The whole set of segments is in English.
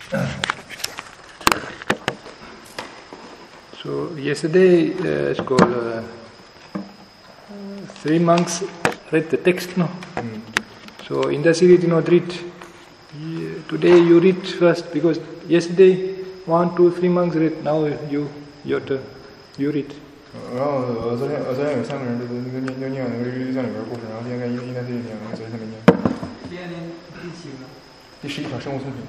So yesterday it's called 3 monks read the text, no? So in the series you not read. Today you read first because yesterday 1, 2, 3 monks read. Now your turn. You read. 然后昨天有3个人就念那个日记里边故事，然后今天应该是念，昨天他没念。 今天第几个？ 第11条生物聪明。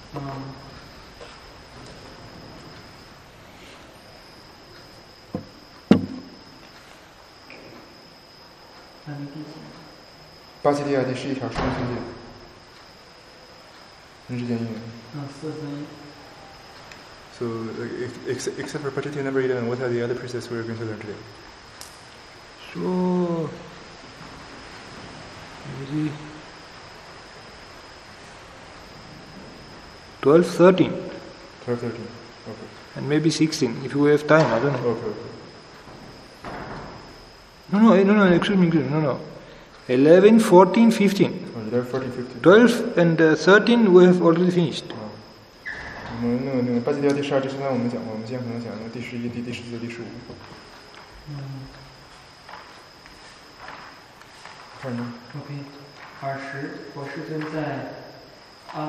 那你第几？ 巴西利亚第11条生物聪明。人之间因缘。 431。 So, except for particular number 11, what are the other precepts we're going to learn today? So, maybe 12, 13. 12, 13. Okay. And maybe 16 if you have time. I don't know. Okay. No. Excuse me. No. 11, 14, 15. 11, 14, 15. 12 and 13 we have already finished. 我们那个巴西利亚第12、第13我们讲过，我们今天可能讲那个第11、第14、第15。看着呢。 OK， 20，我师尊在阿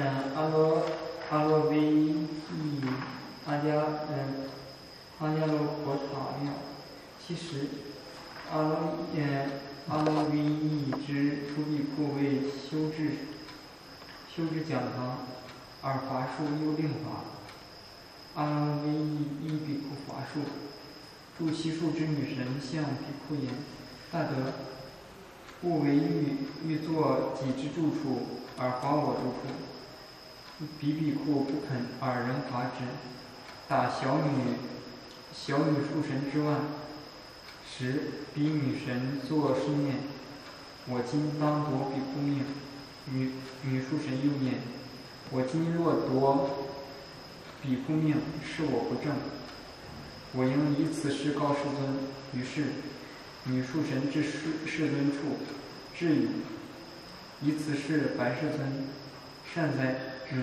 罗维伊阿伽罗婆塔庙。其实阿罗维伊之出比库为修治讲堂。而法术又令法，阿拉维伊比库法术，助其术之女神向比库言：大德，勿为欲作己之住处而罚我住处。比库不肯，而人罚之，打小女术神之腕。时比女神作是念：我今当夺比库命。女术神又念：我今若夺比库命，是我不正，我应以此事告世尊。于是女术神至世尊处，至语：以此事白世尊，善哉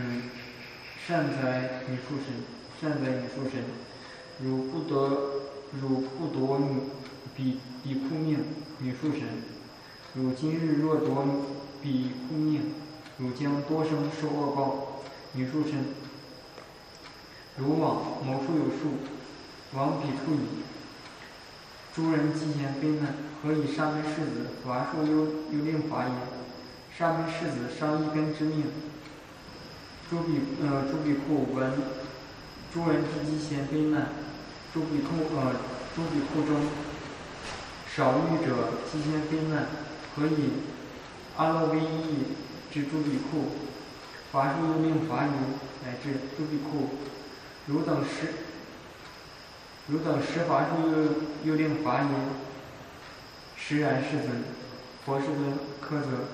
女术神，汝不夺比库命，女术神，汝今日若夺比库命，汝将多生受恶报。女术神，汝往某处有术，往彼处矣。诸人既嫌悲难，何以沙门世子伐术又令伐也？沙门世子伤一根之命。诸比库闻诸人之饥嫌悲难，诸比库中少欲者饥嫌悲难，何以阿罗维伊之诸比库伐术又令伐于，乃至诸比库，汝等实伐术又令伐也。实然世尊，佛世尊苛责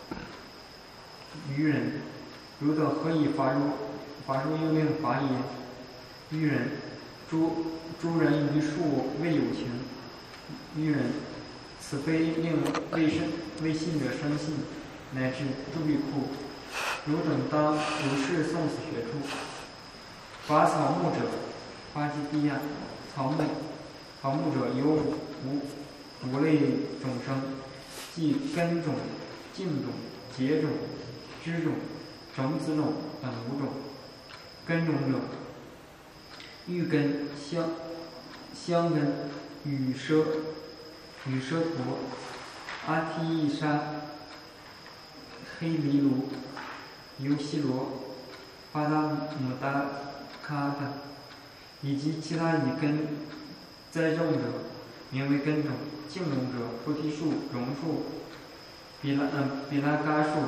愚人，汝等何以伐术又令伐也？愚人，诸人于术未有情。愚人，此非令未信者生信，乃至诸比库，汝等当如是送死学处。伐草木者，巴基蒂亚，草木者有五类种生，即根种、茎种、节种、枝种、种子种等5种。根种者，玉根、香根、羽奢陀、阿提伊沙、黑藜卢、尤西罗、巴达姆达卡等，以及其他以根栽种者，名为根种。茎种者，菩提树、榕树、比拉嘎树、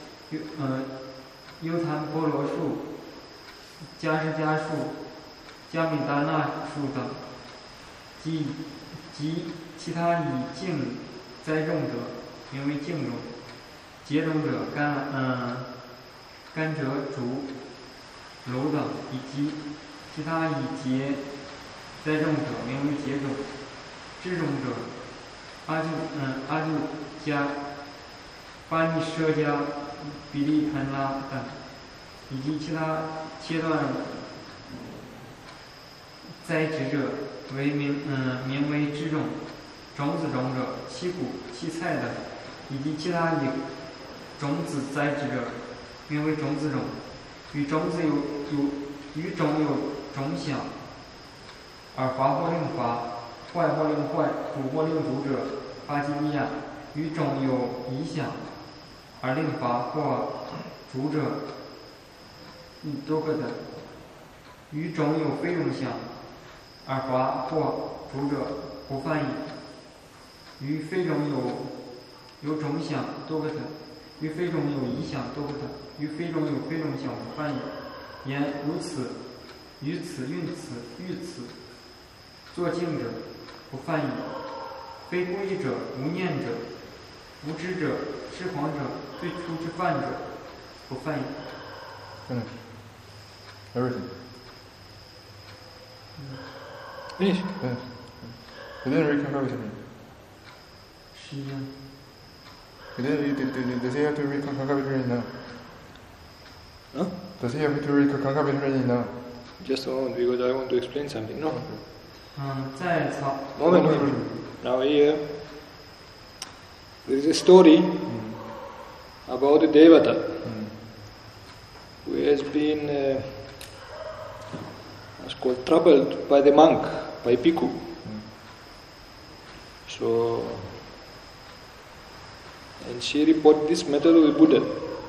优昙波罗树、迦湿迦树、迦米达那树等，及其他以茎栽种者，名为茎种。节种者，甘蔗、竹、楼等，以及其他以节栽种者，名为节种。枝种者，阿就迦、巴尼奢迦、比利盘拉等， 以及其他切断栽植者为名为枝种，种子种者，其谷其菜的，以及其他以种子栽植者，名为种子种。与种有种响，而伐或令伐，坏或令坏，主或令主者，巴基利亚。与种有异响，而令伐或主者，多个的。与种有非种响，而伐或主者，不犯矣。与非种有种响，多个的。与非种有异响，多个的。与非种有非种响，不犯矣。言如此，于此运此遇此，作敬者，不犯矣。非故意者，无念者，无知者，痴狂者，最初之犯者，不犯矣。 Everything. Finish. You didn't read concur with me. Does he have to read concur with me now? Huh? Does he have to read concur with me now? Just a moment, because I want to explain something. No. Moment. Now here, there is a story about a Devata who has been troubled by the monk, by Bhikkhu. So, and she reported this matter to the Buddha.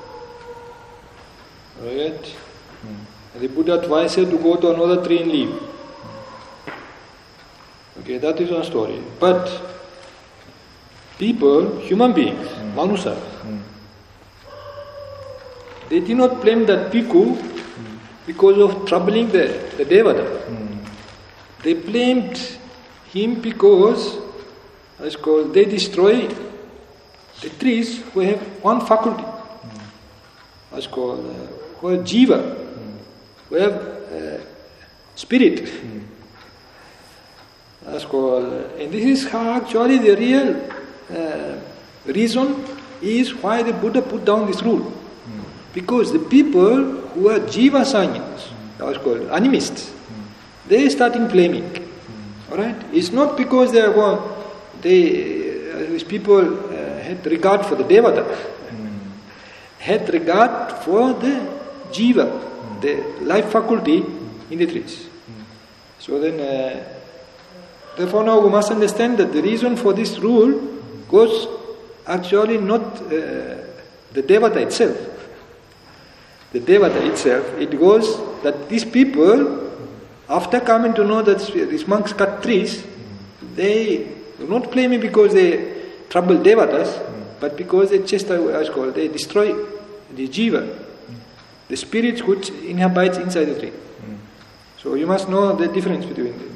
Right? And the Buddha advised her to go to another tree and leave. Okay, that is one story. But people, human beings, Manusa, they did not blame that Bhikkhu because of troubling the Devata. They blamed him because they destroy the trees who have one faculty. It's called who have jiva, who have spirit. And this is how actually the real reason is why the Buddha put down this rule. Because the people who are jiva sanyas, that's called animists, they starting blaming. Alright? It's not because these people had regard for the Devata, had regard for the jiva, the life faculty in the trees. So then, therefore now we must understand that the reason for this rule goes actually not the Devata itself. The Devata itself, it goes that these people, after coming to know that these monks cut trees, they do not blame me because they trouble Devatas, but because they they destroy the jiva, the spirit which inhabits inside the tree. So you must know the difference between them.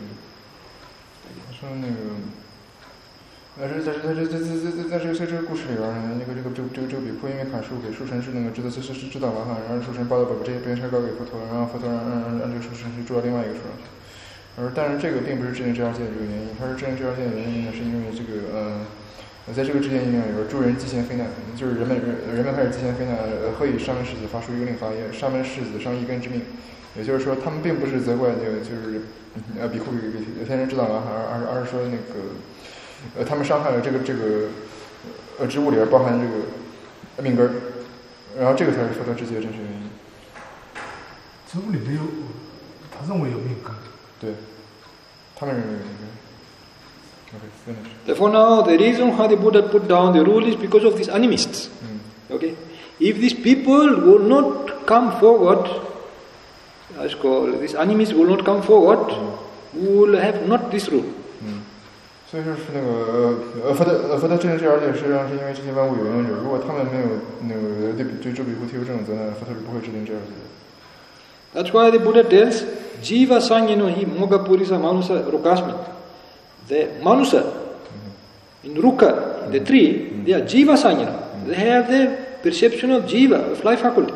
在这个故事里边呢，这个比丘因为砍树给树神是知道麻烦，然后树神报道把这些边拆高给佛陀，然后佛陀让这个树神去住到另外一个树上去。但是这个并不是制定这条戒的这个原因，它是制定这条戒的原因呢，是因为这个在这个制戒里面有诸人积嫌非难，就是人们开始积嫌非难，何以上门世子发出一个令发言，上门世子伤一根之命。也就是说，他们并不是责怪就是比库给天人知道麻烦，而是说那个他们伤害了这个植物里边包含这个命根儿，然后这个才是佛陀制戒的真实原因。 植物里没有，他认为有命根。 对，他们认为有命根。Okay, finish. Therefore now the reason why the Buddha put down the rule is because of these animists. Okay? If these people will not come forward, these animists will not come forward, we will have not this rule. 所以说是那个佛陀制定这条戒，实际上是因为这些万物有缘者，如果他们没有那个对周比丘提出这种责难，佛陀是不会制定这条戒的。 That's why the Buddha tells, Jiva sanyano hi moga purisa manusa rukasmi. The manusa in ruka, the tree, they are jiva sanyana. They have the perception of jiva, of life faculty.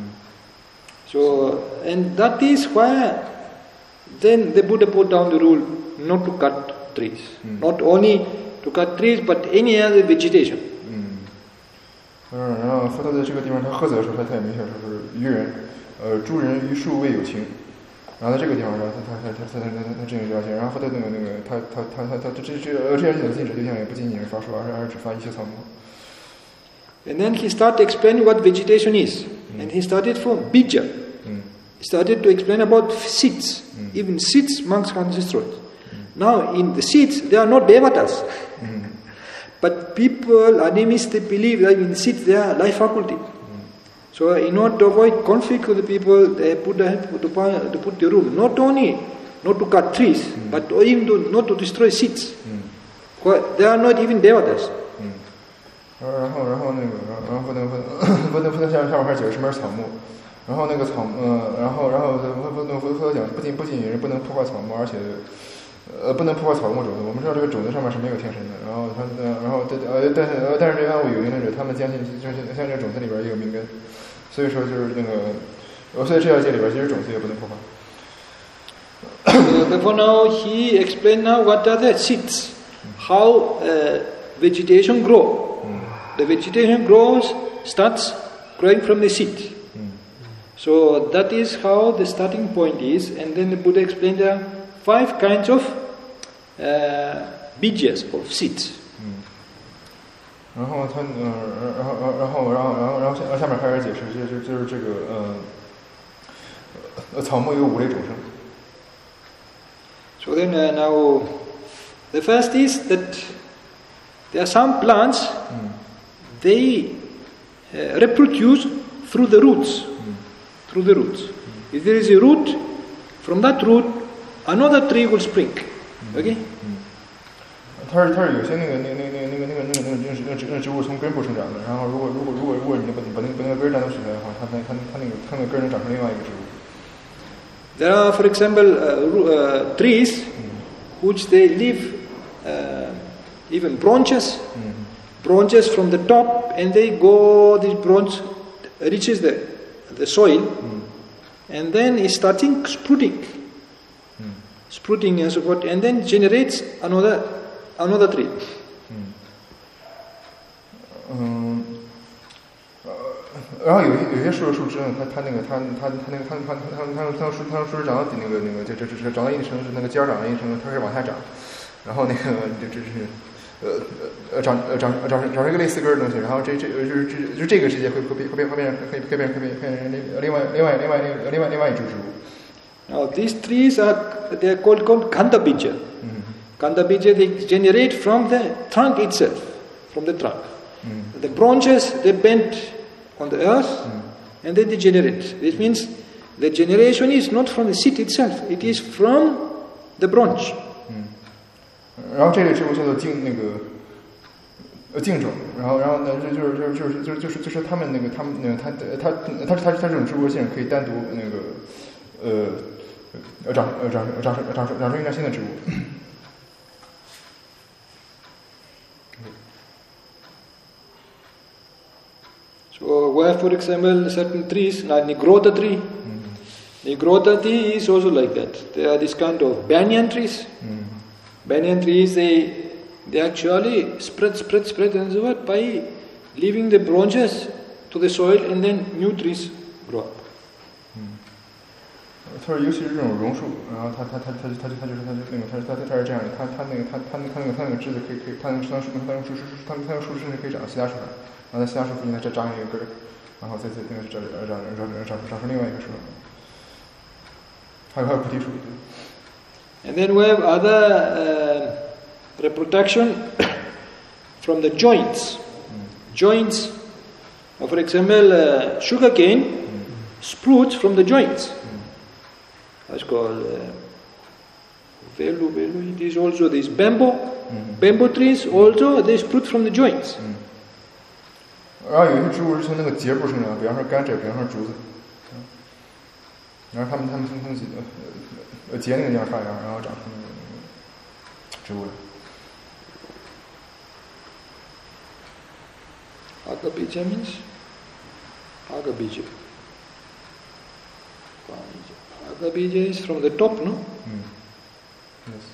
So, and that is why then the Buddha put down the rule not to cut trees. Not only to cut trees, but any other vegetation. 然后佛陀在这个地方他喝彩的时候，他也没想说是愚人， 诸人于树未有情。然后在这个地方呢，他这个了解，然后他这样的禁止对象也不仅仅是发树，而是只发一切草木。 And then he started explaining what vegetation is, and he started from bija. He started to explain about seeds. Even seeds, monks can't destroy. Now in the seeds, there are no devatas. But people, animist, they believe that in seeds there are life faculty. So in order to avoid conflict with the people, they put the rule, not only not to cut trees, but even not to destroy seeds. They are not even devatas. 然后不能下面还解释什么是草木，然后那个草然后不能讲不仅人不能破坏草木，而且不能破坏草木种子。我们知道这个种子上面是没有天神的，但是这安武有灵者他们相信就是像这个种子里边也有命根，所以说就是那个所以这条界里边其实种子也不能破坏。 Therefore now he explained now what are the seeds, how vegetation grow. The vegetation starts growing from the seed. So that is how the starting point is, and then the Buddha explained there are 5 kinds of bijas, of seeds. 然后下面开始解释，就是这个草木有5类种生。 So then now the first is that there are some plants. They reproduce through the roots. Through the roots. If there is a root, from that root, another tree will spring. Okay? 它是有些那个植物从根部生长的，然后如果你把那个根单独取出来的话，它那个根能长成另外一个植物。 There are, for example, trees which they leave even branches. Branches from the top, and they go. This branch reaches the soil, and then it's starting sprouting and so forth, and then generates another tree. 然后有些树枝呢，它树枝长到那个这长到一定程度，那个尖长到一定程度，它开始往下长，然后那个长成一个类似根的东西，然后这个世界会变成另外一种植物。 Now these trees they are called Kanda Bija. Kanda Bija they generate from the trunk itself, from the trunk. The branches they bend on the earth, and then they generate. This means the generation is not from the seed itself; it is from the branch. 然后这类植物叫做茎种，然后呢，就是他们这种植物性可以单独长出一张新的植物。 So where, for example, certain trees, like Nigrota tree. Nigrota tree is also like that. There are this kind of banyan trees. Banyan trees, they actually spread and so what by leaving the branches to the soil, and then new trees grow up. 他说，尤其是这种榕树，然后他是这样的，他那个枝子可以，他那个树甚至可以长到其他树上，然后在其他树附近再长一个根儿，然后再那个长出另外一个树。还有菩提树。 And then we have other reproduction from the joints. Joints, for example, sugarcane sprouts from the joints. That's called velu. It is also this bamboo. Bamboo trees also they sprout from the joints. 然后有些植物是从那个节部生长，比方说甘蔗，比方说竹子。然后他们从节那个地方发芽，然后长出那个植物来。 Agabija means Agabija. Agabija is from the top, no? Yes.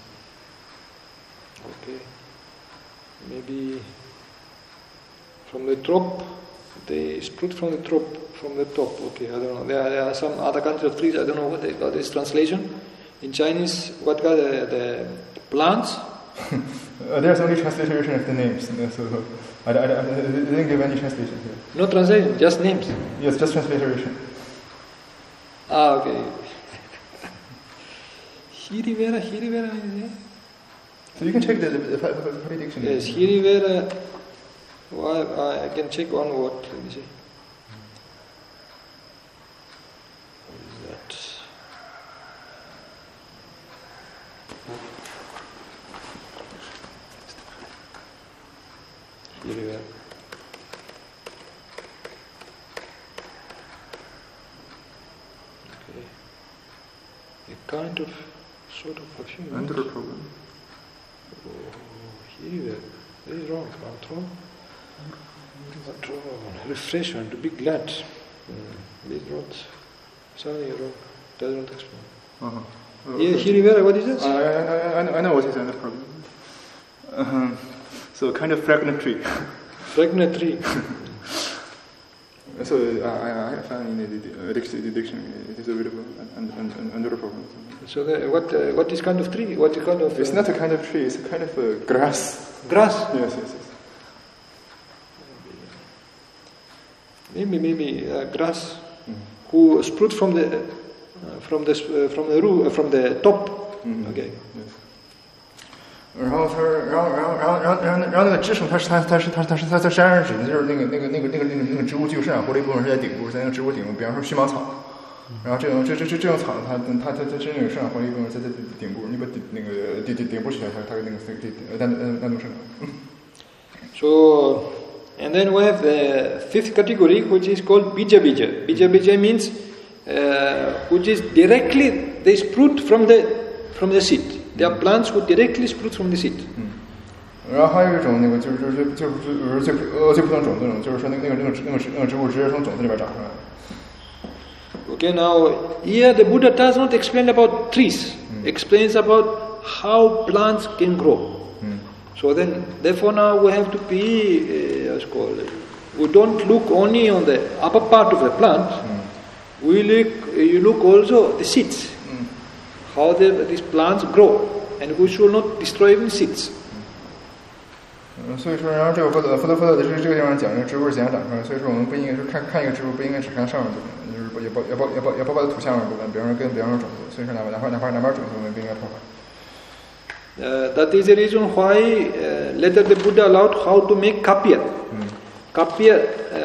Okay. Maybe from the top they sprout from the top. Okay, I don't know. There are some other kinds of trees. I don't know what they got this translation. In Chinese, what are the plants? There's only transliteration of the names, so I didn't give any translation here. No translation, just names. Yes, just transliteration. Okay. Hirivera is it? So you can check the Pali dictionary. Yes, Hirivera. Well, I can check one word. Let me see. What is that? Hirivera. Okay. A kind of sort of perfume. Anthropology. Oh, Hirivera. That is wrong. Refreshment, to be glad. This not. Sorry, wrong. Does not explain. Hirivera, what is it? I know what is anthropology. So kind of fragrant tree. Fragrant tree. So I found in the dictionary it is available under program. So what is kind of tree? What is kind of? It's not a kind of tree. It's a kind of grass. Grass. Yes. Maybe grass who sprout from the top. Okay. Yes. 然后那个枝树，它在山上指的就是那个植物具有生长活力部分是在顶部，在那个植物顶部，比方说须芒草。然后这种草，它真正有生长活力部分在顶部，你把那个顶部取下来，它那个单独生长。 So, and then we have the fifth category, which is called bija. Bija means which is directly they sprout from the seed. There are plants who directly sprout from the seed. 然后还有一种那个就是最普通种子种，就是说那个植物直接从种子里边长出来。 Okay, now here the Buddha does not explain about trees. Explains about how plants can grow. So then, therefore, now we have to be we don't look only on the upper part of the plant. You look also the seeds. How these plants grow, and we should not destroy even seeds. 所以说，然后这个福德的这个地方讲这个植物是怎样长出来，所以说我们不应该是看一个植物，不应该只看上面部分，就是也包括土下面部分，比方说种子，所以说哪边种子我们不应该破坏。 That is the reason why later the Buddha allowed how to make kapya. Kapya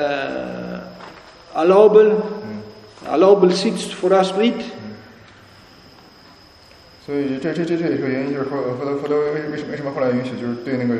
allowable seeds for us to eat. 所以这也是个原因，就是福德为什么后来允许，就是对那个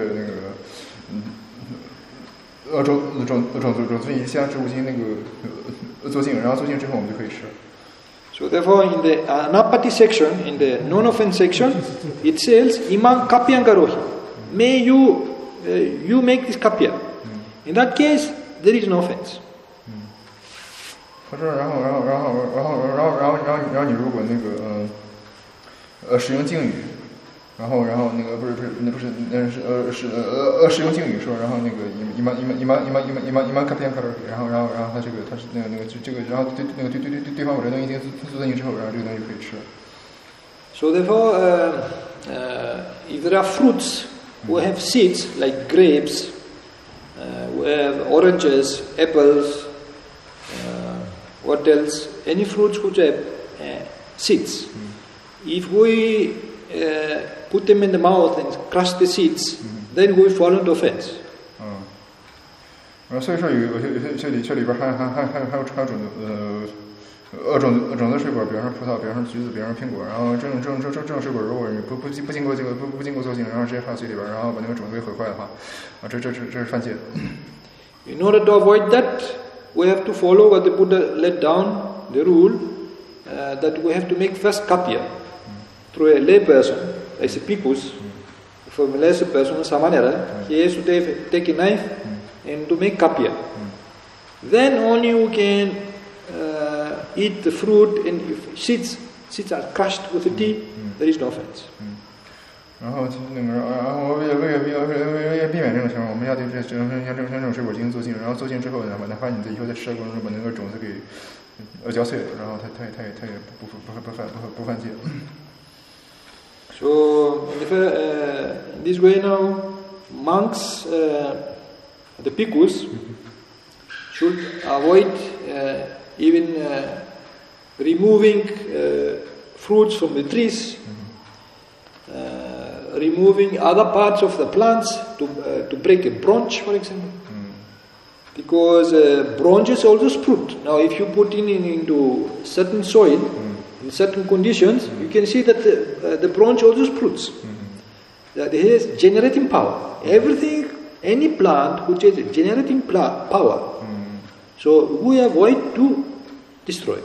种子以下植物进行那个做净，然后做净之后我们就可以吃。 So therefore, in the Anapati section, in the non-offense section, it says, "Imam kapyan karohi." May you make this kapya. In that case, there is no offense. 他说，然后你如果那个使用敬语，然后那个不是使用敬语说，然后那个伊玛卡片卡罗，然后他是那个这个，然后对方把这东西已经做进去之后，然后这个东西就可以吃。 So therefore, if there are fruits who have seeds like grapes, we have oranges, apples, what else? Any fruits which have seeds. If we put them in the mouth and crush the seeds, then we fall into offense. 所以说有些里边还有种子水果，比方说葡萄，比方说橘子，比方说苹果，然后这种水果，如果你不经过做净，然后直接放嘴里边，然后把那个种子给毁坏的话，这是犯戒的。 In order to avoid that, we have to follow what the Buddha laid down, the rule that we have to make first kapya through a lay person, as a picus. From a lay person, samanera, he has to take a knife and to make kapya. Then only you can eat the fruit, and if seeds are crushed with the tea, there is no offense. 然后那个，然后为了避免这种情况，我们要对这种水果进行做净，然后做净之后呢，哪怕你在以后在吃的过程中把那个种子给嚼碎了，然后它也不犯戒。 So in this way now, monks, the bhikkhus, should avoid even removing fruits from the trees, removing other parts of the plants to break a branch, for example. Because branches also sprout. Now, if you put into certain soil, in certain conditions, you can see that the branch also sprouts. That it has generating power. Everything, any plant which has generating power, so we avoid to destroy.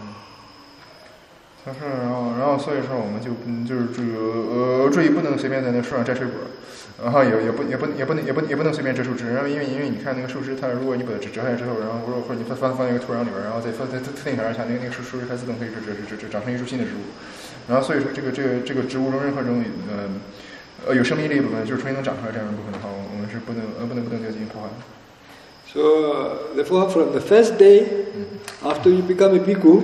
但是，然后所以说我们就是注意不能随便在那树上摘水果，然后也不能随便摘树枝，因为你看那个树枝，它如果你把它折下来之后，然后或者你放在一个土壤里边，然后再特定条件下，那个树枝它自动可以长成一株新的植物。然后所以说这个植物中任何种有生命力的部分，就是重新能长出来这样的部分的话，我们是不能进行破坏。 So therefore, from the first day after you become a bhikkhu,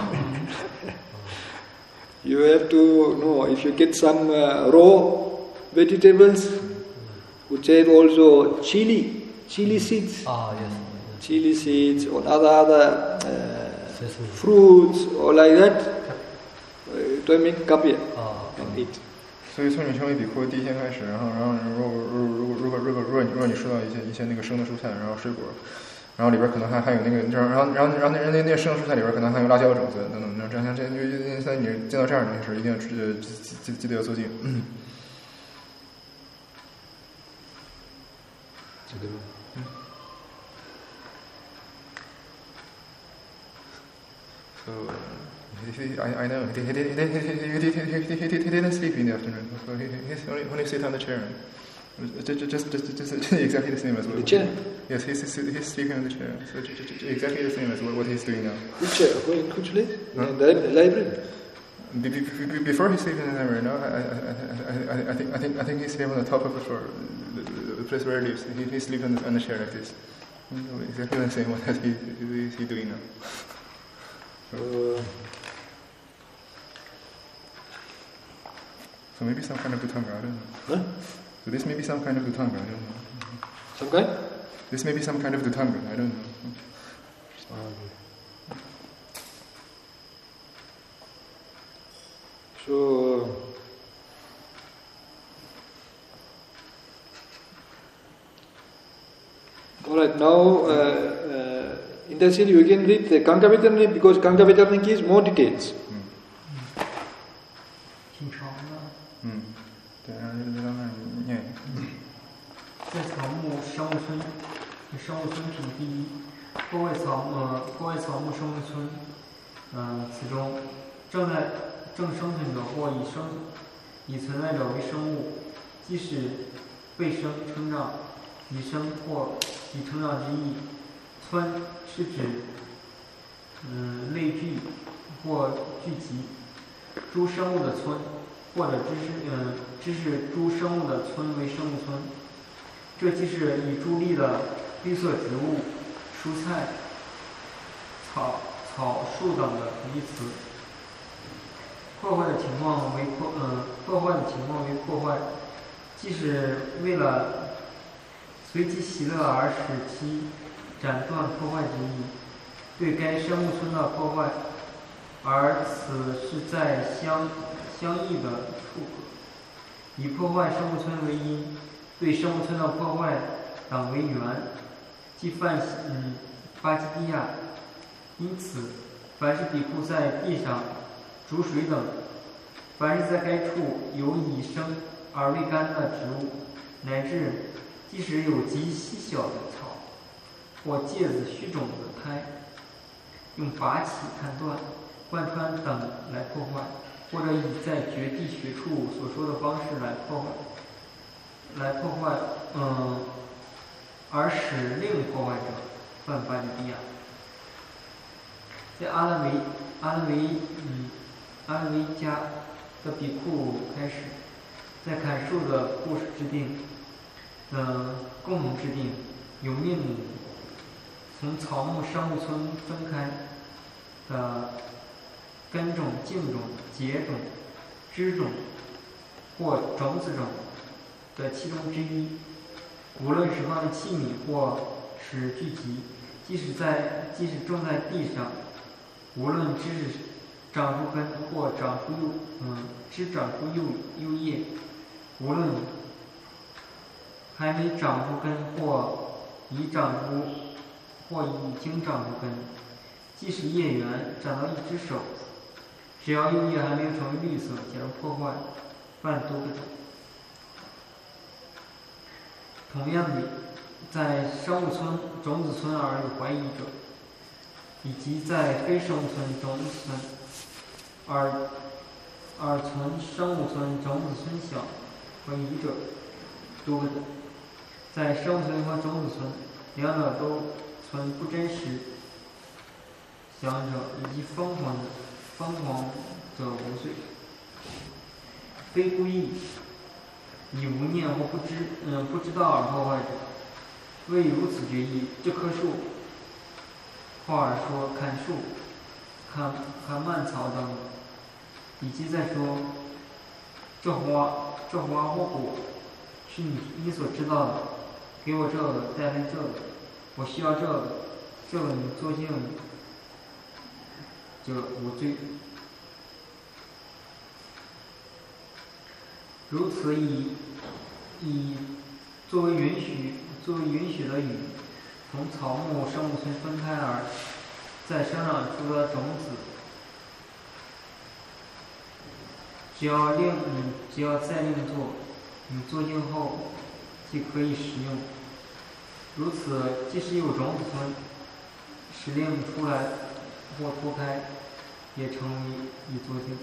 you have to know if you get some raw vegetables, which have also chili seeds, chili seeds or other fruits or like that, to make kapya and eat. 所以从你成为比库第一天开始，然后如果你收到一些那个生的蔬菜，然后水果，然后里边可能还有那个，然后那生的蔬菜里边可能还有辣椒种子等等，这样现在你见到这样的时候，一定要记得要做净。So I know he didn't sleep in the afternoon. So he only sit on the chair. Just exactly the same as what. The chair? Yes, he's sleeping on the chair. So exactly the same as what he's doing now. Which chair? Which place? In the library? Before he sleeps in the library, no, I think he's sleeping on the top of the floor, the place where he lives. He sleeps on the chair like this. Exactly the same what he's doing now. So maybe some kind of Dhutanga, I don't know. Huh? So this may be some kind of Dhutanga, I don't know. Some kind? This may be some kind of Dhutanga, I don't know. So all right, now in the city you can read the Kankavitarni because Kankavitarni gives more details. 挺长的。 对，让他念。 在草木生物村，生物村品第一，破坏草木生物村，此中正生存者或已存在者为生物，即使未生成长，已生或已成长之意。村是指类聚或聚集诸生物的村，或者知识诸生物的村为生物村。这即是以诸粒的绿色植物、蔬菜、草树等的同义词。破坏的情况为破坏，即是为了随其喜乐而使其斩断破坏之意，对该生物村的破坏，而此是在相异的处隔，以破坏生物村为因，对生物村的破坏等为缘，即巴基蒂亚。因此，凡是比库在地上煮水等，凡是在该处有已生而未干的植物，乃至即使有极细小的草或芥子虚种的苔，用拔起、砍断、贯穿等来破坏，或者以在绝地学处所说的方式来破坏，而使另破坏者犯巴基蒂亚。在阿拉维加的比库开始， 在砍树的故事制定，共同制定，有命令从草木生物村分开的根种、茎种、节种、枝种或种子种的其中之一，无论是放在器皿或是聚集，即使种在地上，无论枝长出根或枝长出幼叶，无论还没长出根或已经长出根，即使叶缘长到一只手，只要幼叶还没有成为绿色，假如破坏，犯多个种。同样的，在生物村、种子村而有怀疑者，以及在非生物村、种子村而存生物村、种子村小怀疑者多个种。在生物村和种子村，两者都存不真实想者以及疯狂者无罪，非故意以无念或不知道而破坏者，为如此决议，这棵树，或而说砍树、砍蔓草等，以及再说这花或果是你所知道的，给我这个，带来这个，我需要这个你作证者无罪。如此以作为允许的语，从草木生物村分开而再生长出的种子，只要再另做，你做净后即可以食用。如此，即使有种子村使令出来或脱开，也成为已作净。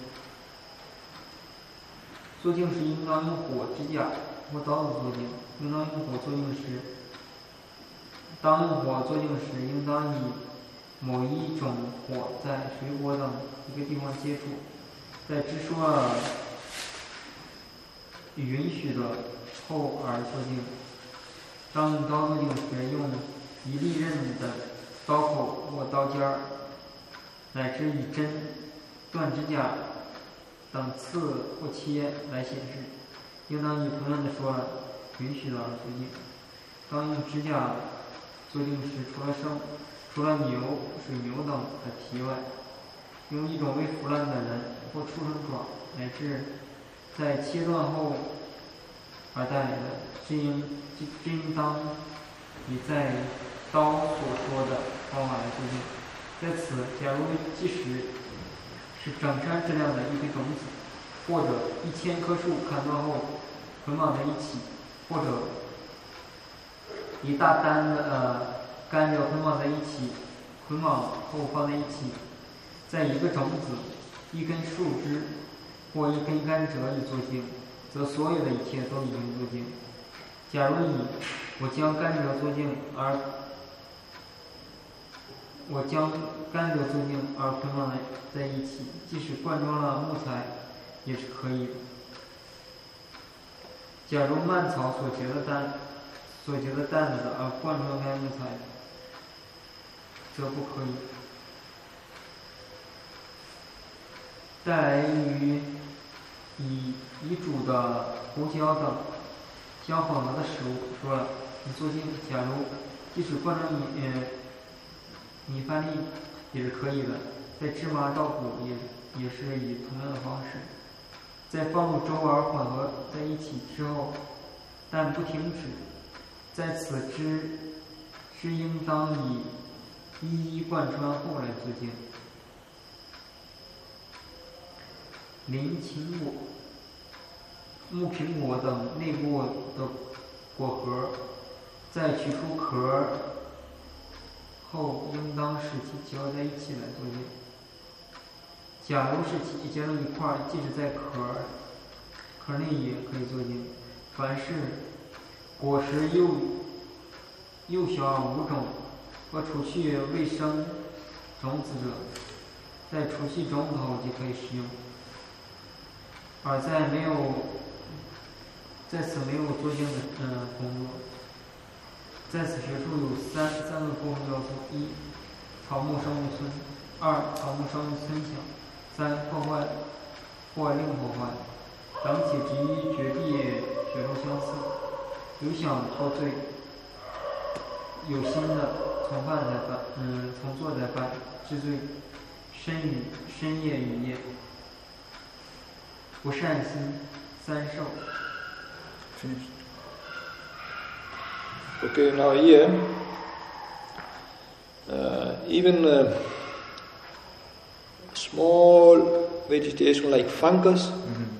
作净时应当用火、指甲或刀子作净。应当用火作净时，应当以某一种火在水果等一个地方接触，在只说了允许的后而作净。当用刀作净时，用一利刃的刀口或刀尖儿，乃至以针、断指甲等刺或切来显示，应当以同样的说了允许的而作净。当用指甲作净时，除了水牛等的皮外，用一种未腐烂的人或畜生爪，乃至在切断后而带来的，这应当以在刀所说的方法来作净。在此，假如即使是整山质量的一堆种子，或者1000棵树砍断后捆绑在一起，或者一大担的甘蔗捆绑在一起，捆绑后放在一起，在一个种子、一根树枝或一根甘蔗已作净，则所有的一切都已经作净。假如我将甘蔗作净而捆绑在一起，即使灌装了木材，也是可以的。假如蔓草所结的担子而灌装该木材，则不可以。带来与已煮的胡椒等相混合的食物，说了你作净。假如即使灌装米饭粒也是可以的，在芝麻稻谷也是以同样的方式，在放入粥而混合在一起之后，但不停止，在此之应当以一一贯穿后来作净。林芩果、木苹果等内部的果核，在取出壳后，应当使其结合在一起来作净。假如是其结成一块，即使在壳内也可以作净。凡是果实幼小无种和除去未生种子者，在除去种子后即可以食用；而在没有在此没有做经的工作。在此学处有三个部分要素：一、草木生物村；二、草木生物村想；三、破坏另破坏。两起之一绝地学处相似，有想脱罪，有心的从犯在犯，从做在犯，治罪深夜雨夜，不善心三受。 Okay, now here, even small vegetation like fungus,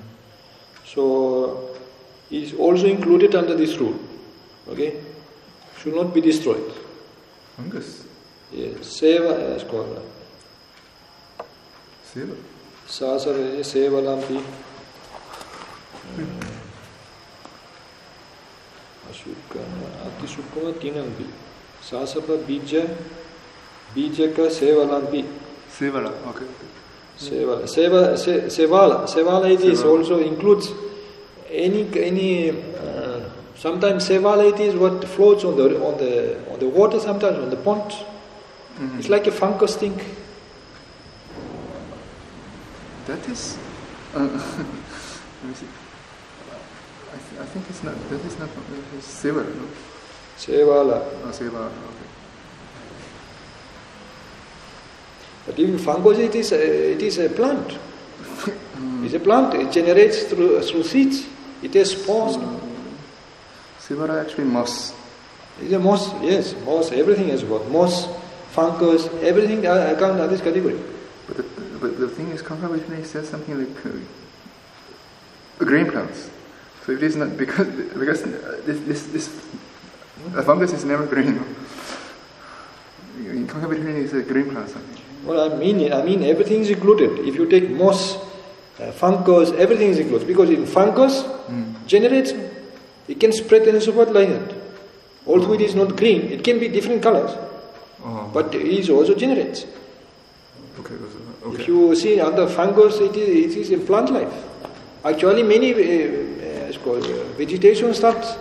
so is also included under this rule. Okay, should not be destroyed. Fungus. Yes, seva is called. Seva. Sasara seva lampi. Atisukama tinambi. Sasapa bija ka sevalambi. Sevala, okay. Sevala it is also includes any sometimes sevala it is what floats on the water, sometimes on the pond. Mm-hmm. It's like a fungus thing. That is let me see. I think it's not. That is not. It's sevala. No? Sevala. Oh, sevala. Okay. But even fungus, it is a plant. It's a plant. It generates through seeds. It has spores. Sevala actually moss. It's a moss. Yes, moss. Everything has got moss, fungus. Everything I count under this category. But the thing is, Kanka says something like green plants. So it is not because this fungus is never green. Kanka is a green plant. Well, I mean everything is included. If you take moss, fungus, everything is included. Because in fungus generates, it can spread and so forth like that. Although it is not green, it can be different colors, but it also generates. Okay. If you see under fungus, it is in plant life. Actually, many it's called vegetation starts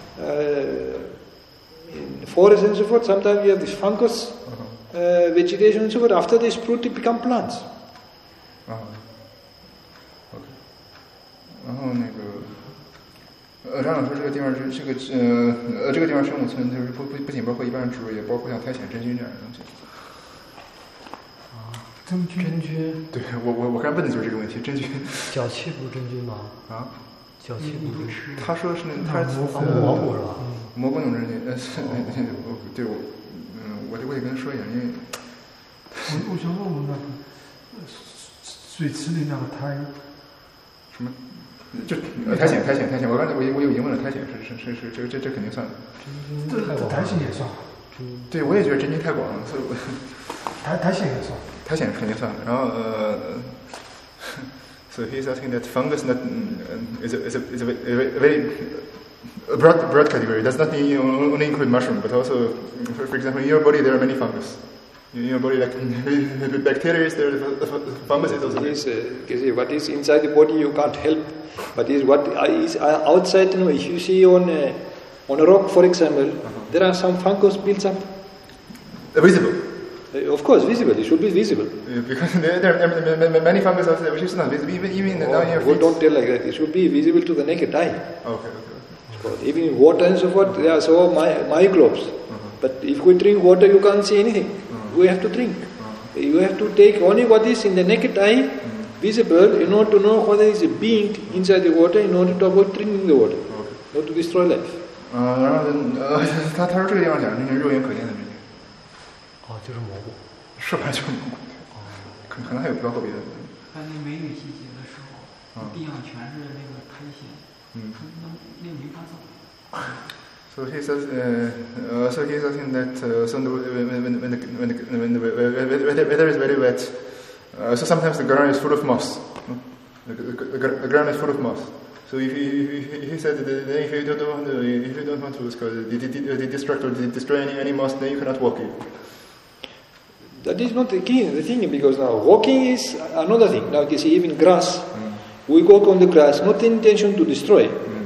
in forests and so forth. Sometimes you have this fungus vegetation and so forth. After they sprout, it become plants. OK。然后那个张老师这个地方是这个地方生物村，就是不仅包括一般的植物，也包括像苔藓、真菌这样的东西。 真菌， 对我刚问的就是这个问题，真菌。 脚气不真菌吗？ 啊， 脚气不真菌。 他说是他蘑菇是吧？ 蘑菇那种真菌，对我得跟他说一下，因为我想问问那个水池里那个苔， 什么？就苔藓，我刚才我有疑问了，苔藓是这肯定算的。 这苔藓也算。 对，我也觉得真菌太广了，所以我苔藓也算。 苔藓肯定算的，然后so he's asking that fungus not is a very broad category. It does not only include mushroom, but also, for example, in your body there are many fungus. In your body, like bacteria, there fungus is also there. What is inside the body you can't help, but is what is outside. If you see on a rock, for example, there are some fungus built up. Visible. Of course, visible. It should be visible. Because there are many fungus out there which is not visible, even now in your feet. Don't tell like that. It should be visible to the naked eye. Okay. Even in water and so forth, there are so microbes. But if we drink water, you can't see anything. We have to drink. You have to take only what is in the naked eye, visible, in order to know whether there is a being inside the water, in order to avoid drinking the water, not to destroy life. 然后他说这个地方讲是肉眼可见的这些。 就是蘑菇。 是吧？就是蘑菇。可能还有包括别的。 在那梅雨季节的时候，地上全是那个苔藓，那没法走。 So he says, he's saying that when the weather is very wet, so sometimes the ground is full of moss. The ground is full of moss. So he said that if you don't want to destruct or destroy any moss, then you cannot walk it. That is not the thing, because now walking is another thing. Now you see, even grass, we walk on the grass, not the intention to destroy.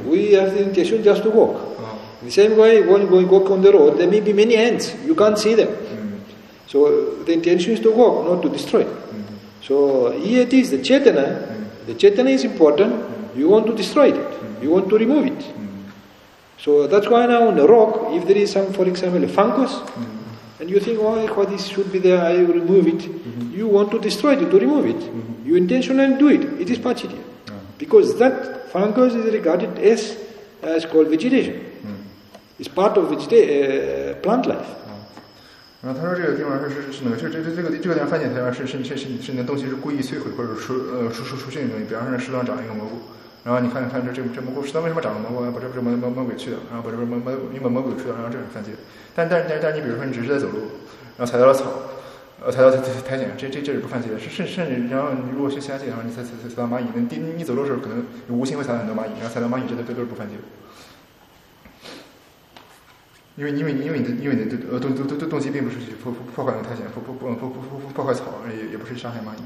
We have the intention just to walk. The same way, when you walk on the road, there may be many ants. You can't see them. So the intention is to walk, not to destroy. So here it is, the Chetana. The Chetana is important. You want to destroy it. You want to remove it. So that's why now on the rock, if there is some, for example, a fungus, and you think, oh, this should be there, I will remove it. You want to destroy it, to remove it. You intentionally do it. It is Pachitya. Because that fungus is regarded as called vegetation. It's part of plant life. 然后他说这个地方是那个这个地方翻解台湾是那东西是故意摧毁或者出现的东西，比方说石头上长一个蘑菇，然后你看这蘑菇石头为什么长了蘑菇？把这魔鬼去掉，然后把这你把魔鬼去掉，然后这是翻解。但你比如说你只是在走路，然后踩到了草，踩到苔藓，这是不犯戒的。甚至然后你如果去下界，然后你踩到蚂蚁，你走路的时候可能无形会踩到很多蚂蚁，然后踩到蚂蚁这都是不犯戒的。因为你的动机并不是去破坏苔藓，破坏草，也不是杀害蚂蚁。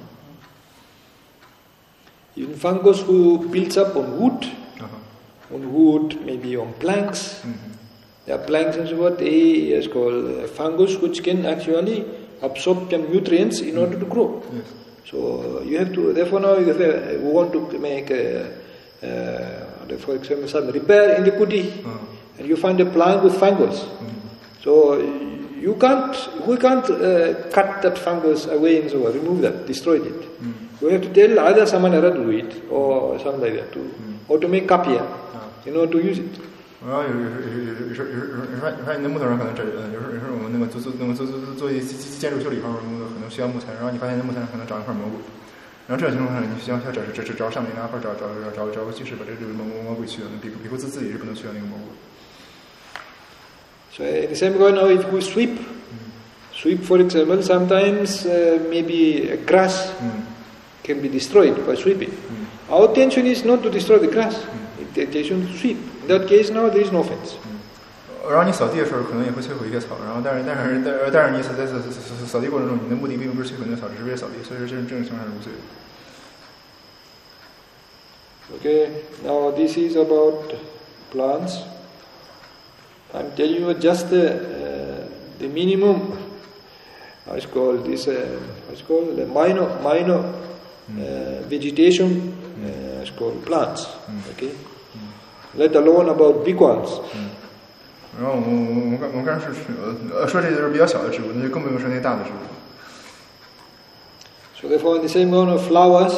Even fungus who builds up on wood, maybe on planks. There are planks and so forth. They is called fungus, which can actually absorb nutrients in order to grow. Yes. So you have to. Therefore, now we want to make, for example, some repair in the kuti, and you find a plant with fungus. So we can't cut that fungus away and so on, remove that, destroy it. We have to tell either someone else to do it or something like that, or to make kapya, in order to use it. 然后有时候你的木头上可能有时候我们那个做建筑修理方面可能需要木材，然后你发现那木材上可能长一块蘑菇，然后这种情况下你需要找上面或者找个技师把这个魔鬼去掉，比如自己是不能去掉那个蘑菇。 So in the same way now, if we sweep for example, sometimes maybe grass can be destroyed by sweeping. Our intention is not to destroy the grass. The intention is to sweep. In that case, now there is no offense. 然后你扫地的时候可能也会摧毁一些草，然后但是你在扫地过程中，你的目的并不是摧毁那个草，只是为了扫地，所以说这种情况是无罪的。 Okay, now this is about plants. I'm telling you just the minimum. It's called the minor vegetation. It's called plants. Okay, let alone about big ones. 然后我们刚是说这就是比较小的植物，那就更不用说那些大的植物。 So therefore, in the same kind of flowers,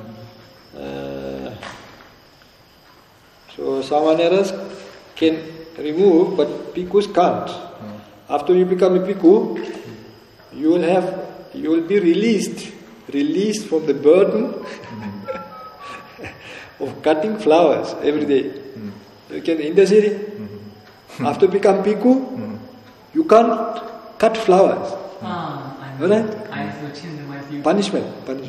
so someone else can remove, but bhikkhus can't. After you become a bhikkhu, you will be released from the burden of cutting flowers every day. You can in the city. After become bhikkhu, you can't cut flowers. Alright? Punishment.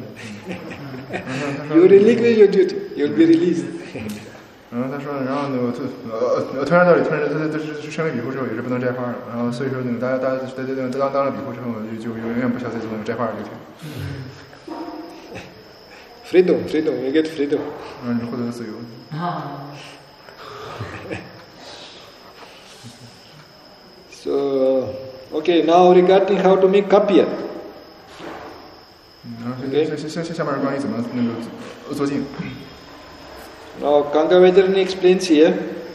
You relinquish your duty. You will be released. 然后他说，然后呢，突然道理，成为比丘之后也是不能摘花的，然后所以说大家当了比丘之后，就永远不需要再做那个摘花的事情。 Freedom, you get freedom. 你获得自由。 So, okay, now regarding how to make kapya. 下面是关于怎么那个做净。 Now Gangavedarani explains here,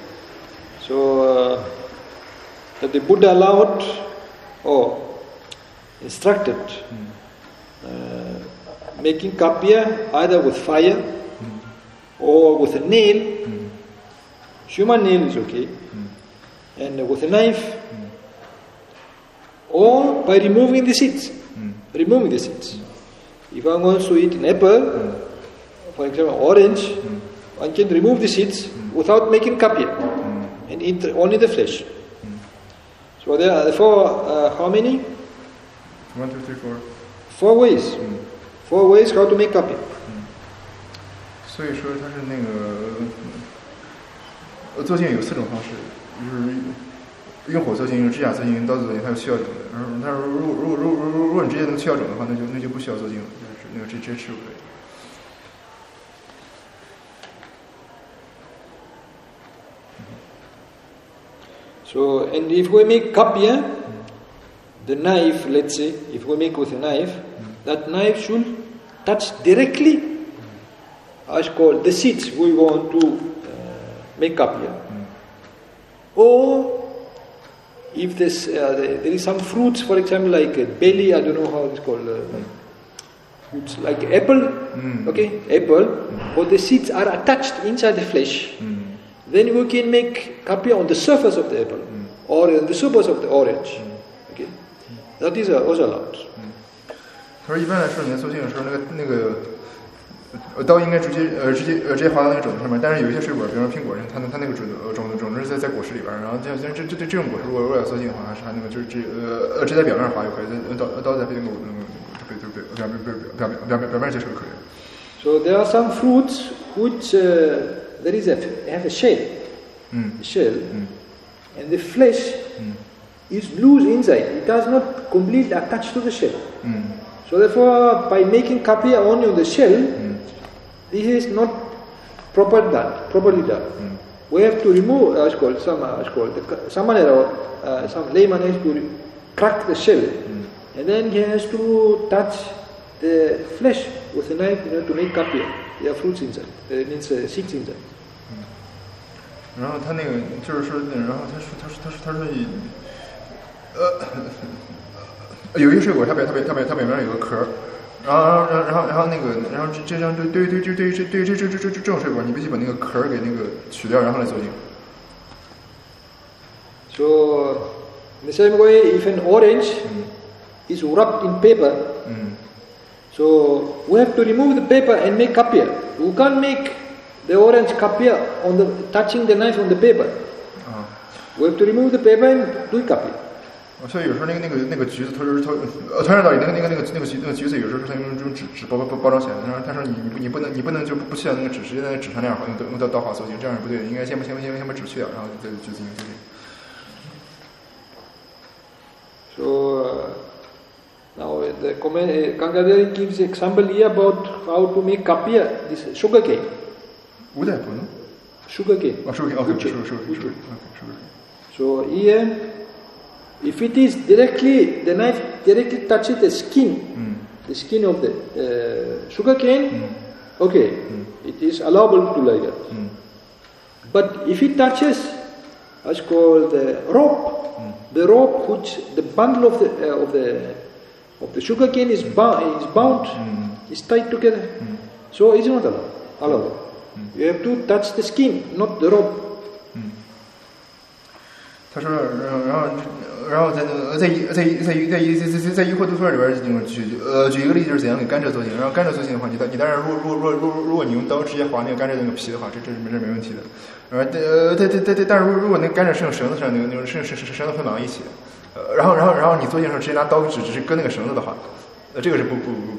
so that the Buddha allowed or instructed making kapya either with fire or with a nail. Human nail is okay, and with a knife, or by removing the seeds. Removing the seeds. If one wants to eat an apple, for example orange, one can remove the seeds without making kapya and eat only the flesh. So there are how many? 1, 2, 3, 4. 4 ways. 4 ways how to make kapya. 所以说它是那个做净有4种方式，就是用火做净、用指甲做净、用刀子做净，还有去药种的。然后他说，如果你直接能去药种的话，那就不需要做净了，就是那个直接吃就可以。 So, and if we make kapya, the knife, let's say, if we make with a knife, that knife should touch directly, as called the seeds we want to make kapya. Or if there is some fruits, for example, like a belly, I don't know how it's called, fruits like apple, okay, apple, or the seeds are attached inside the flesh, then we can make kapya on the surface of the apple, or on the surface of the orange, okay, that is also allowed. 他说一般来说，年塑性的时候，刀应该直接划到那个种子上面，但是有一些水果，比如说苹果，它那个种子是在果实里边，然后这种果实如果要塑性的话，还是它那个直接在表面上划就可以，刀在表面接触就可以了。 So there are some fruits which have a shell, and the flesh is loose inside. It does not completely attach to the shell. So therefore, by making kapya only on the shell, this is not properly done. We have to remove, some layman has to crack the shell, and then he has to touch the flesh with a knife, to make kapya. There are fruits inside, means seeds inside. 然后他那个就是说，然后他说有一个水果，它表面有个壳，然后这样对于这种水果，你必须把那个壳给那个取掉，然后来做净。 So in the same way, if an orange is wrapped in paper, so we have to remove the paper and make kapya. We can't make the orange kapya on touching the knife on the paper. We have to remove the paper and do kapya. 所以有时候那个橘子，他说传染到那个橘子，有时候是他用这种纸包装起来的。他说你不能就不去掉那个纸，直接在那纸上那样用刀划塑形，这样是不对的。应该先把纸去掉，然后再去进行塑形。 So now the Gangadhar gives example here about how to make kapya. This sugar cane. 无带不能 Sugar cane. sugar cane. So here, if it is the knife directly touches the skin of the sugar cane, okay, it is allowable to like that. But if it touches, what's called the rope, the rope which the bundle of the sugar cane is bound, is tied together, so it's not allowed. You have to touch the skin, not the rope. 他说，然后在疑惑读册里边举一个例子，就是怎样给甘蔗做净。然后甘蔗做净的话，你当然如果你用刀直接划那个甘蔗那个皮的话，这没问题的。但是如果那个甘蔗是用绳子上那个绳子捆绑一起，然后你做净的时候直接拿刀只是割那个绳子的话，这个是不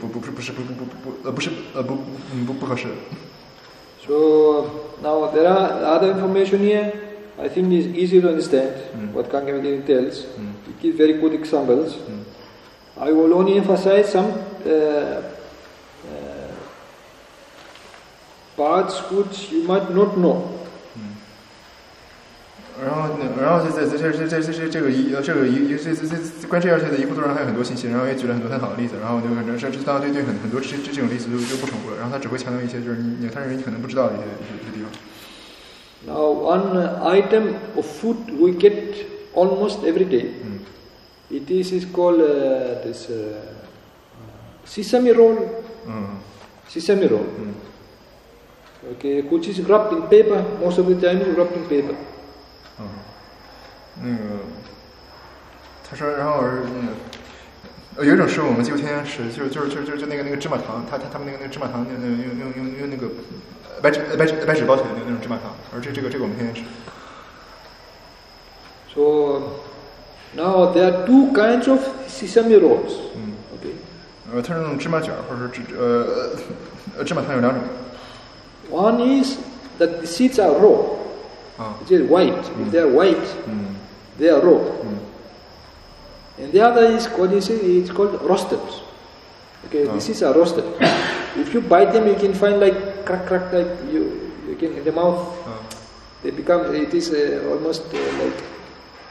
合适的。 So now there are other information here. I think it's easy to understand what Gangadhar tells. He gives very good examples. I will only emphasize some parts which you might not know. 然后在这个关这而且的一步骤上还有很多信息，然后也举了很多很好的例子，然后就反正是当然对很多这种例子就不重复了，然后他只会强调一些就是他认为你可能不知道的一些地方。 Now, one item of food we get almost every day. It is called this sesame roll. Sesame roll. Okay, which is wrapped in paper. Most of the time, it's wrapped in paper. 那个，他说，然后有一种食物我们几乎天天吃，就是那个芝麻糖，他们那个芝麻糖用那个白纸包起来的那种芝麻糖，而这个我们天天吃。 So now there are two kinds of sesame rolls. Okay. 它是那种芝麻卷，或者是芝麻糖有两种。 One is that the seeds are raw. It is white. If they are white, they are raw. And the other is it's called roasted. Okay, the seeds are roasted. If you bite them, you can find like crack like you can in the mouth. They become. It is almost like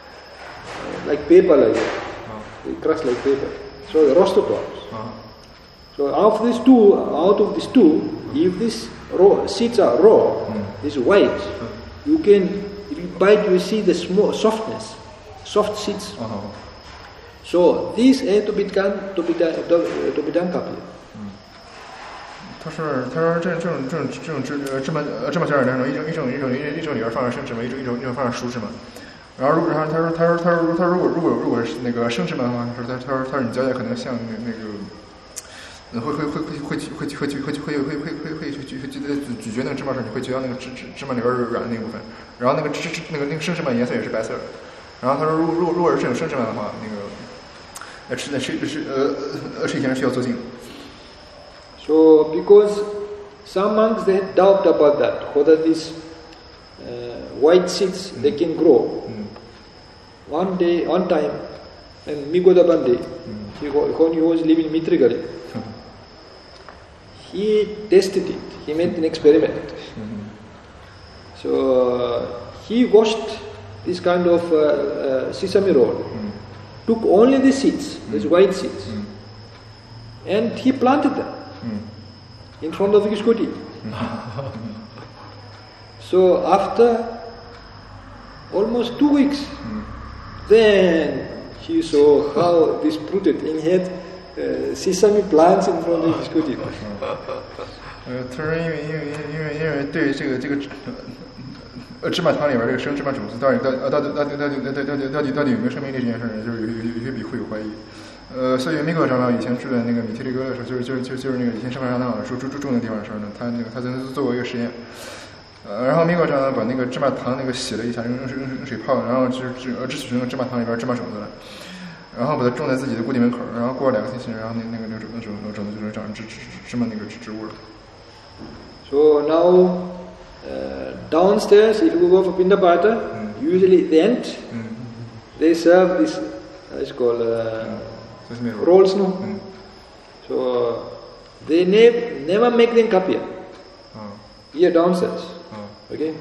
like paper like that. They crush like paper. So the roasted ones. So out of these two, if these seeds are raw, this white, you can, if you bite, you see the small softness, soft seeds. So these have to be done copy. 他说这种芝麻馅儿两种，一种里边放上生芝麻，一种放上熟芝麻。然后他说如果是那个生芝麻的话，他说你嚼起来可能像那个会咀嚼那个芝麻时，你会觉到那个芝麻里边软的那部分。然后那个生芝麻颜色也是白色的。然后他说如果是这种生芝麻的话，那个吃以前是需要做净。 So, because some monks they had doubt about that, whether these white seeds they can grow. One time, and Migoda Bande, when he was living in Mitrigali, he tested it. He made an experiment. So he washed this kind of sesame roll, took only the seeds, these white seeds, and he planted them. In front of his kuti. So after almost 2 weeks, then he saw how this fruited and he had sesame plants in front of his kuti. 他说因为对这个芝麻糖里边这个生芝麻种子到底有没有生命力这件事呢，就是有些比会有怀疑。所以密克长老以前住在那个米提利哥的时候，就是那个以前上班长老住的地方的时候呢，他曾经做过一个实验，然后密克长老把那个芝麻糖那个洗了一下，用水泡，然后只取出那个芝麻糖里边芝麻种子来，然后把它种在自己的固定门口，然后过了2个星期，然后那个种子就能长芝麻那个植物了。 So now downstairs, if you go for Pindapata, usually at the end they serve this. It's called. Rolls, no? So they never make them kapya. Here downstairs. Okay?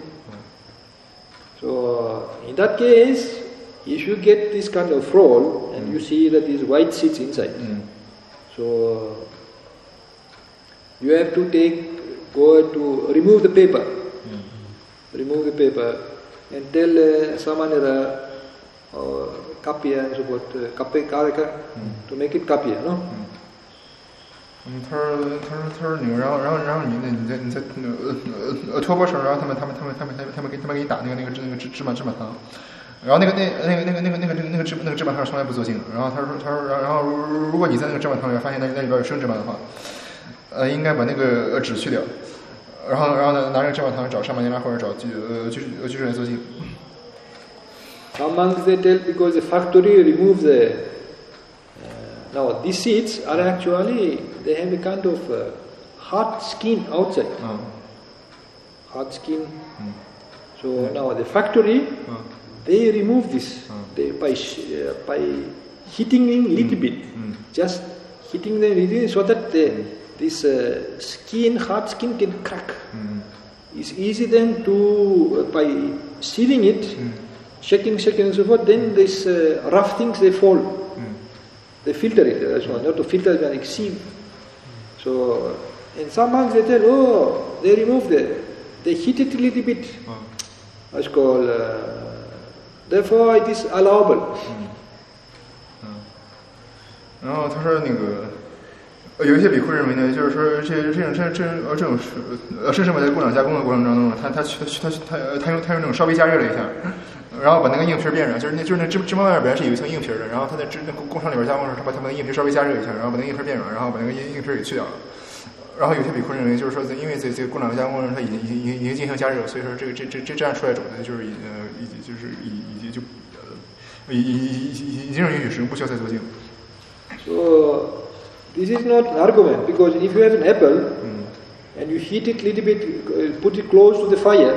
So in that case, if you get this kind of roll and you see that these white seeds inside, so you have to go to remove the paper. Remove the paper and tell Samanera or kapya and so forth, kape karaka, to make it kapya, no? 他说你，然后你在托钵时候，然后他们给你打那个芝麻糖，然后那个芝麻糖从来不做净，然后他说然后如果你在那个芝麻糖里面发现那里边有生芝麻的话，应该把那个纸去掉，然后呢拿这个芝麻糖找上曼尼拉或者找居士来做净。 Some monks they tell because the factory removes the. Now these seeds are actually they have a kind of hard skin outside. Hard skin. So now the factory they remove this they, by hitting them a little bit, just hitting them a little so that this hard skin can crack. It's easy then to by sealing it. Shaking and so forth, then these rough things they fall. They filter it, so not to filter it like sieve. So in some monks they tell, they remove they heat it a little bit. That's called. Therefore, it is allowable. 然后他说那个。有一些比库认为呢，就是说这种生芝麻在工厂加工的过程当中，他用那种稍微加热了一下，然后把那个硬皮变软，就是那芝麻外边是有一层硬皮的，然后他在工厂里边加工的时候，他把那个硬皮稍微加热一下，然后把那个硬皮变软，然后把那个硬皮给去掉了。然后有些比库认为，就是说因为在这个工厂加工的时候，它已经进行加热，所以说这样出来种子就是已经允许使用，不需要再做净。 So. This is not an argument because if you have an apple and you heat it a little bit, put it close to the fire,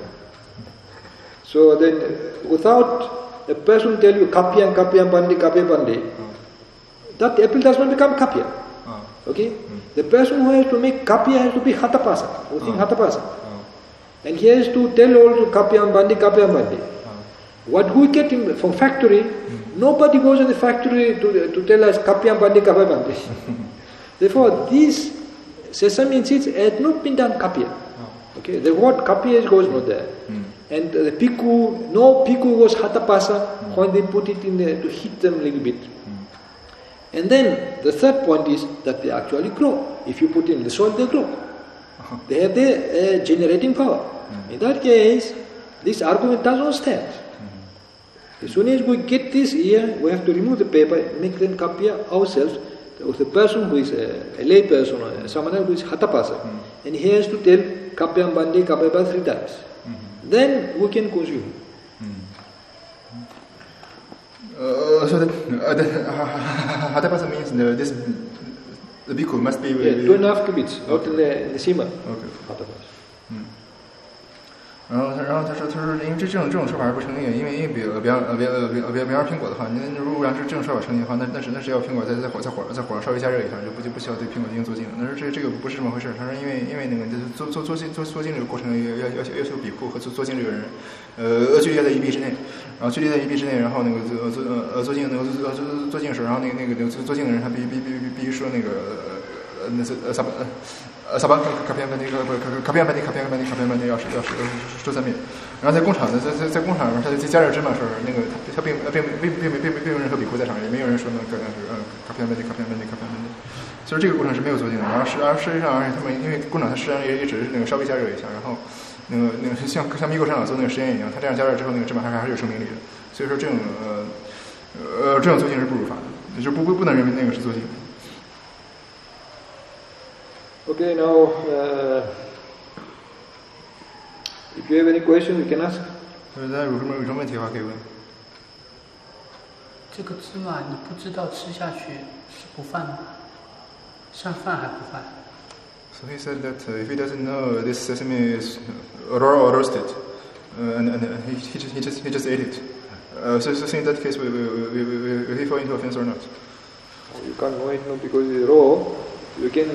so then without a person tell you kapya bandi, that apple does not become kapya. Okay? The person who has to make kapya has to be hatapasa, within hatapasa. And he has to tell also kapya bandi. What we get from factory, nobody goes in the factory to tell us kapyam bandi, kapyam bandi. Therefore, these sesame seeds had not been done kapya. Okay, the word kapya goes not there. And the piku, no piku was hatapasa when they put it in there to heat them a little bit. And then the third point is that they actually grow. If you put in the soil, they grow. They have the generating power. In that case, this argument does not stand. As soon as we get this here, we have to remove the paper, make them kapya ourselves. The person who is a lay person, someone else who is hatapasa, and he has to tell kapyam bandi, kapyam bandi 3 times. Then we can consume. So the hatapasa means the bhikkhu must be... Yeah, 2.5 cubits, not in the sima. Okay. Hatapasa. 然后他说，因为这种说法是不成立的，因为比方说苹果的话，您如果让这种说法成立的话，那是要苹果在火上稍微加热一下，就不需要对苹果进行做净了。但是这个不是这么回事。他说，因为那个做净这个过程要求比库和做净这个人，距离在1臂之内，然后距离在1臂之内，然后那个做净的时候，然后那个做净的人他必须说那个萨巴卡片班的要说3遍，然后在工厂他就加热芝麻时候，那个他并没有任何比库在场，也没有人说那个卡片班的，所以这个过程是没有做净的。然后实际上，他们因为工厂它实际上也只是那个稍微加热一下，然后那个像米国上做那个实验一样，它这样加热之后，那个芝麻还是有生命力的。所以说这种做净是不如法的，就是不能认为那个是做净。 Okay, now if you have any question, you can ask. 大家有什么问题的话可以问。 这个芝麻你不知道吃下去是不饭的，算饭还不饭？ So he said that if he doesn't know this sesame is raw or roasted, and he just ate it. So in that case, will he fall into offense or not? You can't know it because it's raw. You can,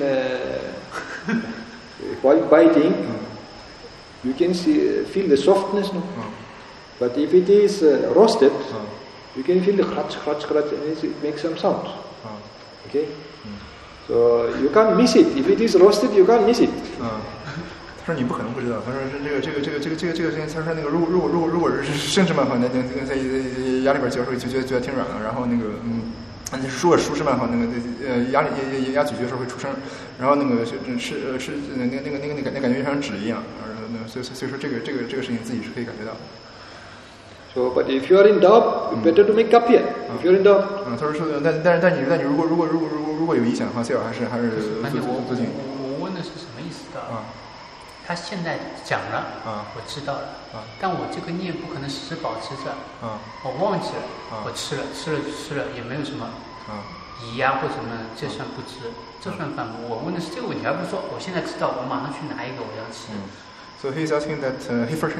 while biting, you can feel the softness, no? But if it is roasted, you can feel the crunch, and it makes some sound. Okay? So you can't miss it. If it is roasted, you can't miss it. 他说你不可能不知道。他说这个，他说那个如果是生芝麻的话，那在牙里边嚼的时候就觉得挺软的，然后那个如果熟芝麻的话，那个牙咀嚼的时候会出声，然后那个是那感觉就像纸一样，所以说这个事情自己是可以感觉到的。 So, but if you are in doubt, better to make kapya. If you are in doubt. 他说但你如果有疑想的话，最好还是做净。 我问的是什么意思的？他现在讲了，我知道了，但我这个念不可能时时保持着，我忘记了，我吃了也没有什么疑呀或什么，这算不知，这算反驳。我问的是这个问题，而不是说我现在知道，我马上去拿一个我要吃。 So he's asking that he forgot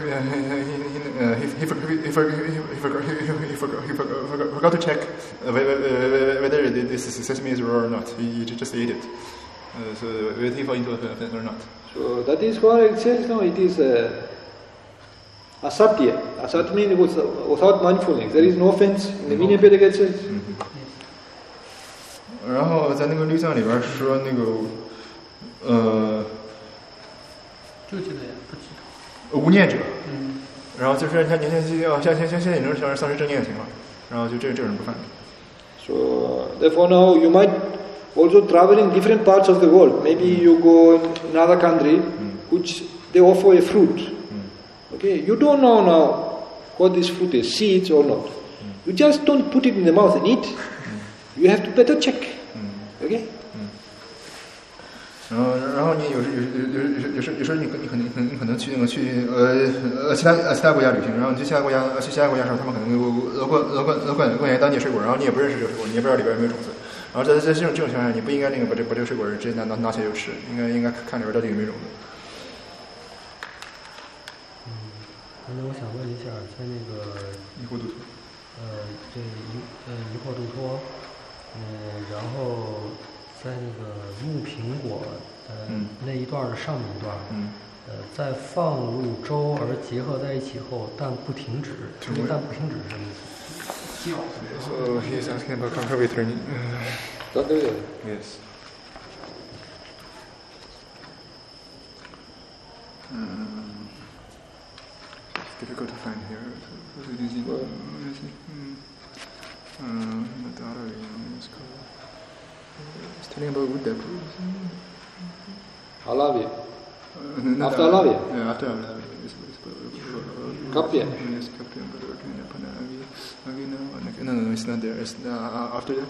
to check whether this sesame is raw or not. He just ate it. So will he fall into offense or not? So that is why it says now it is asatya. Asatya means without mindfulness. There is no offense. In the Vinaya-Pitaka it says. 然后在那个律藏里边说那个就这个呀，不知道。 无念者，然后就是像现在你能丧失正念就行了，然后就这种不犯。 So therefore now you might also travel in different parts of the world. Maybe you go in another country, which they offer a fruit. Okay, you don't know now what this fruit is, seeds or not. You just don't put it in the mouth and eat. You have to better check. Okay. 然后你有时候你可能去其他国家旅行，然后你去其他国家的时候，他们可能灌当地水果，然后你也不认识这个水果，你也不知道里边有没有种子，然后在这种情况下，你不应该把这个水果直接拿起来就吃，应该看里边到底有没有种子。 那我想问一下，在那个疑惑度脱， 这疑惑度脱，然后在那个木苹果那一段的上面一段，在放入粥而结合在一起后，但不停止。这个但不停止是什么意思？ So he's asking about concavity. Don't do that. Yes. It's difficult to find here. It's telling about wood depth. Halavi. After Halavi? Yeah, after Halavi. Kapya. Yes, Kapya. No, it's not there. It's after that.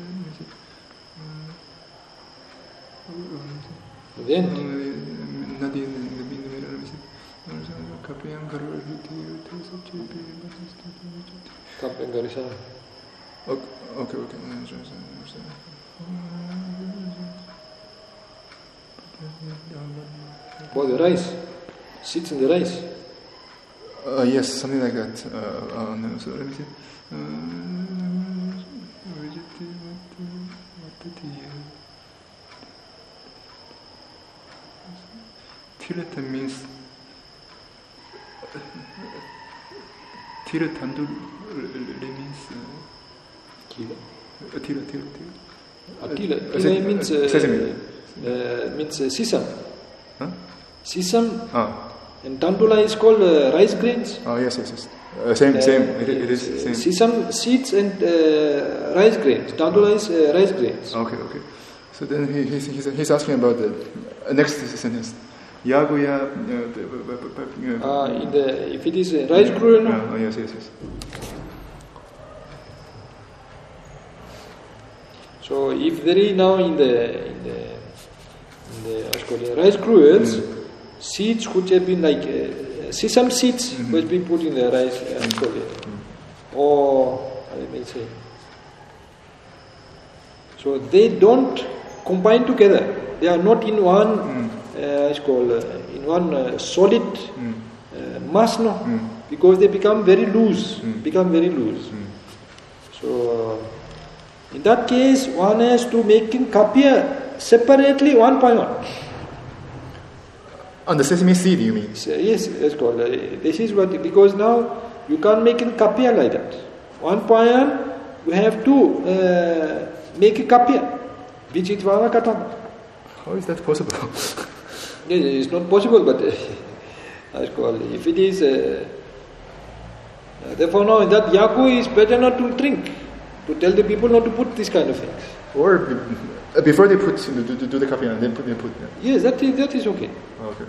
Then? Not in the middle. Kapya and Kapya Garisa. Okay. For the rice. Sits in the rice. Yes, something like that. No, so let me see. Tirata means Tiratandur means Tira. Tila means sesame. Means sesame. Huh? Sesame. And tandula is called rice grains. Oh yes. Same. It is same. Sesame seeds and rice grains. Tandula is rice grains. Okay. So then he's asking about the next sentence. Yaguya. If it is rice grain. Oh yes. So if there is now in the what's called rice grains. Seeds which have been like sesame seeds which been put in the rice or let me say. So they don't combine together. They are not in one. It's called in one solid mass, no, because they become very loose. So in that case, one has to making kapya separately one by one. On the sesame seed, you mean? Yes, that's called. This is what, because now you can't make a kapya like that. One point, you have to make a kapya, which is vana katana. How is that possible? Yes, it's not possible, but that's called. If it is, therefore now that yaku is better not to drink, to tell the people not to put this kind of things. Or before they put do the kapya and then put. Yes, that is okay. Okay.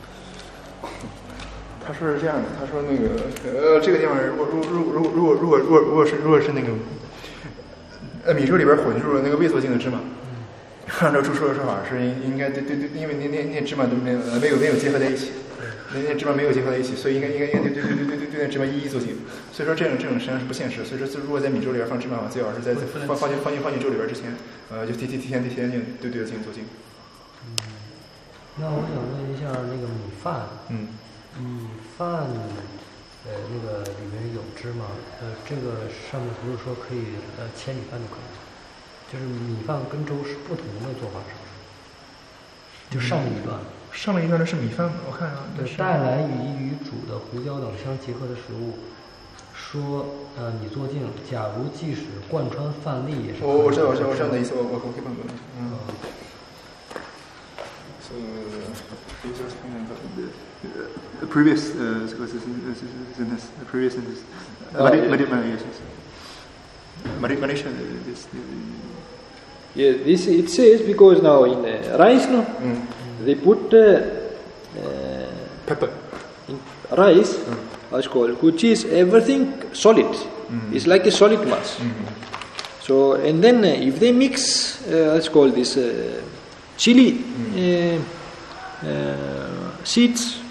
他说是这样的，他说那个这个地方如果是那个米粥里边混入了那个味素性的芝麻，按照朱叔的说法是应该对，因为那芝麻都没有结合在一起，那芝麻没有结合在一起，所以应该对那芝麻一做性，所以说这种实际上是不现实，所以说如果在米粥里边放芝麻的话，最好是在放进粥里边之前，就提前对的进行做性。 那我想问一下那个米饭，米饭，那个里面有芝麻，这个上面不是说可以切米饭就可以，就是米饭跟粥是不同的做法，是不是？就上面一段。 上面一段的是米饭，我看啊。 对，带来与煮的胡椒等相结合的食物，说你做净，假如即使贯穿饭粒也是。 我知道你的意思，我可以帮助你。So he's asking about the previous sentence. The previous sentence. Yes, this it says because now in rice, no, they put pepper in rice. What's called, which is everything solid. It's like a solid mass. So and then if they mix, what's called this. Chili seeds.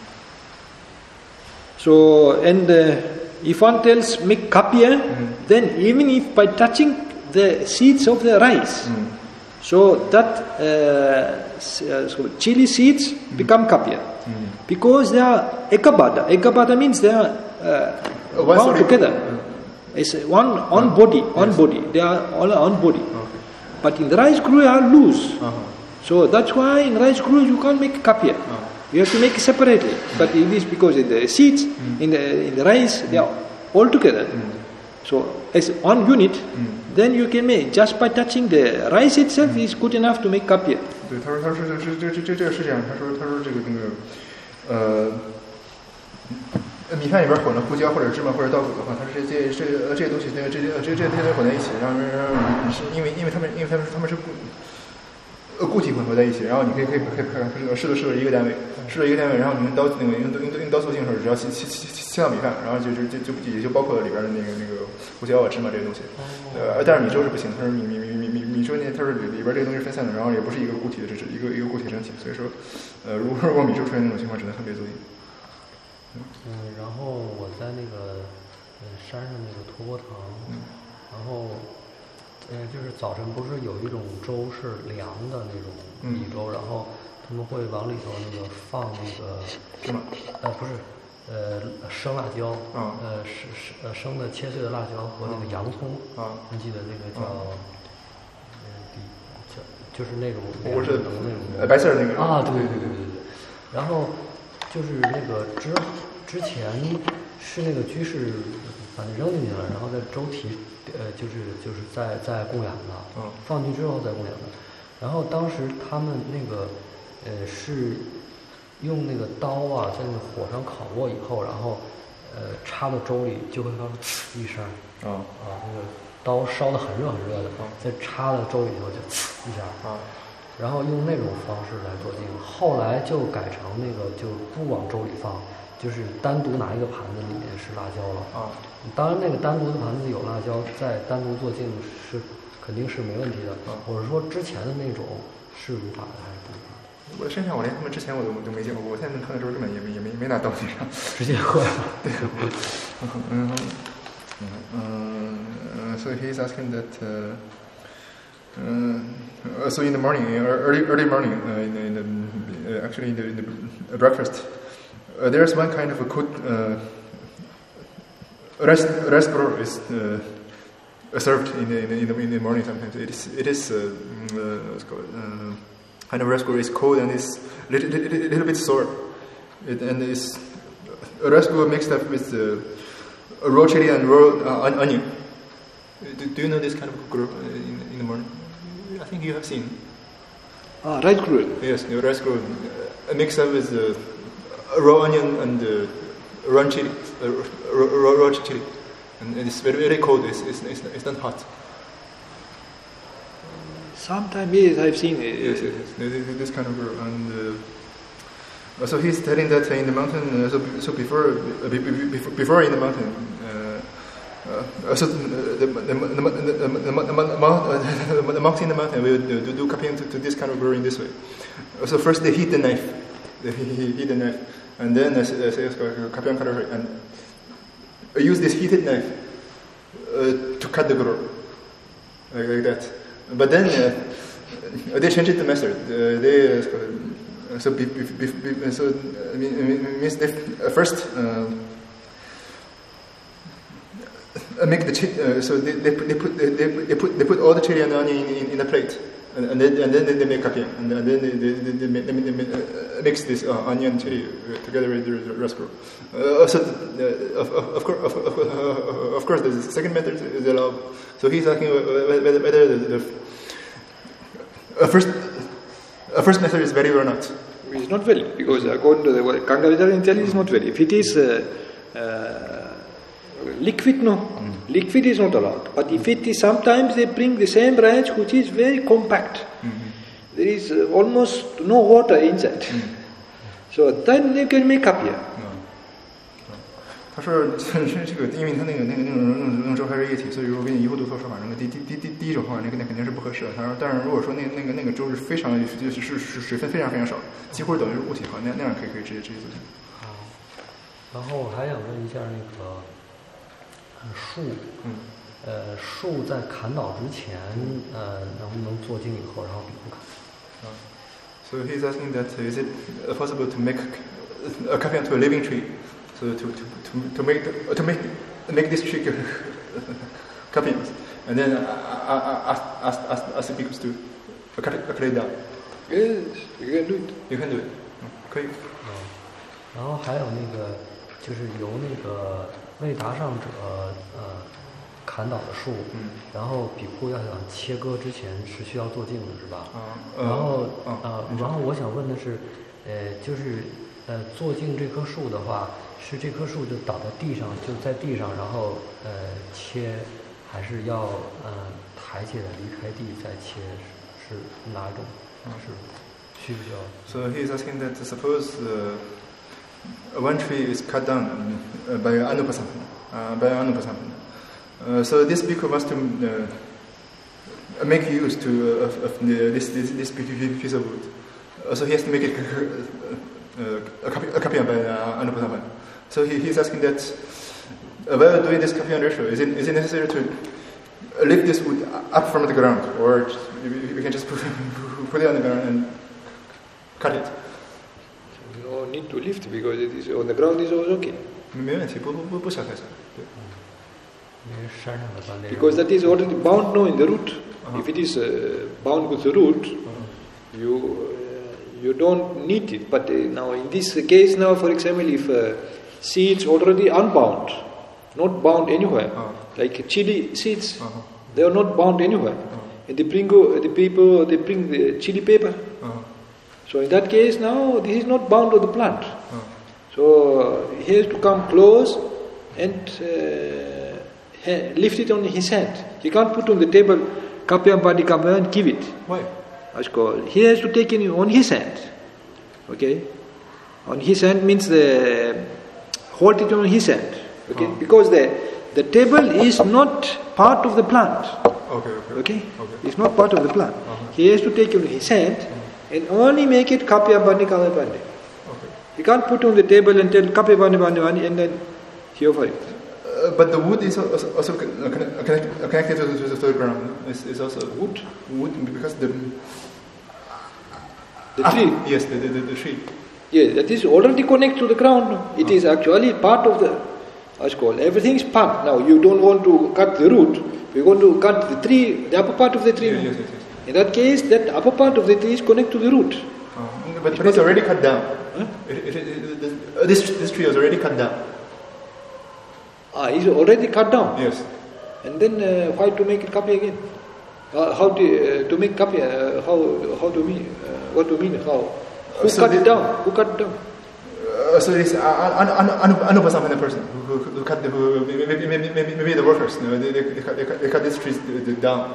So and if one tells make kapya, then even if by touching the seeds of the rice, so that chili seeds become kapya, because they are ekabada. Ekabada means they are bound together. It's one body. They are all on body. But in the rice gruel are loose. So that's why in rice gruel you can't make kapya. You have to make it separately. But it is because in the seeds, in the rice, they are all together. So as one unit, then you can make. Just by touching the rice itself is good enough to make kapya. 对，他说这个是这样，他说这个米饭里边混了胡椒或者芝麻或者稻谷的话，它是这些东西，这些混在一起，然后是因为他们是固体混合在一起，然后你可以试了一个单位，然后你用刀做净的时候，只要切到米饭，然后也就包括了里边的那个胡椒啊、芝麻这些东西。但是米粥是不行，它是米粥它是里边这些东西分散的，然后也不是一个固体的，这是一个固体整体，所以说，如果米粥出现那种情况，只能分别做净。 然后我在那个山上那个托钵塘，然后就是早晨不是有一种粥是凉的那种米粥，然后他们会往里头那个放那个是吗？ 不是，生辣椒，生的切碎的辣椒和那个洋葱，你记得那个叫就是那种我是那种白色的那个啊，对，然后就是那个之前是那个居士把那扔进去了，然后在粥体就是在供养的，放进去之后再供养的。然后当时他们那个是用那个刀啊，在那个火上烤过以后，然后插到粥里就会发出呲一声，那个刀烧得很热的，再插到粥里头就呲一下，然后用那种方式来做净。后来就改成那个就不往粥里放，就是单独拿一个盘子里面是辣椒了。当然那个单独的盘子有辣椒，再单独做净是肯定是没问题的。我是说之前的那种是如法的还是不如法的？ 我身上我连他们之前我都没见过，我现在看的时候根本也没拿刀子上， 直接喝了。 对，So he's asking that. So in the morning, early morning, actually in the breakfast, there's one kind of a cooked rice gruel is served in the morning. Sometimes it is what's called kind of rice gruel is cold and is little bit sour, and is a rice gruel mixed up with raw chili and raw onion. Do you know this kind of gruel in the morning? I think you have seen. Rice gruel. Yes, the rice gruel mixed up with raw onion and raw chili, raw chili, and it's very cold. It's not hot. Sometimes yes, I've seen it. Yes. This kind of gruel, and so he's telling that in the mountain. So before in the mountain. So the monks in the mountain will do cupping to this kind of gruel in this way. So first they heat the knife, and then cupping cutter and use this heated knife to cut the gruel like that. But then they changed the method. Means they first. Make the so they put all the chili and the onion in a plate, and then they make kapya, and then they mix this onion and chili together with the rice gruel. So of course the second method is allowed. So he's asking whether the first method is valid or not. It's not valid because according to the Kangavidara it's not valid. If it is liquid, no. Liquid is not allowed. But if it is, sometimes they bring the same rice which is very compact. There is almost no water inside. So then they can make kapya. 他说这个，因为他那种粥还是液体，所以说跟你以后读错说法，那个第一种方法，那肯定是不合适的。他说，但是如果说那个粥是非常是水分非常少，几乎等于是固体的话，那样可以直接做净。 然后我还想问一下那个。树，树在砍倒之前，能不能做净以后，然后不砍 ？So he's asking that is it possible to make a kapya to a living tree? So to make this tree kapya, and then ask the people to cut it down. Yes, you can do it. You can do it. 可以。 然后还有那个就是由那个为达上者砍倒的树，然后比库要想切割之前是需要做镜的是吧？然后我想问的是，就是做镜这棵树的话，是这棵树就倒在地上，就在地上，然后切，还是要抬起来离开地再切？是哪种？是需不需要 So he is asking that suppose one tree is cut down by Anupasampan. So this bhikkhu wants to make use of this piece of wood. So he has to make it a kapyan by Anupasampan. So he is asking that while doing this kapyan ritual, is it necessary to lift this wood up from the ground, or we can just put it on the ground and cut it? No need to lift because it is on the ground is also okay. 没问题，不需要抬起来。对。 Because that is already bound now in the root. If it is bound with the root, you don't need it. But now in this case now, for example, if seeds already unbound, not bound anywhere, like chili seeds, they are not bound anywhere. And they bring the chili paper. So in that case now, this is not bound to the plant. So he has to come close and lift it on his hand. He can't put on the table kapya and give it. Why? He has to take it on his hand. Okay? On his hand means hold it on his hand. Okay? Because the table is not part of the plant. Okay? It's not part of the plant. He has to take it on his hand and only make it kapya bandi. You can't put on the table and tell kapya bandi and then he offer it. But the wood is also connected to the ground. It's also wood because the tree. Yes, the tree. Yes, that is already connected to the ground. It is actually part of the. Everything is part. Now you don't want to cut the root. You want to cut the tree, the upper part of the tree. Yes. In that case, that upper part of the tree is connected to the root. But it's already cut down. Huh? This tree was already cut down. It's already cut down. Yes. And then why to make it kapya again? How to make kapya? How do you mean? What do you mean? How? Who cut it down? Who cut it down? So it's Anupasampan person who cut maybe the workers. They cut these trees down,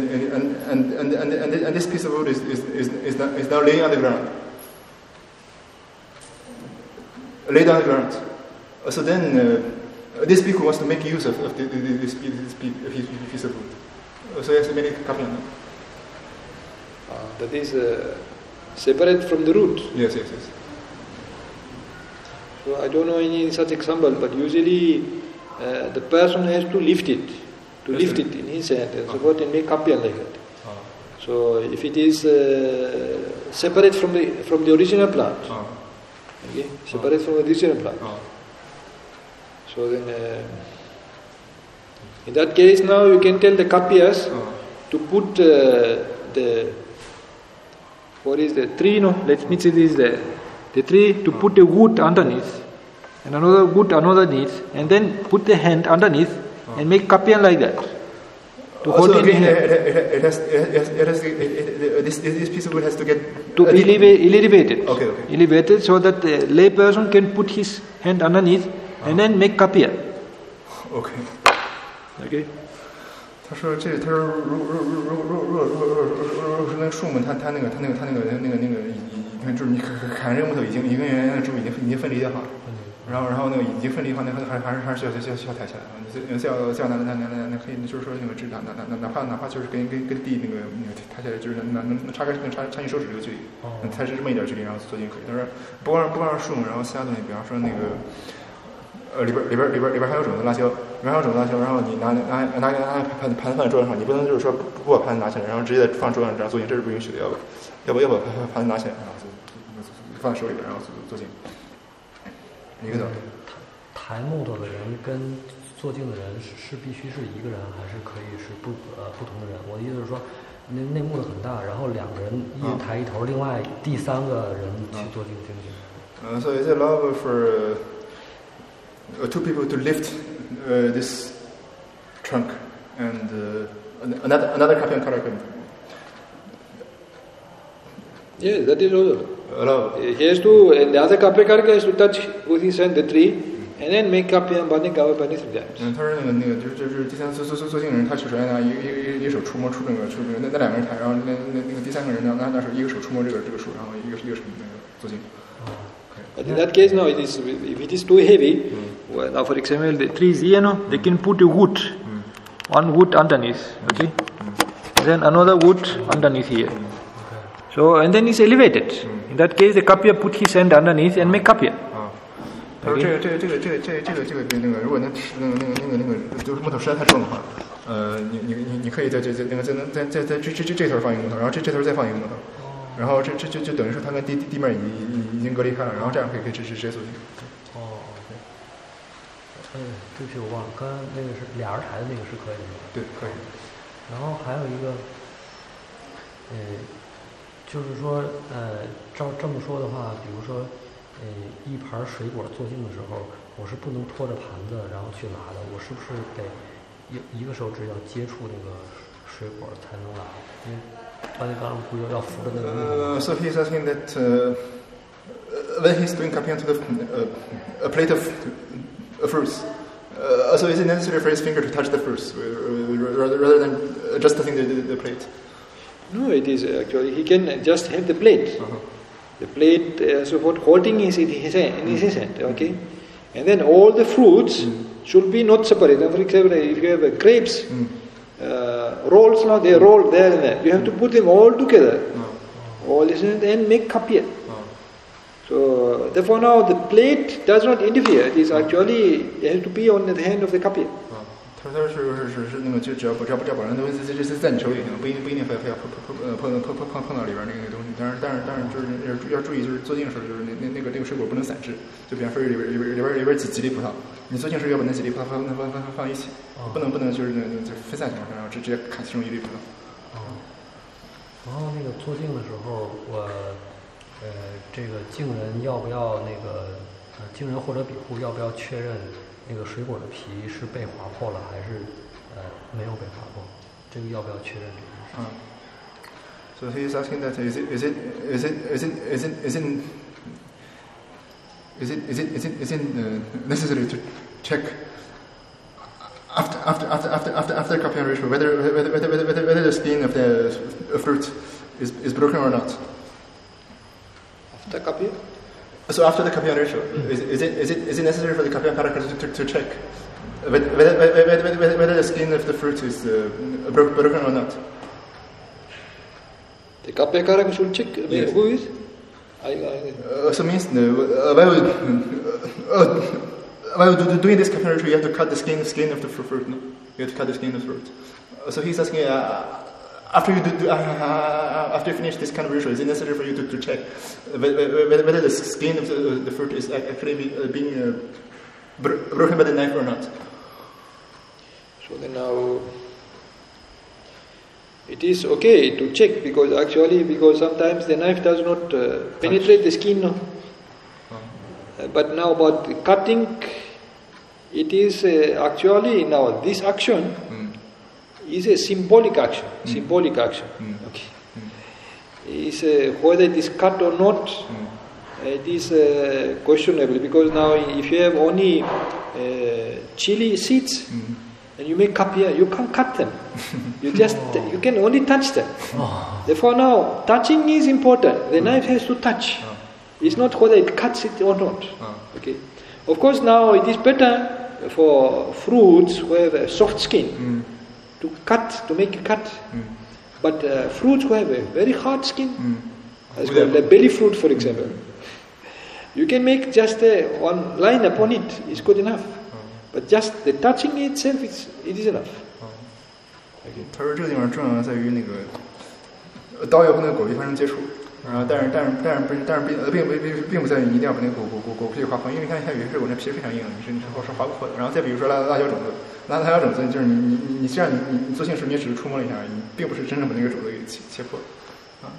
and this piece of wood is now laying on the ground. Laid on the ground. So then this bhikkhu wants to make use of this piece of wood. So he has to make it kapya. That is separate from the root. Yes. So I don't know any such example, but usually the person has to lift it, in his hand and support and make kapya like that. So if it is separate from the original plant, okay, separate from the original plant. So then, in that case, now you can tell the kapyas to put the tree. No, let me say this: the tree to put a wood underneath, and another wood underneath, and then put the hand underneath and make kapya like that. To hold it in hand. This piece of wood has to get to be elevated. Okay. Elevated so that the lay person can put his hand underneath and then make kapya. Okay. 他说如是那个树木，它那个就是你砍这个木头已经跟原来的树已经分离的话，然后那个已经分离的话，那还是需要抬起来的。需要那可以就是说那个哪怕就是跟地那个抬起来，就是能差你手指这个距离，抬是这么一点距离，然后做进可以。他说不光是树木，然后其他东西，比方说那个。里边还有种子辣椒，然后你拿盘子放在桌子上，你不能就是说不把盘子拿起来，然后直接放桌子上这样做进，这是不允许的，要把盘子拿起来，然后放在手里边，然后做进。一个道理。 抬木头的人跟做镜的人是必须是一个人，还是可以是不同的人？我的意思是说， 那木头很大，然后两个人一人抬一头，另外第三个人去做这个精进。 So it's allowable for two people to lift this trunk and another Kapiyan Karaka. Yes, that is also allowable. He has to, and the other Kapiyan Karaka has to touch with his hand the tree and then make Kapiyan Bani Kawa Bani 3 times. 他说那个就是第三做经人，他首先拿一手触摸出那两个人抬，然后那个第三个人拿手一个手触摸这个树，然后一个手那个做经。 But in that case, now if it is too heavy, well, now for example, the trees here, they can put a wood, one wood underneath, okay, then another wood underneath here. So and then it's elevated. In that case, the Kapiya put his hand underneath and make Kapiya. 他说这个那个，如果那个就是木头实在太重的话，你可以在这头放一个木头，然后这头再放一个木头。然后这就等于说它跟地面已经隔离开了，然后这样可以直接做进去。 对不起，我忘了，刚刚那个是俩人抬的那个是可以的吗？ 对，可以。 然后还有一个，就是说，照这么说的话，比如说，一盘水果做净的时候，我是不能拖着盘子然后去拿的，我是不是得一个手指要接触那个水果才能拿？因为 So he's asking that when he's doing Kapiyan to a plate of fruits, so is it necessary for his finger to touch the fruits rather than just touching the plate? No, it is actually he can just have the plate. The plate, so what holding is in his hand, okay, and then all the fruits should be not separated. For example, if you have grapes. Rolls now, they roll there and there. You have to put them all together. All this and make Kapiya. So therefore now the plate does not interfere. It is actually it has to be on the hand of the Kapiya. 他说是那个就只要保证东西在你手里就行，不一定非要碰到里边那个东西。但是就是要注意，就是做净的时候，就是那个水果不能散置。就比方说里边几粒葡萄，你做净时要把那几粒葡萄放一起，不能就是就分散情况下，然后直接砍其中一粒葡萄。 然后那个做净的时候，我这个净人要不要那个净人或者比护要不要确认？那个水果的皮是被划破了还是没有被划破？这个要不要确认这个？ So he is asking that is it necessary to check after Kapiyan ritual whether the skin of the fruit is broken or not? After Kapiyan? So after the Kapiyan ritual, is it necessary for the Kapiyan Karaka to check whether the skin of the fruit is broken or not? The Kapiyan Karaka should check. Yes. Who is? So means while doing this Kapiyan ritual, you have to cut the skin of the fruit. No? You have to cut the skin of the fruit. So he's asking. After you after you finish this kind of ritual, is it necessary for you to check whether the skin of the fruit is actually being broken by the knife or not? So then now it is okay to check because sometimes the knife does not penetrate the skin. No? But now about the cutting, it is actually now this action. Is a symbolic action. Okay. Is whether it is cut or not, it is questionable because now if you have only chili seeds and you make Kapiya, you can't cut them. You can only touch them. Therefore now touching is important. The knife has to touch. It's not whether it cuts it or not. Okay. Of course now it is better for fruits who have a soft skin. To make a cut. But fruits who have a very hard skin, as called the belly fruit, for example, you can make just one line upon it, is good enough. But just the touching itself, it is enough. 他说这个地方重要在于那个刀要不能跟果皮发生接触，然后但是并不在于你一定要把那个果皮划破，因为你看有些水果那皮是非常硬的，你是划不破的。然后再比如说辣椒种子，辣椒种子就是你虽然你做净时你只是触摸了一下，你并不是真正把那个种子切破，啊。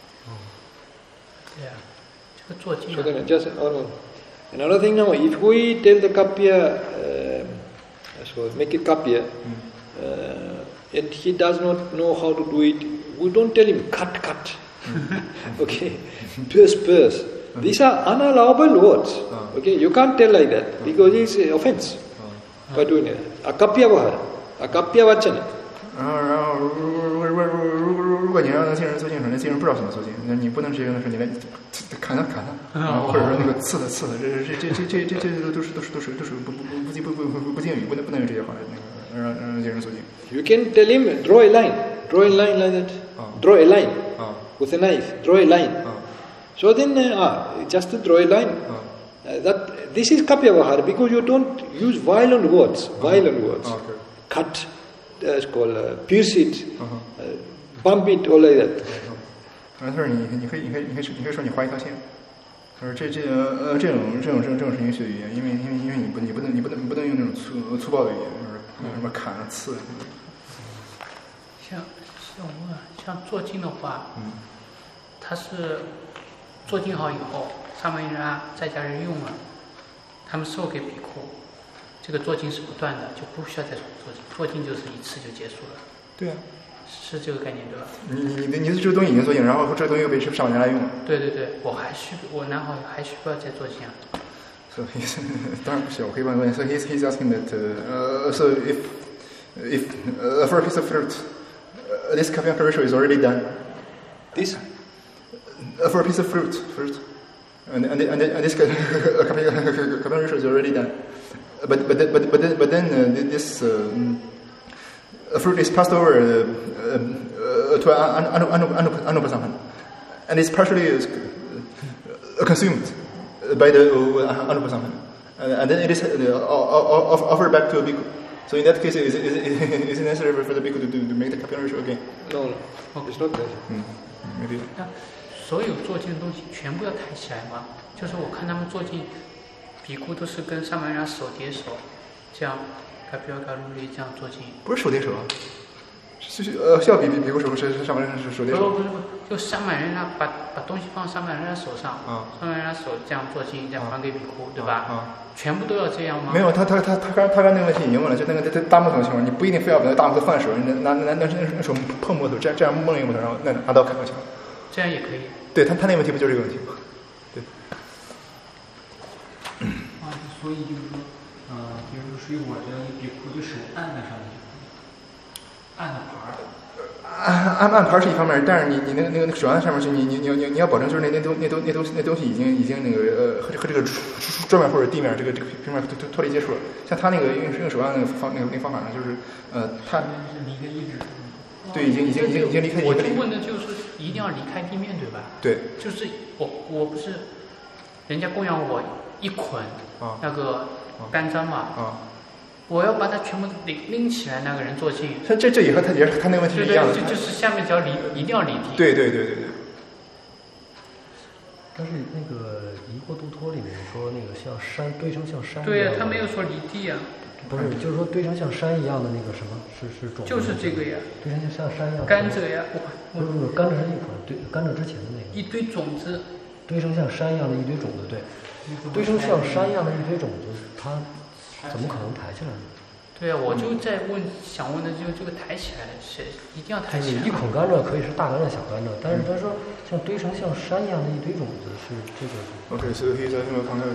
对呀，这个做经。 So then just another thing now, if we tell the kapya, so make it kapya, and he does not know how to do it, we don't tell him cut. Okay, purse. These are unallowable words. Okay, you can't tell like that because it's offense by doing it. Akapya vahara, akapya vachana. 然后如果你让那些人做净手，那些人不知道怎么做净，那你不能直接跟他说你来砍他，然后或者说那个刺他，这都是不敬语，不能用这些话让那些人做净。 You can tell him draw a line like that. Draw a line with a knife. Draw a line. So then just draw a line. That this is kapya vahara because you don't use violent words. Cut. It's called pierce it, bump it, all like that. 他说你可以说你画一条线，他说这种是允许的语言，因为你不能用那种粗暴的语言，就是什么砍啊刺。 像做经的话，他是做经好以后，萨满人在家人用了，他们授给比库。这个做经是不断的，就不需要再做经，做经就是一次就结束了。 对啊， 是这个概念对吧？ 你的这个东西已经做经，然后这个东西又被上万年来用了。 对，我男好还需不要再做经啊？ So he's 当然不需要，我可以问。So he's asking that so if for a piece of fruit this kapya ritual is already done. This for a piece of fruit, and this kapya ritual is already done. But then this fruit is passed over to Anupasampan, and it's partially consumed by the Anupasampan, and then it is offered back to a bhikkhu. So in that case, is it necessary for the bhikkhu to make the kapya ritual again? No, it's not necessary. Maybe. 所有做经的东西全部要抬起来吗？就是我看他们做经。 比库都是跟萨满人手叠手，这样嘎比尔嘎鲁里这样做经。 不是手叠手啊，需要比库手是萨满人是手叠手。 不，就萨满人把东西放萨满人手上，萨满人手这样做经，这样还给比库，对吧？全部都要这样吗？ 没有，他刚那个问题已经问了，就那个在大木头的情况，你不一定非要把那大木头放在手上，拿手碰木头，这样摸一个木头，然后拿刀砍过去。 这样也可以。 对他那个问题不就是这个问题吗？ 所以就是说，比如说水果的比库的手按在上面，按的盘儿。 按盘是一方面，但是你那个手按上面去，你要保证就是那东西已经那个和这个桌面或者地面这个平面脱离接触了。像他那个用手按那个方法呢，就是他离开一指。 对，已经离开。 我就问的就是一定要离开地面，对吧？ 对。 就是我不是人家供养我一捆。 那个干章嘛，我要把它全部拎起来，那个人做经。 这也和他那个问题是一样的。 就是下面只要一定要离地。 对。 但是那个《疑惑度脱》里面说那个像山堆成像山一样。 对呀，他没有说离地呀。 不是，就是说堆成像山一样的那个什么是种。 就是这个呀。 堆成像山一样。 甘蔗呀， 不是甘蔗是一款，对，甘蔗之前的那个。 一堆种子。 堆成像山一样的一堆种子，对。 堆成像山一样的一堆种子，它怎么可能抬起来呢？ 对啊，我就在想问的就这个抬起来，一定要抬起来。 一捆甘蔗可以是大甘蔗、小甘蔗，但是他说像堆成像山一样的一堆种子是这个。 OK， 所以可以在这个旁边。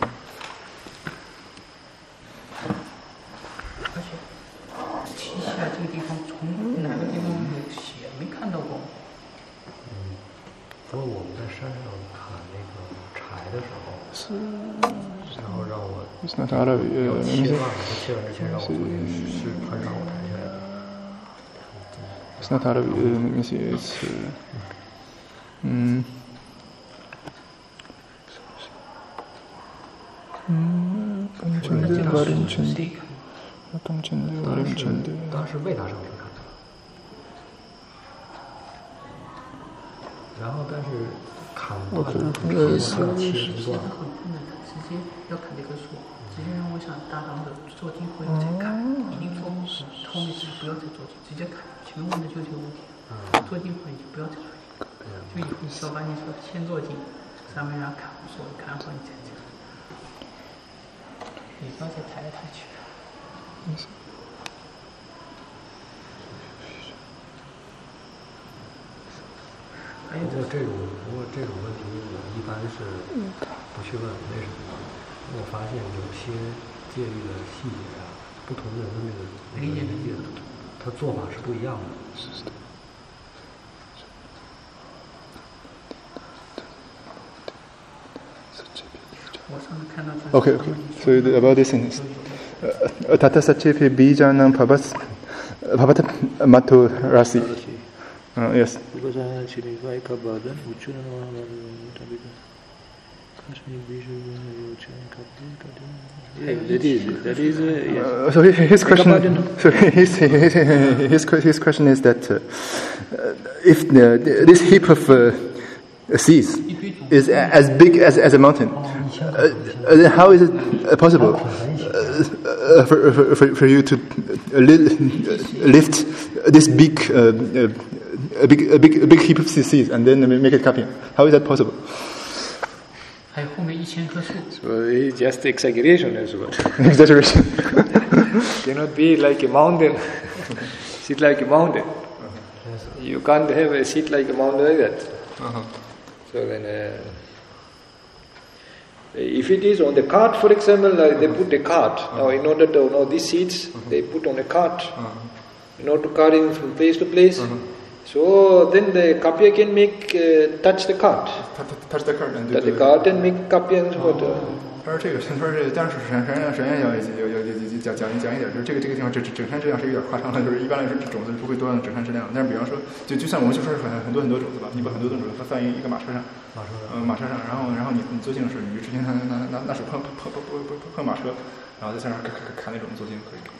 而且提起来这个地方从哪个地方有写？没看到过。 不过我们在山上砍那个柴的时候。 然后让我要切断了，切断之前让我做件事，穿上我抬起来的。 It's not out of let me see. It's 当时为他上面看的。然后但是。 砍断的，直接要砍这棵树，直接让我想大堂的做经回来再砍，一定做后面不要再做经，直接砍。前面问的就这个问题。 做镜后你就不要再做镜，就以后小把你说先做镜，上面让看说看好你再讲，你不要再抬来抬去。 不过这种问题我一般是不去问，为什么？我发现有些戒律的细节啊，不同人的那个理解，他做法是不一样的。 Okay. So about this sentence, Tata Satchepe Bijanam Bhavat Mato Rasi. Yes. That is. Yes. So his question. So his question is that if this heap of seas is as big as a mountain, then how is it possible for you to lift this big heap of seas and then make it copy? How is that possible? So it's just exaggeration as well. Exaggeration. Cannot be like a mountain. Sit like a mountain. You can't have a seat like a mountain like that. So then, if it is on the cart, for example, like they put a cart. Now, in order to these seats, they put on a cart in order to carry it from place to place. So then the kapya can touch the cart. Touch the cart and touch the cart and make kapya and so forth. 他说这个，但是首先要讲一点，就是这个地方整山质量是有点夸张的，就是一般来说种子不会多的整山质量，但是比方说，就算我们就说是很多种子吧，你把很多种子放一个马车上，然后你做镜的时候，你就直接拿手碰马车，然后在上面砍那种做镜可以。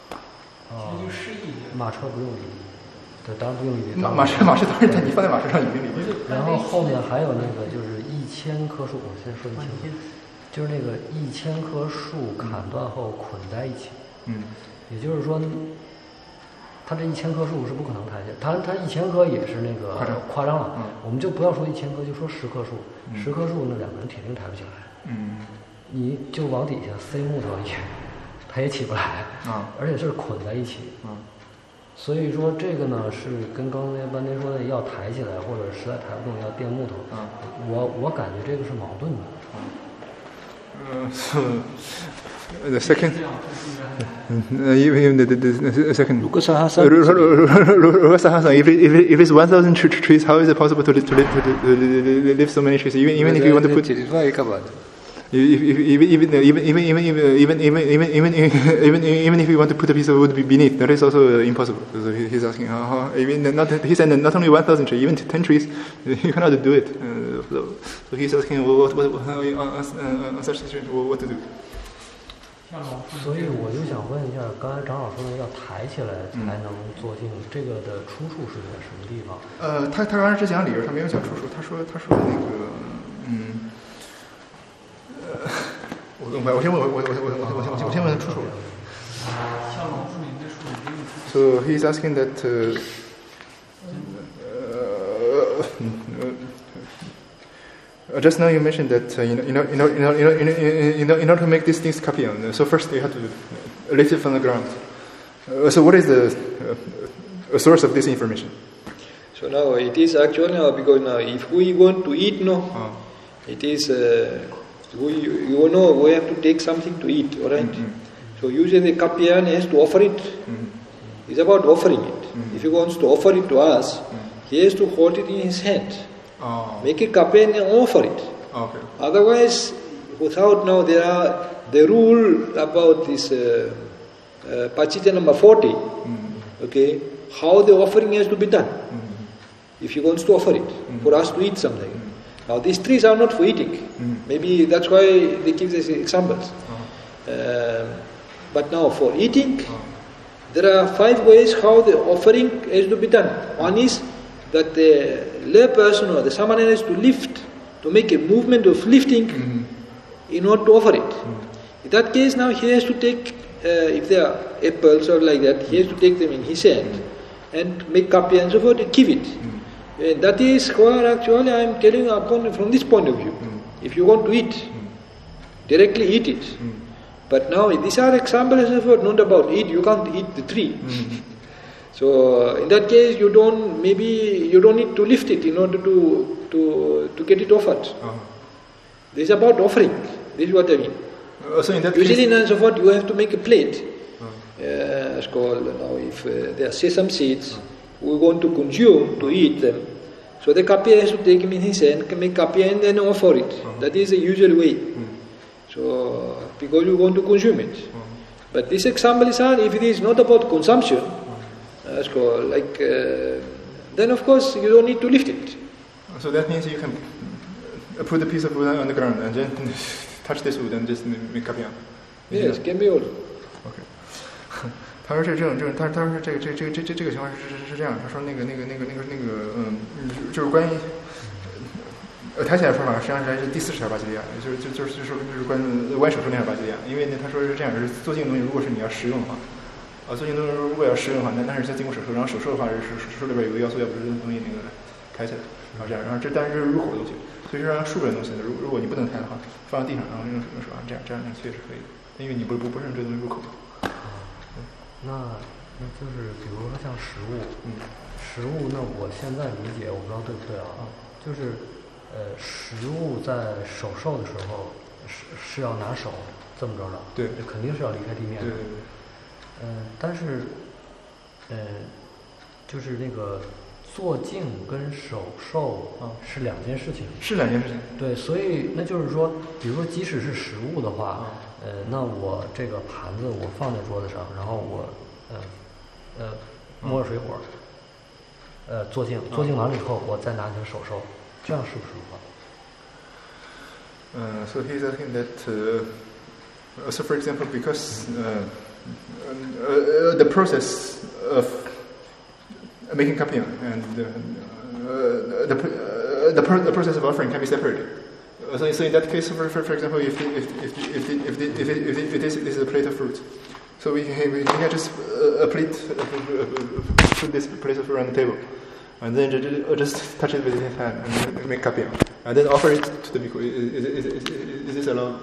马车不用理，对，当然不用理。 马车当然你放在马车上已经理。 然后后面还有那个就是1000棵树，我先说1000。就是那个1000棵树砍断后捆在一起，也就是说，它这1000棵树是不可能抬起来，它1000棵也是那个夸张了，我们就不要说1000棵，就说10棵树，10棵树那2个人铁定抬不起来，你就往底下塞木头它也起不来，而且是捆在一起，所以说这个呢是跟刚才班尼说的要抬起来，或者实在抬不动要垫木头，我感觉这个是矛盾的。 So the second, even the second. If it's 1,000 trees, how is it possible to lift so many trees? Even if you want to put. Even if you want to put a piece of wood beneath, that is also impossible. So he's asking how he said not only 1,000 trees, even 10 trees, you cannot do it. So he's asking what such situation what to do. 所以我就想问一下，刚才长老说的要抬起来才能做镜，这个的出处是在什么地方？ 他刚才只讲理由，他没有讲出处。他说那个我先问出处。So he's asking that. Just now you mentioned that in order to make these things kapiyan, so first you have to lift it from the ground. So what is the source of this information? So now it is actually because now if we want to eat, it is we have to take something to eat, all right? So usually the kapiyan has to offer it. It's about offering it. If he wants to offer it to us, he has to hold it in his hand. Make it kapiyan and offer it. Okay. Otherwise, without now there are the rule about this pachita number 40. Okay, how the offering has to be done. If he wants to offer it for us to eat something. Now these trees are not for eating. Maybe that's why they give these examples. But now for eating, there are 5 ways how the offering has to be done. One is that the lay person or the samana has to lift, to make a movement of lifting in order to offer it. In that case now he has to take, if there are apples or like that, he has to take them in his hand and make kapya and so forth, give it. And that is what actually I am telling from this point of view. If you want to eat, directly eat it. But now these are examples and so forth, not about eat, you can't eat the tree. So in that case you don't need to lift it in order to get it offered. This is about offering. This is what I mean. So in that usually case, and so forth you have to make a plate. It's called now if there are sesame seeds, we want to consume, to eat them. So the kapya has to take him in his hand, make kapya and then offer it. That is the usual way. So because you want to consume it. But this example is if it is not about consumption, it's called then of course you don't need to lift it. So that means you can put a piece of wood on the ground and then touch this wood and just make kapya. Yes, can be also. Okay. 他说这种，他说这个情况是这样，他说就是关于抬起来的说法，实际上是第40条巴基利亚，就是关于弯手说那条巴基利亚，因为呢他说是这样，是做这个东西，如果是你要食用的话，做这个东西如果要食用的话，但是要经过手术，然后手术的话是手术里边有个要素，要不是东西抬起来，然后这样，然后但是这是入口的东西，所以说树本的东西，如果你不能抬的话，放在地上，然后用手这样确实可以，因为你不是这东西入口。 那就是比如说像食物，那我现在理解，我不知道对不对啊，就是食物在手受的时候是要拿手这么着的， 对， 肯定是要离开地面的， 对。 但是就是那个做净跟手受是两件事情， 是两件事情。 对，所以那就是说，比如说即使是食物的话，那我这个盘子我放在桌子上，然后我摸着水果，做净完了以后，我再拿起来手受，这样是不是的话 ？So he's asking that, so for example, because the process of making kapya and the process of offering can be separated. So in that case, for example, if this is a plate of fruit, so we can just put this plate of fruit on the table, and then just touch it with his hand and make kapya, and then offer it to the bhikkhu. Is this allowed?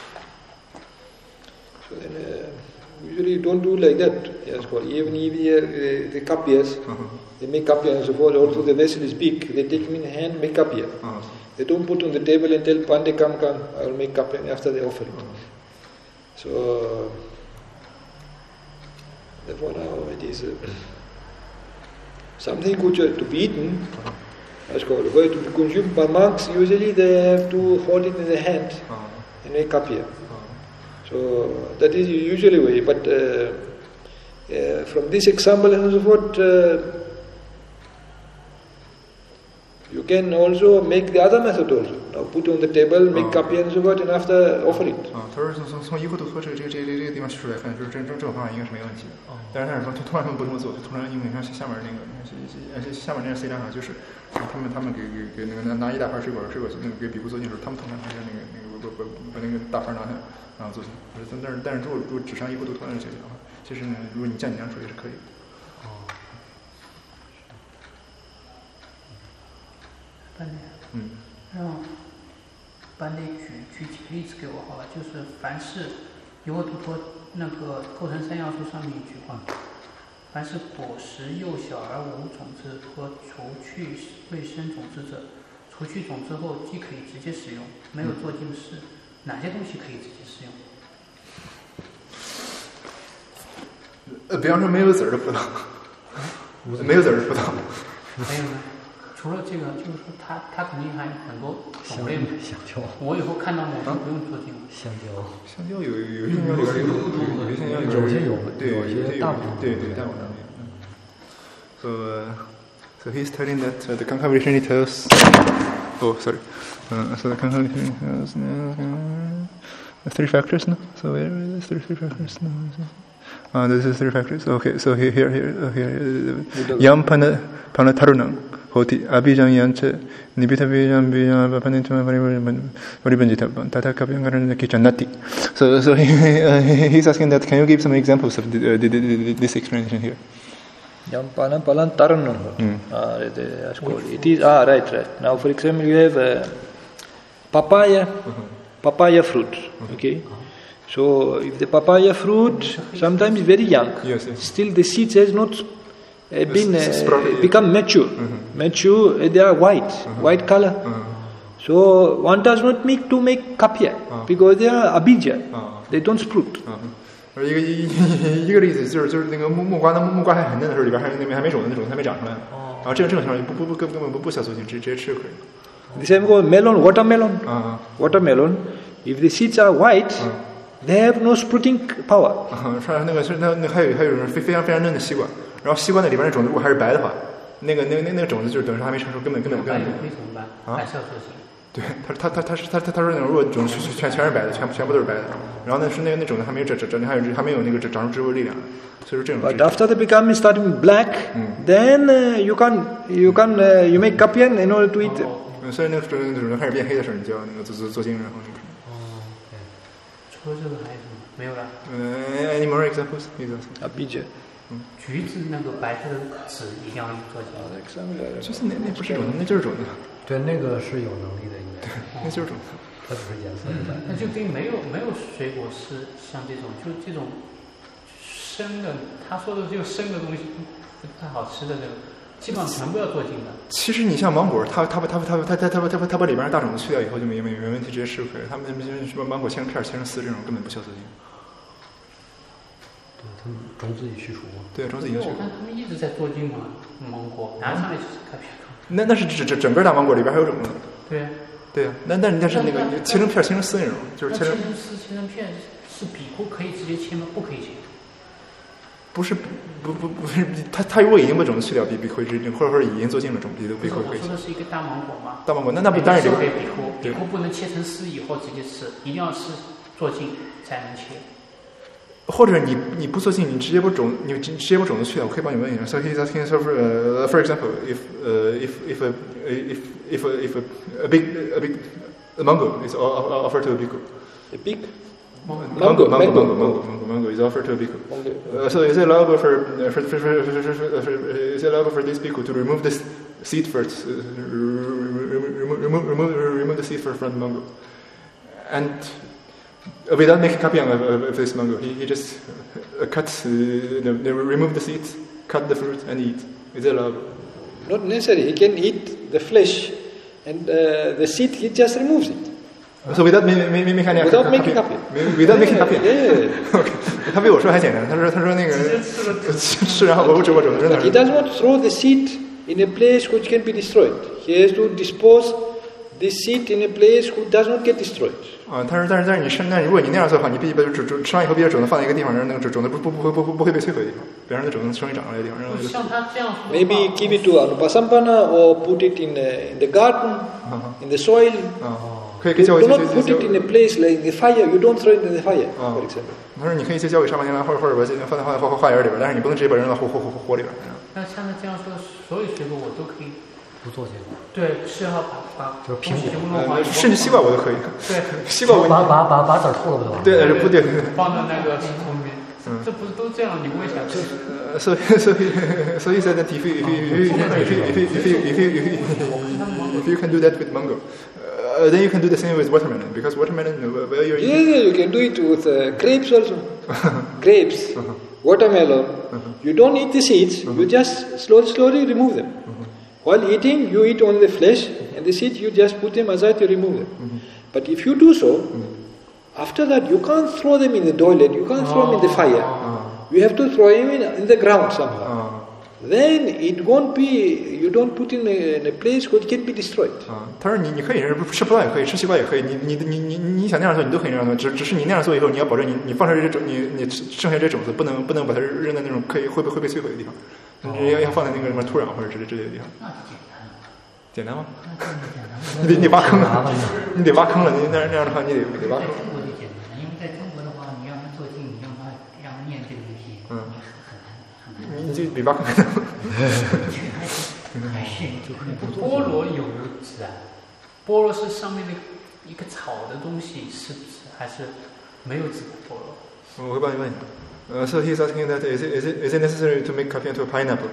So then, usually don't do like that. Yes, even if the kapyas, they make kapya and so forth. Also the vessel is big. They take them in hand, make kapya. They don't put on the table and tell Pande come, I will make kapya after they offer it. So therefore now it is something which to be eaten. That's called going to be consumed by monks. Usually they have to hold it in the hand and make kapya. So that is usually way. But from this example and so forth, you can also make the other method also. Now put on the table, make kapya and so forth, and after offer it. 他说从一户度托这个地方叙述来看，就是这种方法应该是没问题的。但是他说通常他们不这么做，通常因为你看下面那个下面那样 C 量上就是他们给那个拿一大盘水果那个给比库做净时候，他们通常还是把那个大盘拿下来然后做净。但是如果只上一户度托这个的话，其实呢，如果你降量处理是可以的。 班内，让班内举几个例子给我好吧？就是凡是由我读托那个构成三要素上面一句话，凡是果实幼小而无种子和除去未生种子者，除去种子后既可以直接使用，没有做净事，哪些东西可以直接使用？ 比方说没有籽儿的葡萄，没有籽儿的葡萄。 还有呢？除了这个，就是说它肯定还有很多种类嘛。 香蕉。我以后看到某些不用做净。 香蕉有些香蕉里边有些有大部分对大部分。So he's telling that the Kankha-Vishani tells. Oh, sorry. So the Kankha-Vishani tells three factors. No. So where is three factors? No. This is three factors. Okay. So here. Yam Panatarunam. Hoti Abhijanyancha Nibitabijan Bijan Panituma Varibanjita Tata Kapyangaran Kichanati. So he's asking that can you give some examples of this explanation here? Yampana palantarana. It is right. Now, for example, you have papaya fruit. Okay. So, if the papaya fruit sometimes very young, still the seeds has not become mature. Mature, they are white color. So one does not make kapya because they are abija, they don't sprout. 一个例子就是那个木瓜还很嫩的时候，里边还没种子，那种子还没长出来，然后这种情况根本不消毒性，直接吃就可以。 The same goes watermelon. Watermelon, if the seeds are white, they have no sprouting power. 那还有人非常嫩的西瓜，然后西瓜那里边的种子如果还是白的话，那个种子就是等于说还没成熟，根本。 白也可以怎么办？还是要做什么？ 对，他说那种如果种子全是白的，全部都是白的，然后那种子还没有还没有那个长出植物力量，所以说这种。 But after they become starting black, then you make kapya in order to eat them. 所以那种子开始变黑的时候，你就要那个做精，然后那个。 除了这个还有什么？没有了。 Any more examples? Abija. 橘子那个白色的籽一定要做起来。 就是那不是种子，那就是种子。 对，那个是有能力的，应该。 那就是种子。 它只是颜色。 那就跟没有水果是像这种，就这种生的，他说的就生的东西不太好吃的这个，基本上全部要做精的。 其实你像芒果，它把里边的大种子去掉以后就没问题，直接吃就可以。他们什么芒果切成片、切成丝这种根本不消色精。 对，他们种子已去除嘛。 对，种子已经去除。 我看他们一直在做精嘛，芒果拿上来就是开片。 那是整个大芒果里边还有种子。对呀，但是那个切成片、切成丝那种，就是切成丝、切成片是比库可以直接切吗？不可以切。 不是，他如果已经把种子去掉，比库或者已经做净了种子都比库可以切。 我说的是一个大芒果嘛。 大芒果那不当然这个比库不能切成丝以后直接吃，一定要是做净才能切。 或者你不做净，你直接把种子去掉，我可以帮你问一下。So for example, if a big mango is offered to a bhikkhu. A big mango is offered to a bhikkhu. So is it allowable for this bhikkhu to remove this seed first? Remove the seed first from the mango, and without making kapya of this mango, he just remove the seeds, cut the fruit, and eat. Is it allowable? Not necessary. He can eat the flesh, and the seed he just removes it. So without making kapya. Without making kapya. Yeah. Okay. 他比我说还简单。他说那个吃，然后我种子扔那儿。 He does not throw the seed in a place which can be destroyed. He has to dispose the seed in a place which does not get destroyed. 但是如果你那样做的话，你必须把吃完以后，必须把种子放在一个地方，让那个种子不会被摧毁的地方，别让那种子生长出来的地方。 像他这样。 Maybe give it to Anupasampana or put it in the garden, in the soil. Do not put it in a place like the fire. You don't throw it in the fire, for example. 他说你可以交给上半天，或者把放在花园里边，但是你不能直接把扔到火里边。 那像他这样说，所有水果我都可以不做结果。 对，是要把就是苹果， 甚至西瓜我都可以。 对， 西瓜我把籽吐了不得。 对，不对。 放到那个后面，这不是都这样？你为啥？ 所以 said that if you can do that with mango. Then you can do the same with watermelon, because watermelon, you can do it with grapes also. Grapes, watermelon. You don't eat the seeds. You just slowly remove them. While eating, you eat only the flesh, and the seeds you just put them aside to remove them. But if you do so, after that you can't throw them in the toilet. You can't throw them in the fire. You have to throw them in the ground somehow. Then it won't be. You don't put in a place which can be destroyed. 他说你可以吃葡萄也可以，吃西瓜也可以。你想那样做，你都可以那样做。只是你那样做以后，你要保证你放上这些种，你剩下这种子不能把它扔在那种会被摧毁的地方。要放在那个什么土壤或者之类的地方。 那就简单吗？你得挖坑了，你得挖坑了。你那样的话，你得挖坑。 中国就简单，因为在中国的话，你让他做经，你让他念这个东西，很难。 你就比挖坑还菠萝有没有籽啊？菠萝是上面的一个草的东西，是不是？还是没有籽的菠萝？ 我会帮你问一下。 So he's asking that is it necessary to make kapiam to a pineapple?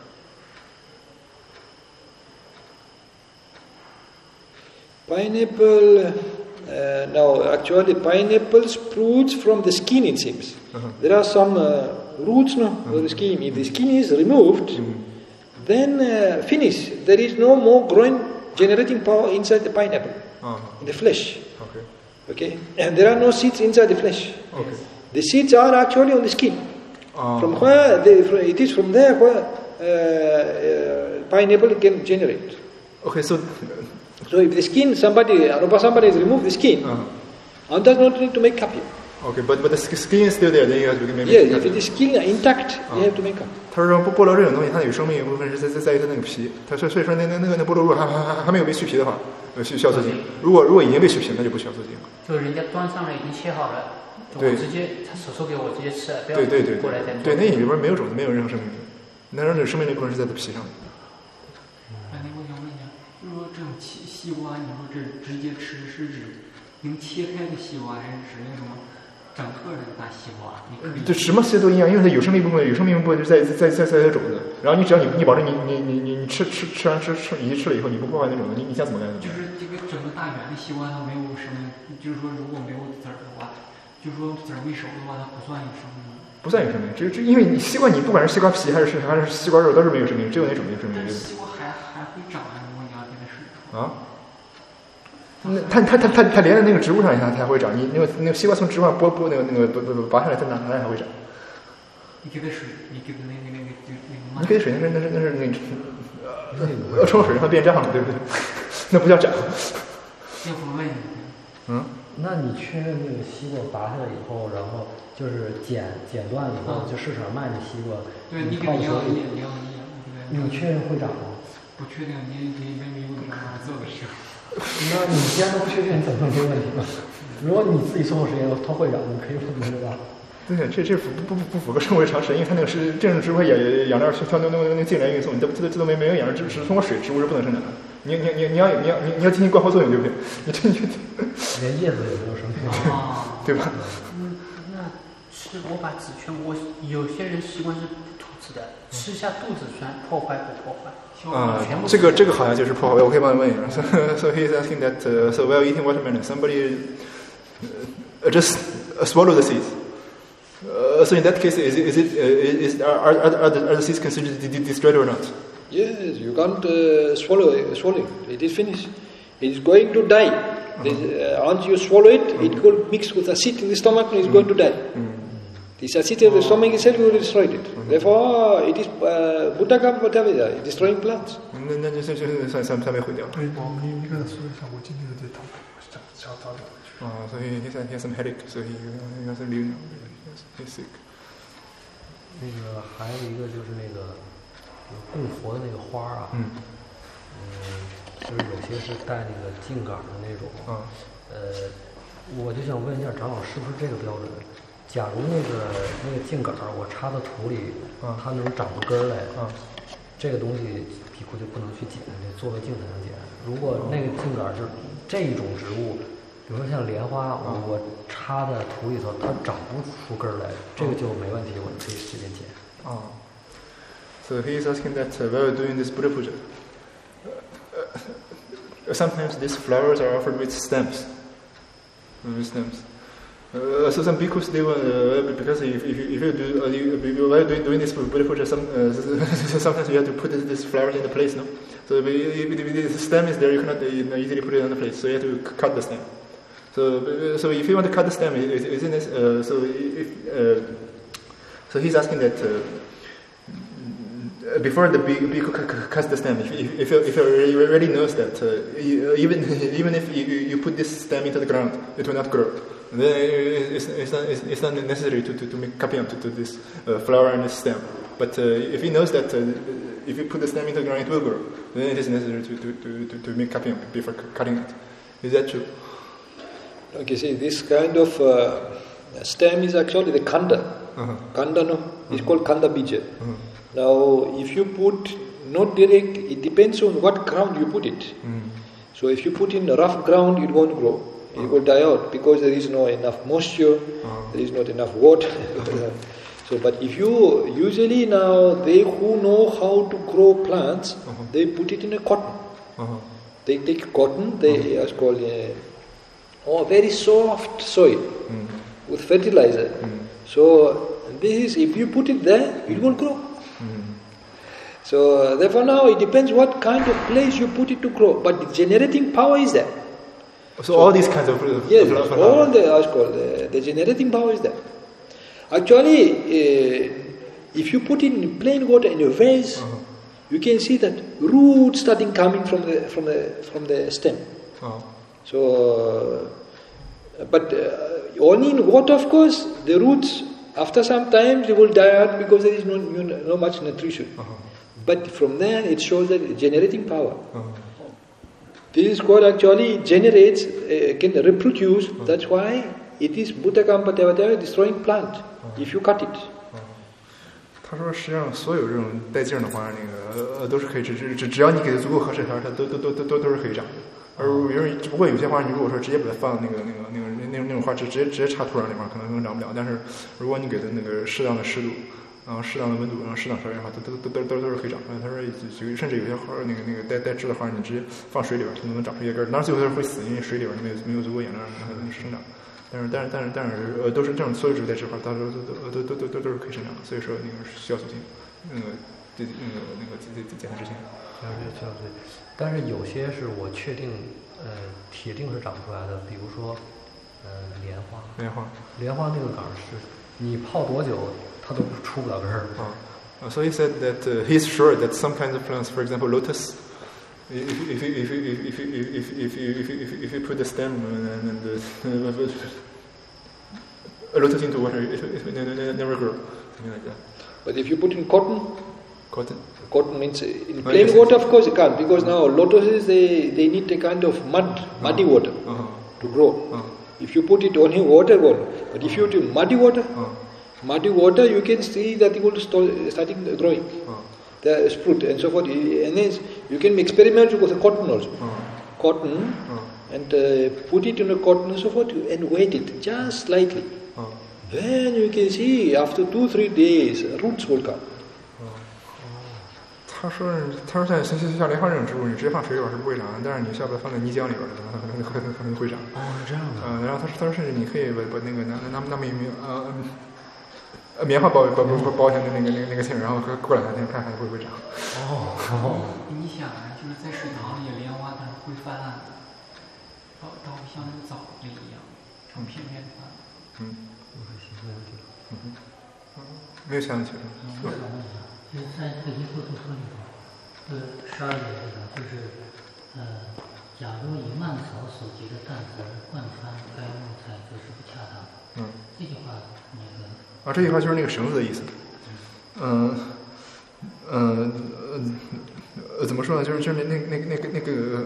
Pineapple, no, actually pineapple sprouts from the skin, it seems. There are some roots of the skin. If the skin is removed, then finish. There is no more growing, generating power inside the pineapple, in the flesh. Okay, and there are no seeds inside the flesh. The seeds are actually on the skin. From where it is from there where pineapple can generate. Okay, so if the skin, somebody has removed the skin, one does not need to make kapiam. Okay, but the skin is still there, then you have to make Yes, if the skin are intact, you have to make kapiam. 他说菠萝这种东西，它有生命一部分是在于它那个皮。他说，所以说那菠萝如果还没有被去皮的话，需要做精。如果已经被去皮，那就不需要做精。 就人家端上来已经切好了，我直接他手给我直接吃，不要过来再做。 对，那里边没有种子，没有任何生命体，那生命力部分是在它皮上的。 我想问一下，就是说这种西瓜，你说这直接吃是指能切开的西瓜，还是指那种整个的大西瓜？ 对，什么西都一样，因为它有生命部分就在它种子。然后只要你保证你吃完已经吃了以后，你不破坏那种子，你想怎么干？ 就是这个整个大圆的西瓜它没有生命，就是说如果没有籽儿的话，就是说籽儿未熟的话，它不算有生命。 不算有生命，因为你西瓜，你不管是西瓜皮还是西瓜肉，都是没有生命，只有那种有生命。 西瓜还会长啊，如果你要给它水。 那它连在那个植物上它还会长。你那个西瓜从植物上拔下来，它哪还会长？ 你给它水，你给它那个。 你给水那是冲水让它变胀了，对不对？那不叫长。 要不问你。 那你确认这个西瓜拔下来以后，然后就是剪断以后，就市场卖的西瓜， 对你给量你确认会长吗？ 不确定，你没有这样做的时候。 那你既然都不确定，怎么能没问题呢？如果你自己做过实验，它会长，你可以问对吧？ 对，这不符合社会常识，因为它那个是这种植物养料是它那进来运送，这都没有养料，只是通过水，植物是不能生长的。你要进行光合作用，对不对？ 连叶子也没有生命， 对吧？ 那是我把纸圈，有些人习惯是吐籽的，吃下肚子酸，破坏不破坏？ 这个好像就是破坏。我可以帮你问一下。So he's asking that so while eating watermelon, somebody just swallow the seeds. So in that case, are the seeds considered destroyed or not? Yes, you can't swallow it. It is finished. It is going to die. Once you swallow it, it will mix with acid in the stomach and it is going to die. This acid in the stomach itself will destroy it. Therefore, it is Buddhagam whatever, destroying plants. 那就算被毁掉了。 你跟他说一下，我今天在讨论， 所以he has some headache, so he has a leave now. He's sick. 那个还有一个就是那个供佛的那个花啊，就是有些是带那个茎秆的那种，我就想问一下长老，是不是这个标准？假如那个茎秆我插到土里，它能长出根来，这个东西比库就不能去捡，得做个茎才能捡。如果那个茎秆是这一种植物，比如说像莲花，我插在土里头，它长不出根来，这个就没问题，我可以随便捡。 So he is asking that while doing this Buddha puja, sometimes these flowers are offered with stems. So some bhikkhus they will because if you do while doing this Buddha puja, sometimes you have to put this flower in the place, no. So if the stem is there, you cannot easily put it on the place. So you have to cut the stem. So if you want to cut the stem, isn't this? So he's asking that before the bhikkhu cuts the stem, if he already knows that even if you put this stem into the ground, it will not grow. Then it's not necessary to make kapiam to this flower and this stem. But if he knows that if you put the stem into the ground, it will grow, then it is necessary to make kapiam before cutting it. Is that true? Okay, see, this kind of stem is actually the kanda. Kanda, no? It's called kanda bija. Now, if you put not direct, it depends on what ground you put it. So if you put in rough ground, it won't grow. It will die out because there is no enough moisture, there is not enough water. So, but if you usually now they who know how to grow plants, they put it in a cotton. They take cotton, they are called very soft soil with fertilizer. So this is, if you put it there, it will grow. So therefore now it depends what kind of place you put it to grow, but the generating power is there. So all these kinds of yes, all the generating power is there. Actually, if you put in plain water in a vase, you can see that roots starting coming from the stem. So, but only in water, of course, the roots after some time they will die out because there is no much nutrition. But from there it shows that generating power. This is what actually generates, can reproduce. That's why it is Bhutakampa Devataya destroying plant if you cut it. 他说，实际上所有这种带茎的话，都是可以只要你给它足够合适条件，它都是可以长的。而只不过有些花，你如果说直接把它放那种花，直接插土壤里面，可能长不了。但是如果你给它适当的湿度，然后适当的温度，然后适当条件的话，都是可以长出来。他说，甚至有些花带枝的花，你直接放水里边，它都能长出叶根。当然最后它会死，因为水里边没有足够养料让它生长。但是都是这种所有植物带枝花，它都是可以生长的。所以说需要小心，检测之前。 但是有些是我确定，铁定是长不出来的，比如说，莲花那个杆是，你泡多久它都出不了根儿。 So he said that he's sure that some kinds of plants, for example, lotus, if you put the stem and a lotus into water, it never grow, something like that. But if you put in cotton means in plain water, of course you can't, because now lotuses they need a kind of muddy water to grow. If you put it only water, but if you put muddy water, you can see that it will starting growing. The sprout and so forth, and then you can experiment with the cotton also. Cotton, and put it in a cotton and so forth, and wet it just slightly. Then you can see after 2-3 days, roots will come. 他说像莲花这种植物，你直接放水里边是不会长，但是你需要把它放在泥浆里边，可能会长。 这样的。 然后他说甚至你可以把那个拿棉花包一下那个茎，然后过2-3天看会不会长。 你想啊，就是在水塘里莲花它会泛滥的，到像那个枣子一样，成片片的泛。 没有想起来。 就是在这个一部图说里头，12节这个就是，假如以蔓草所及的担子灌穿该木材，就是不恰当。这句话这句话就是那个绳子的意思。怎么说呢？就是那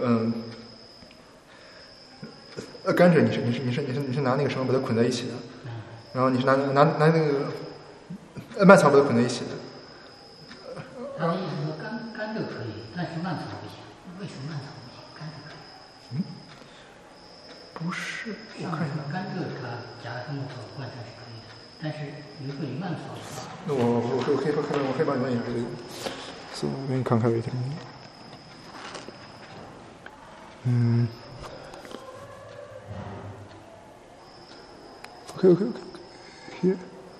个甘蔗，你是拿那个绳子把它捆在一起的，然后你是拿那个蔓草把它捆在一起的。 他的意思说甘蔗可以，但是蔓草不行。为什么蔓草不行？甘蔗可以？ 不是，我看一下。 甘蔗它夹着木头灌上是可以的，但是如果你蔓草的话， 那我可以帮你问一下这个，是我给你看一下。Okay. Here.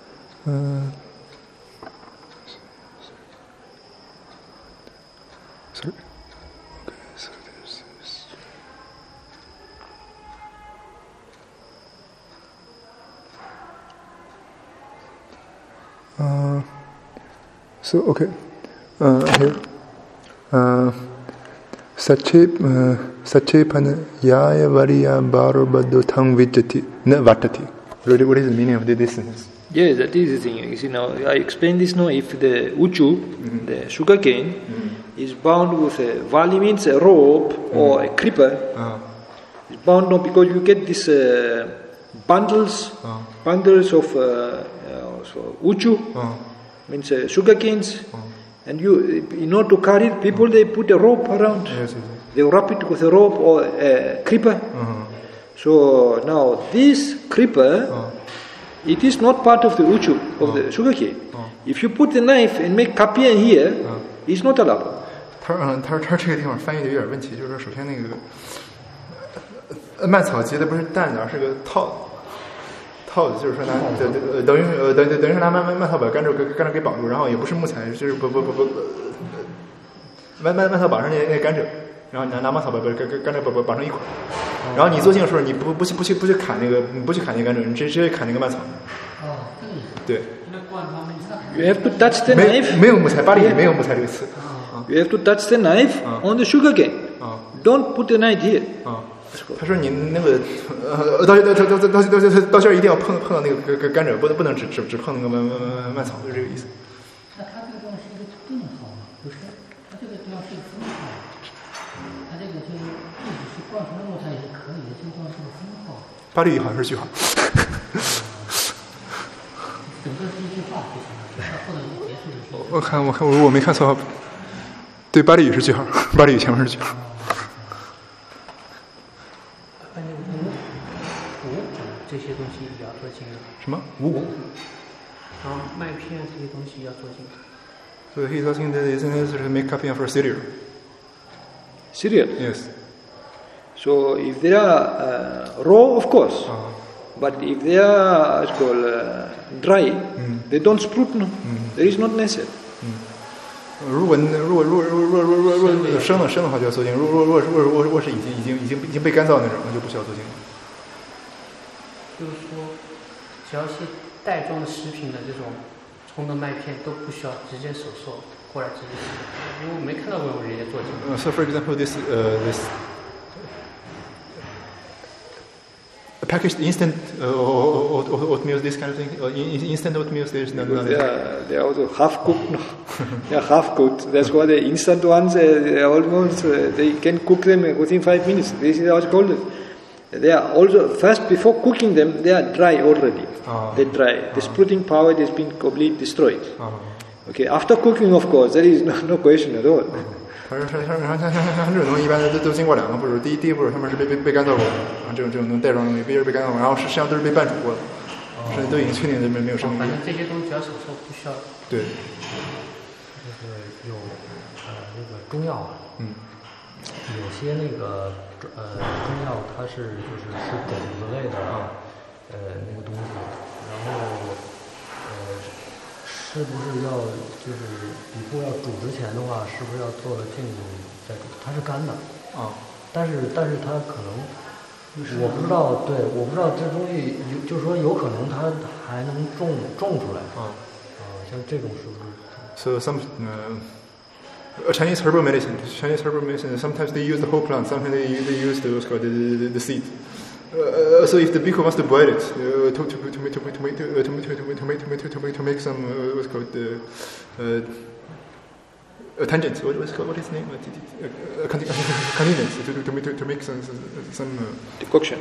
Sorry. Okay, so there's this. So okay. Here. Sachepan yaya variya baro thang vijati na vatati. What is the meaning of this sentence? Yes, that is the thing. You see now, I explained this now. If the uchu, the sugar cane, is bound with a vali means a rope or a creeper, it's bound now because you get these bundles of uchu, means sugar canes, and you, in order to carry it, people they put a rope around. Yes. They wrap it with a rope or a creeper. So now this creeper, it is not part of the uchu of the sugarcane. If you put the knife and make kapian here, it's not allowed. 他这个地方翻译的有点问题，就是说，首先那个蔓草结的不是担子，而是个套子，就是说等于是拿蔓草把甘蔗给绑住，然后也不是木材，就是蔓草绑上那甘蔗，然后你拿蔓草把甘蔗绑成一捆，然后你做镜的时候，你不去砍那个甘蔗，你直接砍那个蔓草。对。 You have to touch the knife. 没有木材，巴黎也没有木材这个词。 You have to touch the knife on the sugarcane. Don't put the knife here. 他说你那个到这儿一定要碰到那个甘蔗，不能只碰那个蔓草，就这个意思。 那他这个地方是一个病号吗？不是，他这个地方是一个分号。他这个就即使是灌出来木材也可以的，这个地方是个分号。 巴黎语好像是句号。 整个是一句话就行了，后头就结束就行。 我看我没看错，对，巴黎语是句号，巴黎语前面是句号。 这些东西也要做精了。 什么？五谷。 然后麦片这些东西要做精。 So he's asking the listeners to make kapian for cereal. Cereal? Yes. So if they are raw, of course. But if they are dry, they don't sprout. No, there is not necessary. 如果生的话就要做精，如果是已经被干燥那种，那就不需要做精。 就是说，只要是袋装的食品的这种冲的麦片都不需要直接手做过来直接吃，因为我没看到过人家做精。 So for example, this packaged instant oatmeal, this kind of thing. Instant oatmeal, there's no. They are also half cooked. No? They are half cooked. That's why the instant ones, almost they can cook them within 5 minutes. This is how it's called. They are also first before cooking them, they are dry already. They dry. The sprouting power has been completely destroyed. Okay. After cooking, of course, there is no question at all. 他说这种东西一般都经过2个步骤，第一步骤他们是被干燥过的，然后这种能袋装东西被干燥过，然后实际上都是被拌煮过的，所以都已经确定没有生命力。 反正这些东西只要手做不需要。 对。 就是有那个中药有些那个中药它是种子类的那个东西，然后是不是要以后要煮之前的话，是不是要做了净再煮？它是干的但是它可能我不知道，对，我不知道这东西就是说有可能它还能种出来像这种是不是 ？So some Chinese herbal medicine, sometimes they use the whole plant, sometimes they use the seed. So if the bhikkhu wants to boil it to make some what's called tangents, what is his name? Condiments to make some decoction.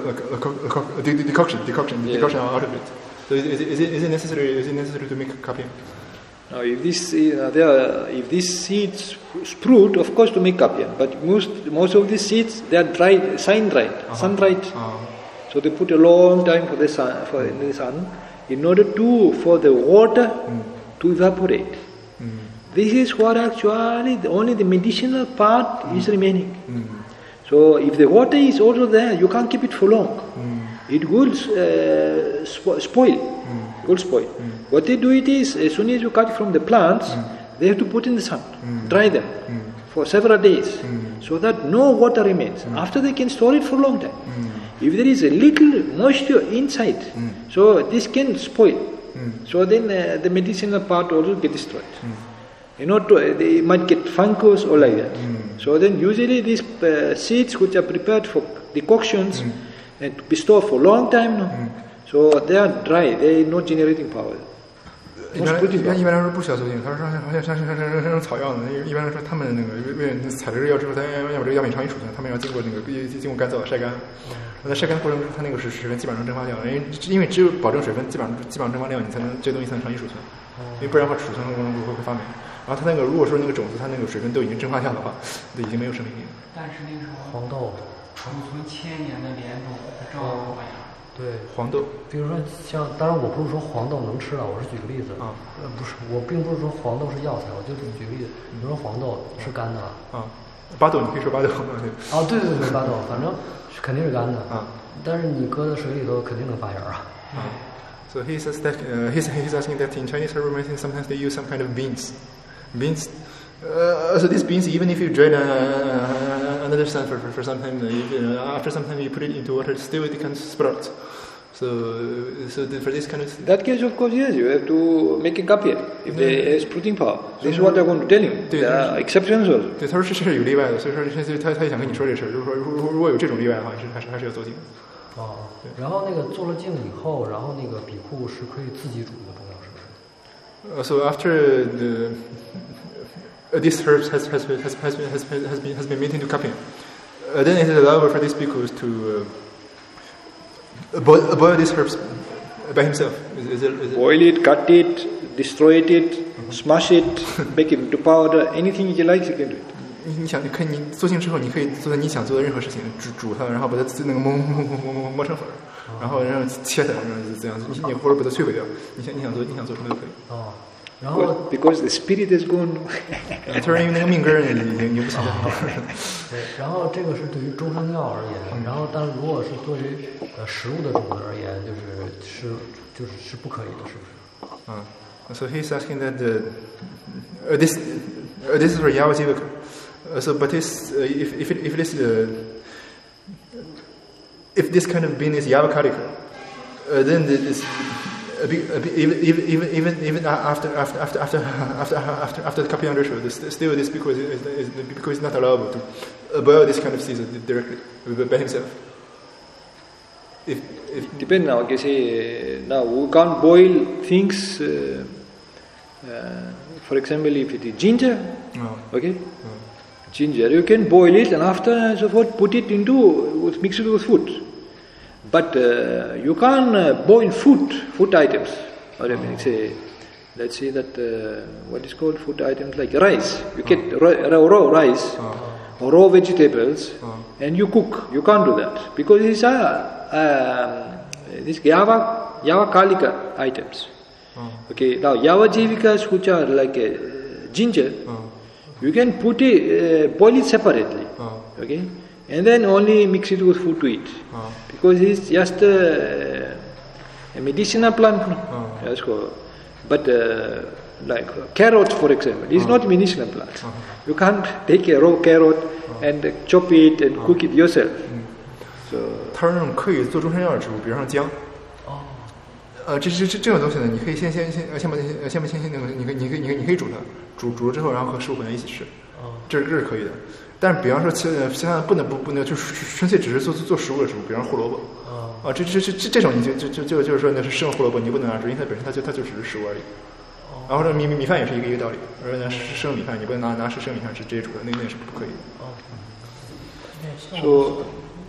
Decoction out of it. So is it necessary to make kapian? Now, if these seeds sprout, of course, to make kapian. But most of these seeds they are dried, sun dried. So they put a long time for the sun, in order for the water to evaporate. This is what actually only the medicinal part is remaining. So if the water is also there, you can't keep it for long. It will spoil. What they do it is, as soon as you cut it from the plants, they have to put in the sun, dry them for several days, so that no water remains. After they can store it for a long time. If there is a little moisture inside, so this can spoil. So then the medicinal part also get destroyed. They might get fungus or like that. So then usually these seeds which are prepared for decoctions and to be stored for a long time, so they are dry, they are not generating power. 一般来说不需要做精，他说像草药呢，一般来说他们那个为了采这个药之后，他要把这个药品长期储存，他们要经过干燥晒干。在晒干的过程中，它那个水分基本上蒸发掉，因为只有保证水分基本上蒸发掉，你才能这东西才能长期储存，因为不然的话储存过程中会发霉。然后它那个如果说那个种子它那个水分都已经蒸发掉的话，都已经没有生命力了。 但是那个黄豆储存1000年的莲种照发芽。 对， 黄豆。 比如说像，当然我不是说黄豆能吃了，我是举个例子。不是，我并不是说黄豆是药材，我就举个例子，比如说黄豆是干的。 巴豆你可以说巴豆。 对对对，巴豆，反正肯定是干的。但是你搁在水里头肯定能发芽啊。 So he says that he's asking that in Chinese herbal medicine sometimes they use some kind of beans. So these beans, even if you dry under the sun for some time, after some time you put it into water, still it can sprout. So for this kind of... That case, of course, yes, you have to make a kapya if there is protein power. This is what they're going to tell him. There are exceptions also. 对，他说是有例外的，所以说他也想跟你说这事儿，就是说如果有这种例外的话，还是要做净。 然后那个做了净以后，然后那个比库是可以自己煮的中药，是不是 ？So after this herbs has been made into kapya, then it is allowable for these bhikkhus to boil these herbs by himself. Boil it, cut it, destroy it, smash it, make it into powder. Anything you like, you can do it. 你做净之后，你可以做你想做的任何事情，煮它，然后把它那个磨成粉，然后切它，这样子，你或者把它摧毁掉，你想做什么都可以。 然后 because the spirit is gone. 突然因为那个命根已经不行了。 对，然后这个是对于中成药而言，然后但如果是对于食物的种子而言，就是不可以的，是不是 ？So he's asking that this is for Yavajivaka. So, but if this kind of bean is Yavakadika, then this, even after the Kapya ritual, still this because it's not allowable to boil this kind of season directly by himself. If depends now. You say now we can't boil things. For example, if it is ginger, okay. Ginger, you can boil it and after so forth put it mix it with food. But you can't boil food items. Or let's say that what is called food items like rice. You get raw rice or raw vegetables and you cook. You can't do that because these are these Yava Kalika items. Okay, now Yava Jivikas which are like ginger. You can put it, boil it separately, okay, and then only mix it with food to eat, because it's just a medicinal plant. Yes, but like carrot, for example, is not a medicinal plant. You can't take a raw carrot and chop it and cook it yourself. So. 它是那种可以做中成药的植物，比如像姜。这种东西呢，你可以先那个，你可以煮它，煮了之后，然后和食物混在一起吃，这是可以的。但是比方说其他不能就是纯粹只是做食物的植物，比方胡萝卜，这种你就是说那是生胡萝卜，你不能拿煮，因为它本身它就只是食物而已。然后这米饭也是一个道理，而且生米饭你不能拿生米饭直接煮的，那是不可以的。So.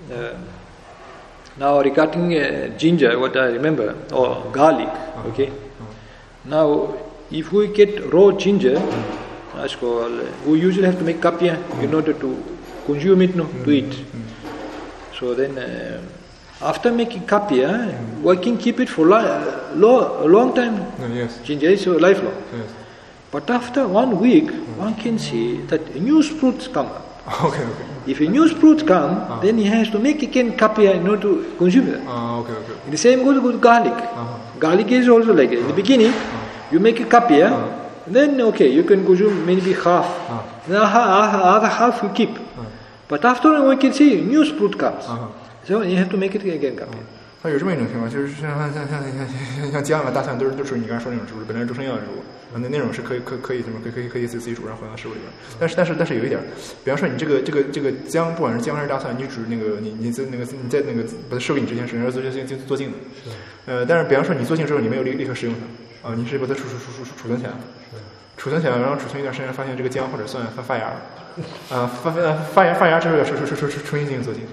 Now regarding ginger, what I remember, or garlic, okay. Now, if we get raw ginger, that's called, we usually have to make kapya in order to consume it, to eat. So then, after making kapya, we can keep it for a long time. Yes. Ginger is lifelong. Yes. But after 1 week, one can see that new sprouts come up. Okay. If a new sprouts come, then he has to make again kapya in order to consume that. Okay. The same goes with garlic. Garlic is also like it. In the beginning, you make a kapya, then okay, you can consume maybe half. The other half you keep. But after we can see new sprout comes. So you have to make it again kapya. 它有这么一种情况，就是像姜啊、大蒜都是你刚才说那种植物，本来是中成药的植物，那种是可以自己煮，然后混到食物里边。但是有一点，比方说你这个姜，不管是姜还是大蒜，你煮那个你在把它授给你之前，是要做净的。但是比方说你做净之后，你没有立刻食用它，你是把它储存起来，然后储存一段时间，发现这个姜或者蒜发芽了，发芽之后要重新进行做净。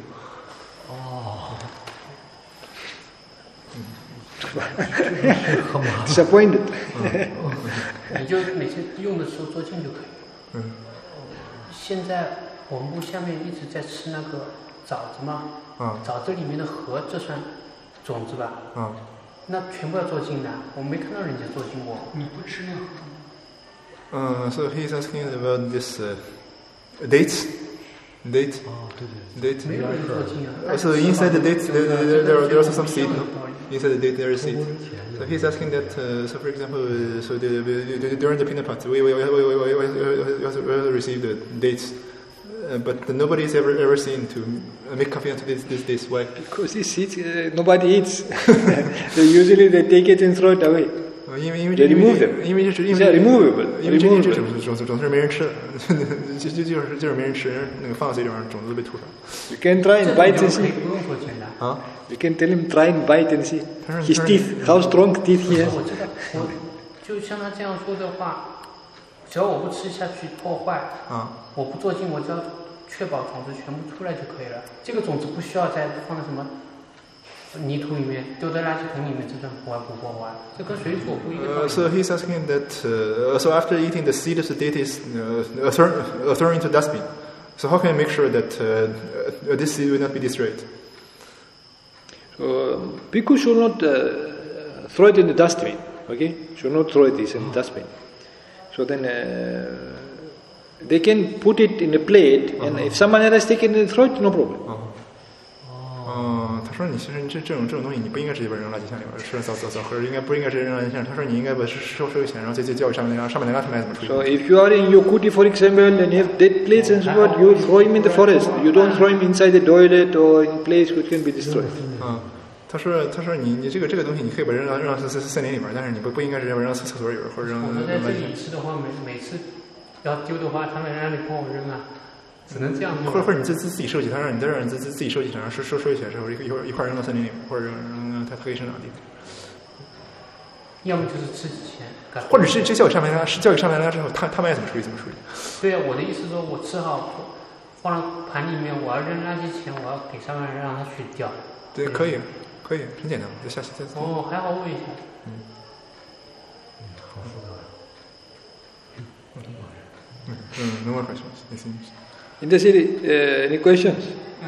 Disappointed. 你就每次用的时候做净就可以。现在我们部下面一直在吃那个枣子吗？ 啊。 枣子里面的核，这算种子吧？ 啊。 那全部要做净的，我没看到人家做净过。 你不吃那核吗？So he's asking about this dates. Date. Date. So inside the date, there are also some seed. No? Inside the date, there is seed. So he's asking that. So for example, so during the peanut pot, we also receive the dates, but nobody's ever seen to make coffee onto this. Why? Because these seeds nobody eats. So usually they take it and throw it away. They remove them. They are removable. 因为这种子是没人吃的，就是没人吃，那个放在嘴里边，种子都被吐出来。 You can try and bite and see. 不用做碱的。 啊 You can tell him try and bite and see. His teeth, how strong teeth he has. 我知道，我就像他这样说的话，只要我不吃下去破坏，我不做净，我只要确保种子全部出来就可以了。这个种子不需要再放在什么泥土里面，丢在垃圾桶里面，这算破坏不破坏？这跟水果不一样。 So he's asking that. So after eating the seed of the date is thrown into dustbin. So how can I make sure that this seed will not be destroyed? Bhikkhu should not throw it in the dustbin. Okay, should not throw this in the dustbin. So then they can put it in a plate, and if someone else take it and throw it, no problem. 他说：“你其实这种东西，你不应该直接把扔垃圾箱里边，吃枣核应该不应该直接扔垃圾箱。他说你应该把收一钱，然后再交给上面的，让上面的他们来怎么处理。” So if you are in Yokuti, for example, and you have dead plates and so forth, you throw him in the forest. You don't throw him inside the toilet or in place which can be destroyed. 他说你这个东西你可以把扔到森林里边，但是你不应该直接扔到厕所里边或者扔。 我们在这里吃的话，每次要丢的话，他们让你帮我扔啊。只能这样弄， 或者你自己收集，他让你在这儿自己收集，然后收集起来之后一块扔到森林里面，或者扔它可以生长的地方。 要么就是吃之前， 或者是交给上面来之后，他们爱怎么处理怎么处理。 对啊，我的意思说，我吃好放到盘里面，我要扔垃圾前，我要给上面人让他去掉。 对，可以，很简单，就下期再。 哦，还好问一下。 好复杂。 No more questions. It seems. In the city, any questions?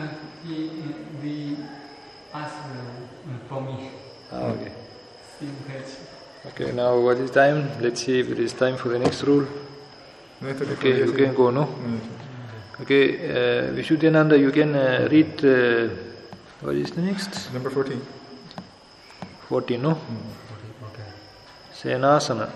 We asked for me. Okay. Okay, now what is time? Let's see if it is time for the next rule. Okay, you can go, no? Okay, Vishuddhananda, you can read, what is the next? Number 14. 14, no? Okay. Senasana.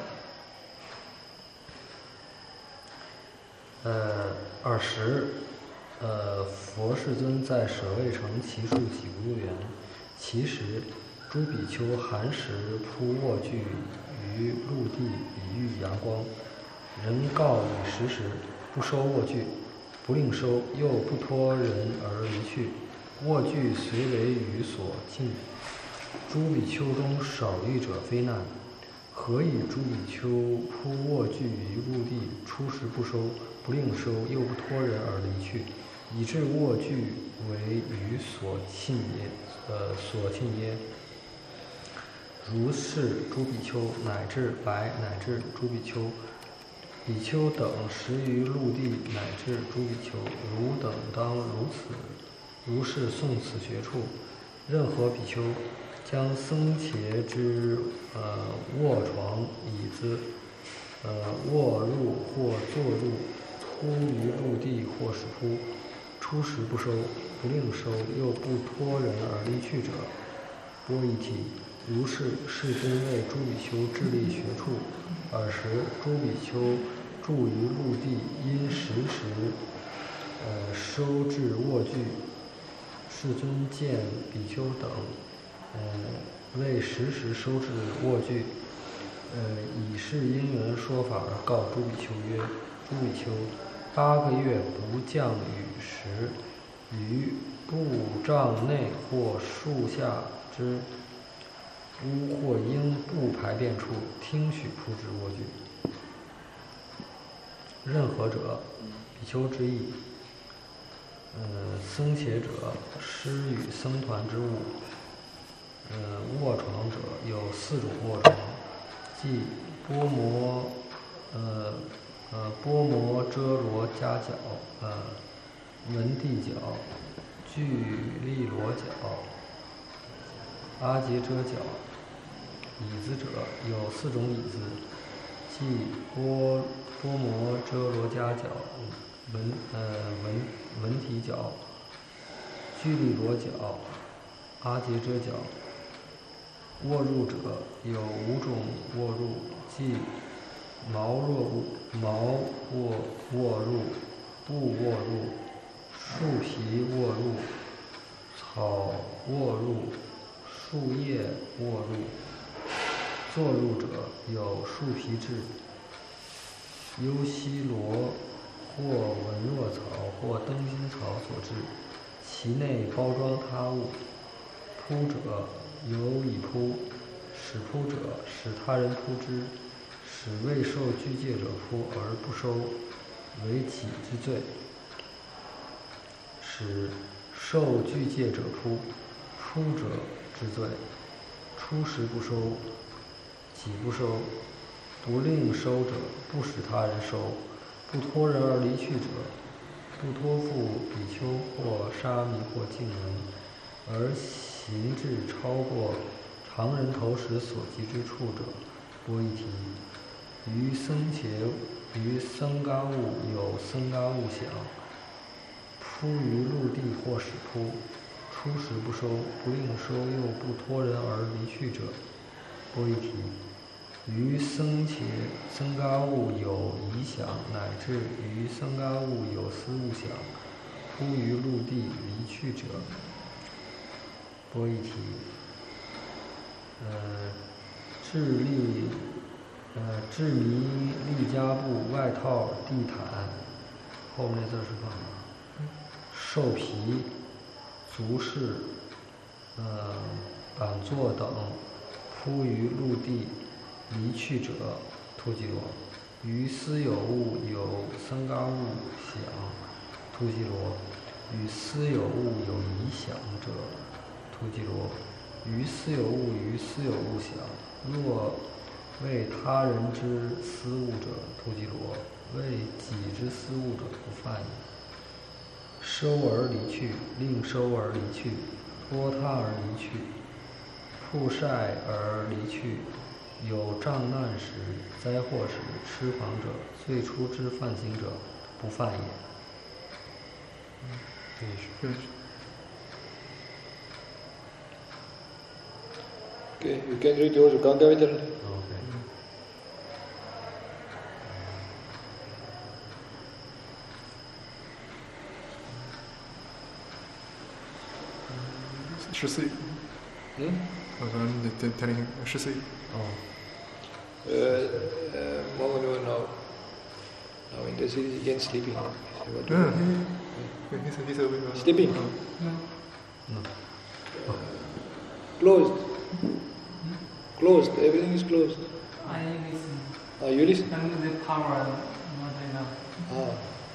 20，佛世尊在舍卫城祇树几无园，其时诸比丘寒食铺卧具于陆地，比喻阳光。人告以食时，不收卧具，不另收，又不托人而离去。卧具虽为予所禁，诸比丘中少欲者非难。何以诸比丘铺卧具于陆地，出时不收，不另收，又不托人而离去，以致卧具为予所禁耶？如是诸比丘乃至白乃至诸比丘等食于陆地乃至诸比丘，汝等当如是诵此学处。任何比丘将僧伽之卧床椅子卧入或坐入，铺于陆地或是铺，出时不收，不另收，又不托人而离去者，波一体。如是世尊为诸比丘致力学处，尔时诸比丘住于陆地，因时收至卧具。世尊见比丘等为时收至卧具，以是因缘说法而告诸比丘曰：诸比丘，8个月不降雨时，于布帐内或树下之屋或应不排便处，听许铺之卧具。任何者，比丘之意。僧伽者，施与僧团之物。卧床者有4种卧床，即波摩遮罗夹角，文地角， 聚利罗角、阿杰遮角。椅子者有4种椅子，即波摩遮罗迦角、文体角、聚利罗角、阿杰遮角。卧入者有5种卧入，即毛卧入、布卧入、树皮卧入、草卧入、树叶卧入。坐入者有树皮制、优西罗或文若草或灯芯草所制，其内包装他物。铺者有以铺，使铺者使他人铺之，使未受具戒者铺而不收，为己之罪；使受具戒者铺者之罪。出时不收，己不收，不令收者，不使他人收，不托人而离去者，不托付比丘或沙弥或净人，而行至超过常人头时所及之处者，波伊提。于僧伽物有僧伽物想，铺于陆地或使铺，出时不收，不令收又不托人而离去者，波伊提。于僧伽物有疑想，乃至于僧伽物有思物想，铺于陆地离去者，波伊提。制弥利加布外套地毯，后面这是干嘛？兽皮、足饰、板座等铺于陆地离去者，突击罗。于私有物有僧伽物想，突击罗。与私有物有疑想者，突击罗。于私有物想，若为他人之私物者，突击罗；为己之私物者，不犯也。收而离去，令收而离去，托他而离去，曝晒而离去，有障难时、灾祸时、痴狂者、最初之犯行者，不犯也。 Okay, you can read also Gangavitran. Okay. $14. Telling 14. Mohammed now in the series again sleeping. Sleeping. No. Closed. Everything is closed. I listen. You listen? And the power not enough.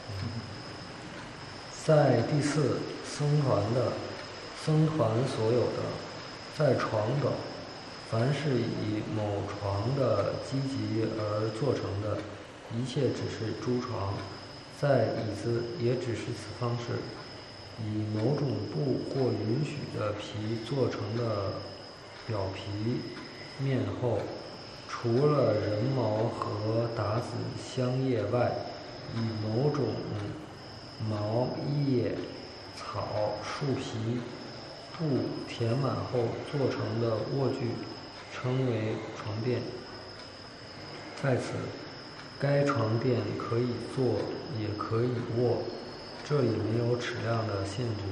在第4僧团所有的，在床等，凡是以某床的积极而做成的，一切只是诸床；在椅子也只是此方式。以某种布或允许的皮做成的表皮面后，除了人毛和达子香叶外，以某种毛叶、草、树皮、布填满后做成的卧具，称为床垫。在此，该床垫可以坐，也可以卧，这里没有尺量的限制。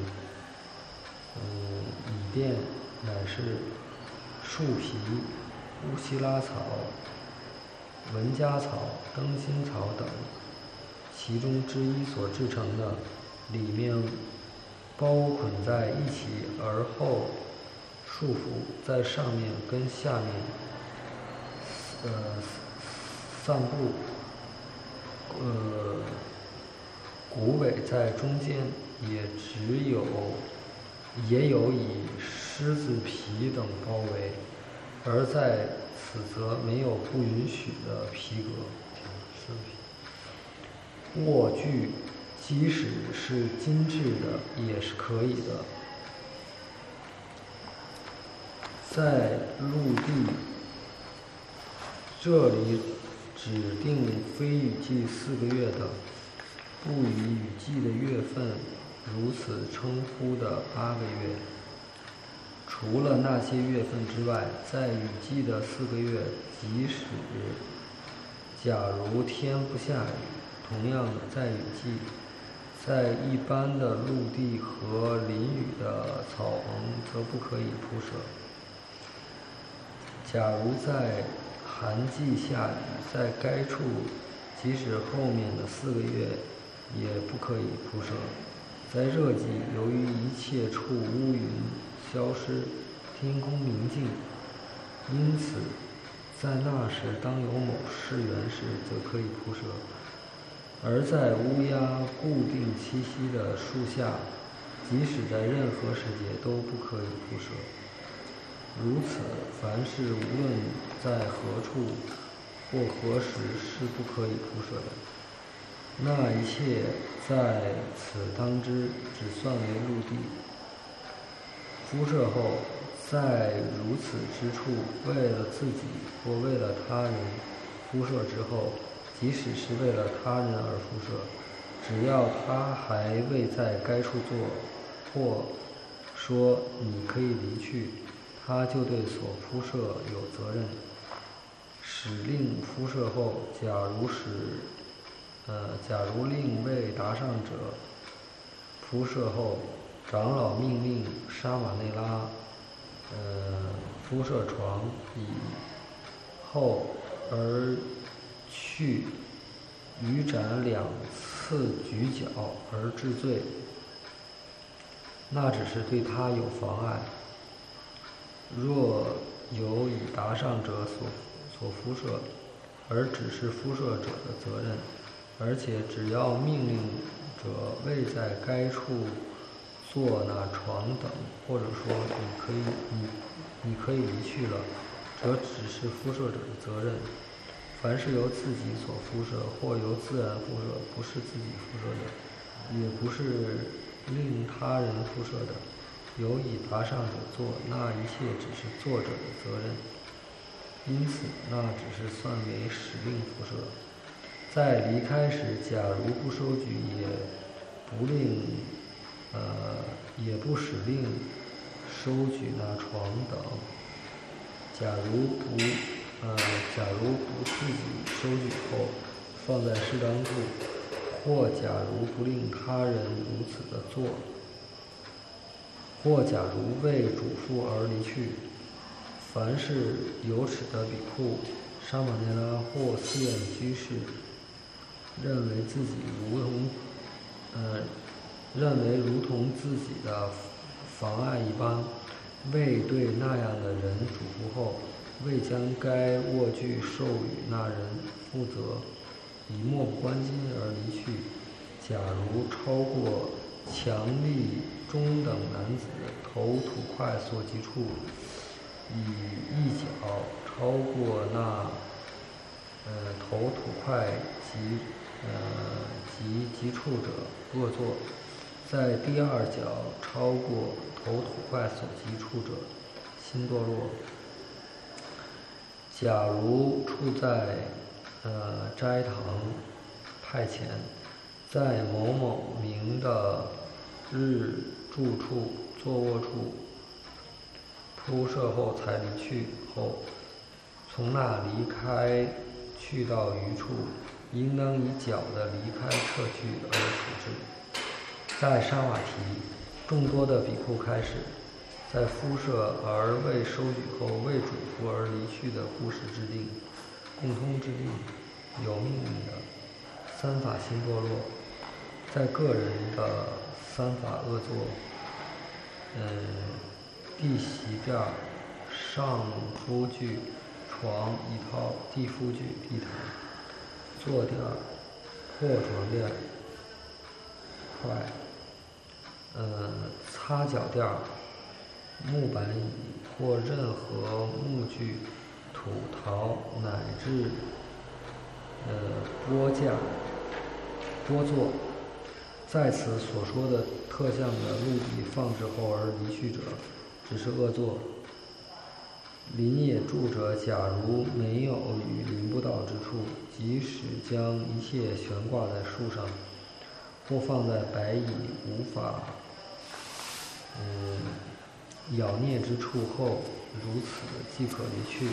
椅垫乃是树皮、乌西拉草、文家草、灯芯草等其中之一所制成的，里面包捆在一起，而后束缚在上面跟下面散布，骨尾在中间，也有以狮子皮等包围，而在此则没有不允许的皮革。卧具即使是精致的也是可以的。在陆地，这里指定非雨季4个月的，不以雨季的月份如此称呼的8个月。除了那些月份之外，在雨季的4个月，即使假如天不下雨，同样的在雨季，在一般的陆地和淋雨的草棚则不可以铺设。假如在寒季下雨，在该处即使后面的4个月也不可以铺设。在热季，由于一切处乌云消失，天空明净，因此在那时当有某事缘时则可以铺设。而在乌鸦固定栖息的树下，即使在任何时节都不可以铺设。如此，凡事无论在何处或何时是不可以铺设的。那一切在此当之，只算为陆地。铺设后，在如此之处，为了自己或为了他人铺设之后，即使是为了他人而铺设，只要他还未在该处坐，或说你可以离去，他就对所铺设有责任。使令铺设后，假如令未达上者铺设后，长老命令沙马内拉铺设床以后而去余斩2次举脚而治罪，那只是对他有妨碍。若有已达上者所敷设，而只是敷设者的责任，而且只要命令者未在该处坐那床等，或者说你可以离去了，则只是敷设者的责任。凡是由自己所敷设，或由自然敷设，不是自己敷设的，也不是令他人敷设的，有已达上者做，那一切只是作者的责任。因此，那只是算为使令敷设。在离开时，假如不收举，也不使令收举那床等。假如不自己收举后放在适当处，或假如不令他人如此的做，或假如为嘱咐而离去，凡是有耻的比库、沙马内拉或寺院居士，认为如同自己的妨碍一般，未对那样的人嘱咐后，未将该卧具授予那人负责，以漠不关心而离去。假如超过强力中等男子头土块所及处，以一脚超过那头土块及处者落座，在第二脚超过头土块所及处者心堕落。假如处在斋堂派前，在某某名的日住处、坐卧处铺设后才离去后，从那离开去到余处，应当以脚的离开撤去而处置。在沙瓦提，众多的比库开始，在敷设而未收举后未嘱咐而离去的故事之定、共通之定、有命令的三法心堕落，在个人的三法恶作，地席垫、上敷具、床一套、地敷具、地毯、坐垫、破床垫、块、擦脚垫、木板椅或任何木具、土陶乃至桌架、桌座， 在此所说的特相的陆地放置后而离去者，只是恶作。林野住者，假如没有与林不到之处，即使将一切悬挂在树上，或放在白蚁无法咬啮之处后，如此即可离去。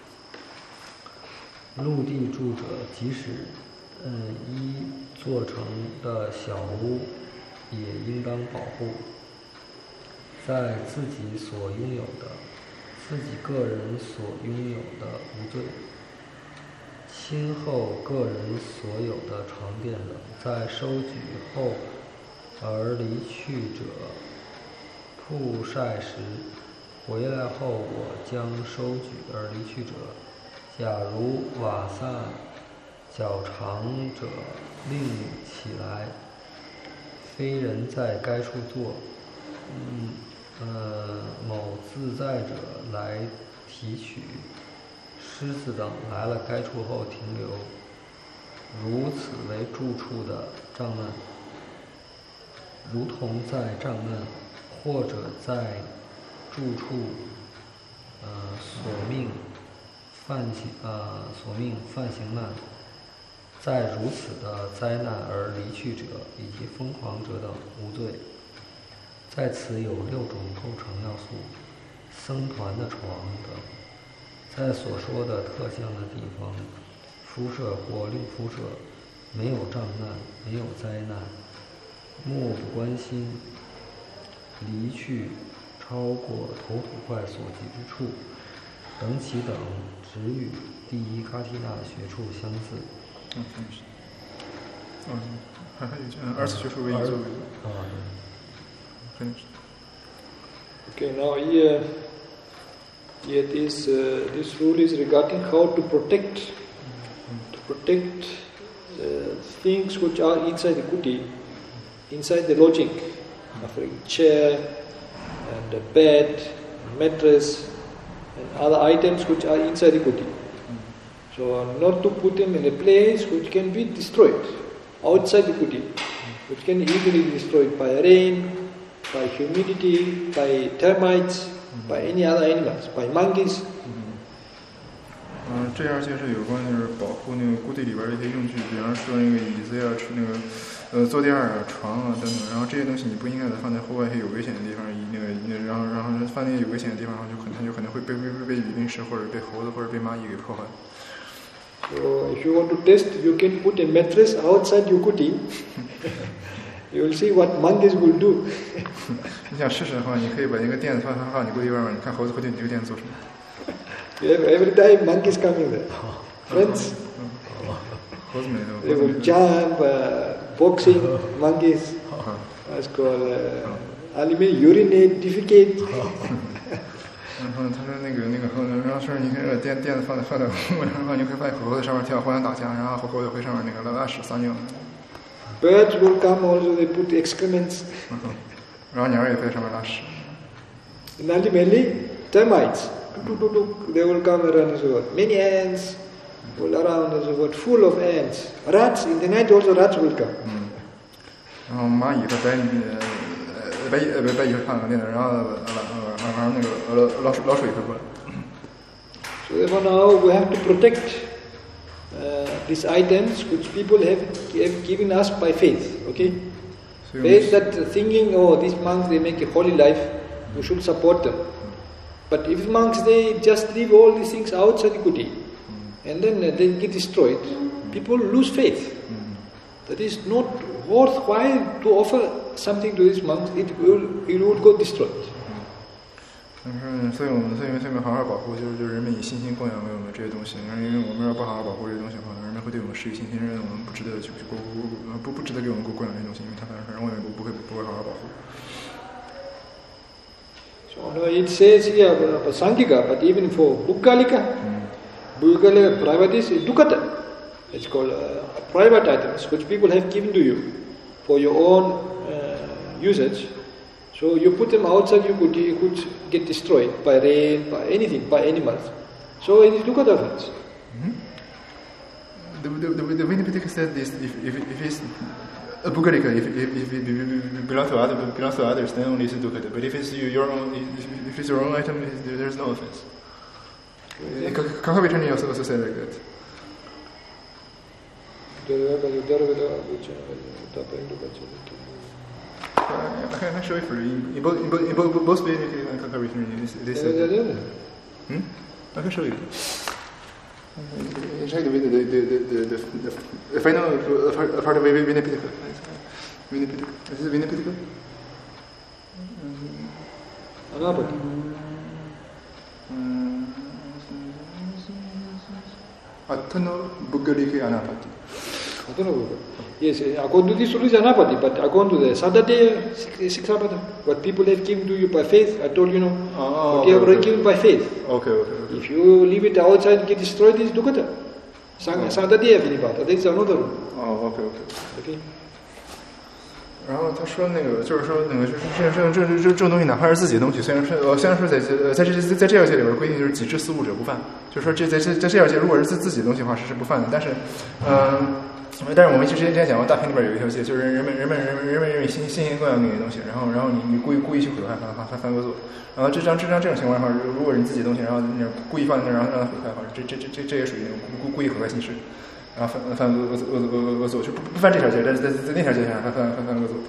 陆地住者，即使依做成的小屋，也应当保护。在自己所拥有的，自己个人所拥有的无罪。亲后个人所有的床垫等，在收举后而离去者，曝晒时回来后我将收举而离去者，假如瓦萨较长者另起来，非人在该处坐，某自在者来提取，狮子等来了该处后停留，如此为住处的障难，如同在障难或者在住处所命犯行难，在如此的灾难而离去者以及疯狂者等无罪。在此有6种构成要素，僧团的床等，在所说的特相的地方，肤色或令肤色没有障难，没有灾难，漠不关心，离去超过头土块所及之处，等起等，只与第一喀提那学处相似。 还有二次学处为一作为。 Okay, now here this rule is regarding how to protect things which are inside the kuti, inside the lodging, like chair and a bed, mattress, and other items which are inside the kuti. So not to put them in a place which can be destroyed outside the kuti, which can easily be destroyed by rain, by humidity, by termites, by any other animals, by monkeys. 这样就是有关就是保护那个谷地里边的一些用具，比方说那个椅子呀、那个坐垫啊、床啊等等。然后这些东西你不应该放在户外有危险的地方，然后放在有危险的地方，它就可能会被雨淋湿，或者被猴子或者被蚂蚁给破坏。 So if you want to test, you can put a mattress outside your kuti. You will see what monkeys will do. 你想试试的话，你可以把那个垫子放你谷地外面，你看猴子会对你这个垫子做什么。 Every time monkeys coming there, friends. They will jump, boxing monkeys. It's called urinate, defecate. 然后他说那个，然后说你看垫子放在然后你会发现猴子在上面跳，互相打架，然后猴子会上面那个拉屎撒尿。 Birds will come also. They put excrements. 然后鸟也会在上面拉屎。 And ultimately, termites. They will come around and so on. Many ants all around and so on, full of ants. Rats, in the night also rats will come. 然后蚂蚁和白蚁会看那个，然后那个老鼠也会过来。 So therefore now we have to protect these items which people have given us by faith. Okay? Faith that thinking, oh, these monks they make a holy life, we should support them. But if monks they just leave all these things outside the kuti and then they get destroyed, people lose faith. That is not worthwhile to offer something to these monks. It will go destroyed. 所以我们好好保护，就是人们以信心供养为我们这些东西。因为我们要不好好保护这些东西的话，人们会对我们失去信心，认为我们不值得不值得给我们供养这些东西，因为他们认为不会好好保护。 So no, it says here for Sanghika, but even for Bukkalika, private is Dukkata. It's called private items which people have given to you for your own usage. So you put them outside your kuti, you could get destroyed by rain, by anything, by animals. So it is Dukkata offense. The Vinipitaka said this: if it's Bukalika, if it belongs to others, then only is dukata. But if it's your own, if it's your own item, there's no offense. Kakavitani also said like that. I can show it for you. In both Vedic and Kakavitani, they said. I can show you. Check the final part of Vinipitaka. Is this Vinipitaka? Anapati. Atano Bugaliki Anapati. Yes, according to this rule is Anapati, but according to the Sadhya Siksapata, what people have given to you by faith, I told you know, what you have given by faith. Okay. If you leave it outside and get destroyed, it's Dukata. Sadhya Vinipata, that's another rule. Okay. 然后他说那个就是说那个这种东西哪怕是自己的东西，虽然说在这二界里边规定就是己知私物者不犯，就是说在这二界如果是自己的东西的话是不犯的，但是我们之前讲过大片里边有一条界，就是人们认为新鲜各样那些东西，然后你故意去毁坏犯恶作，然后这种情况的话，如果是你自己的东西，然后你故意放在那儿，然后让它毁坏的话，这也属于故意毁坏信实。然后犯恶作，就不犯这条界，在那条界上犯恶作。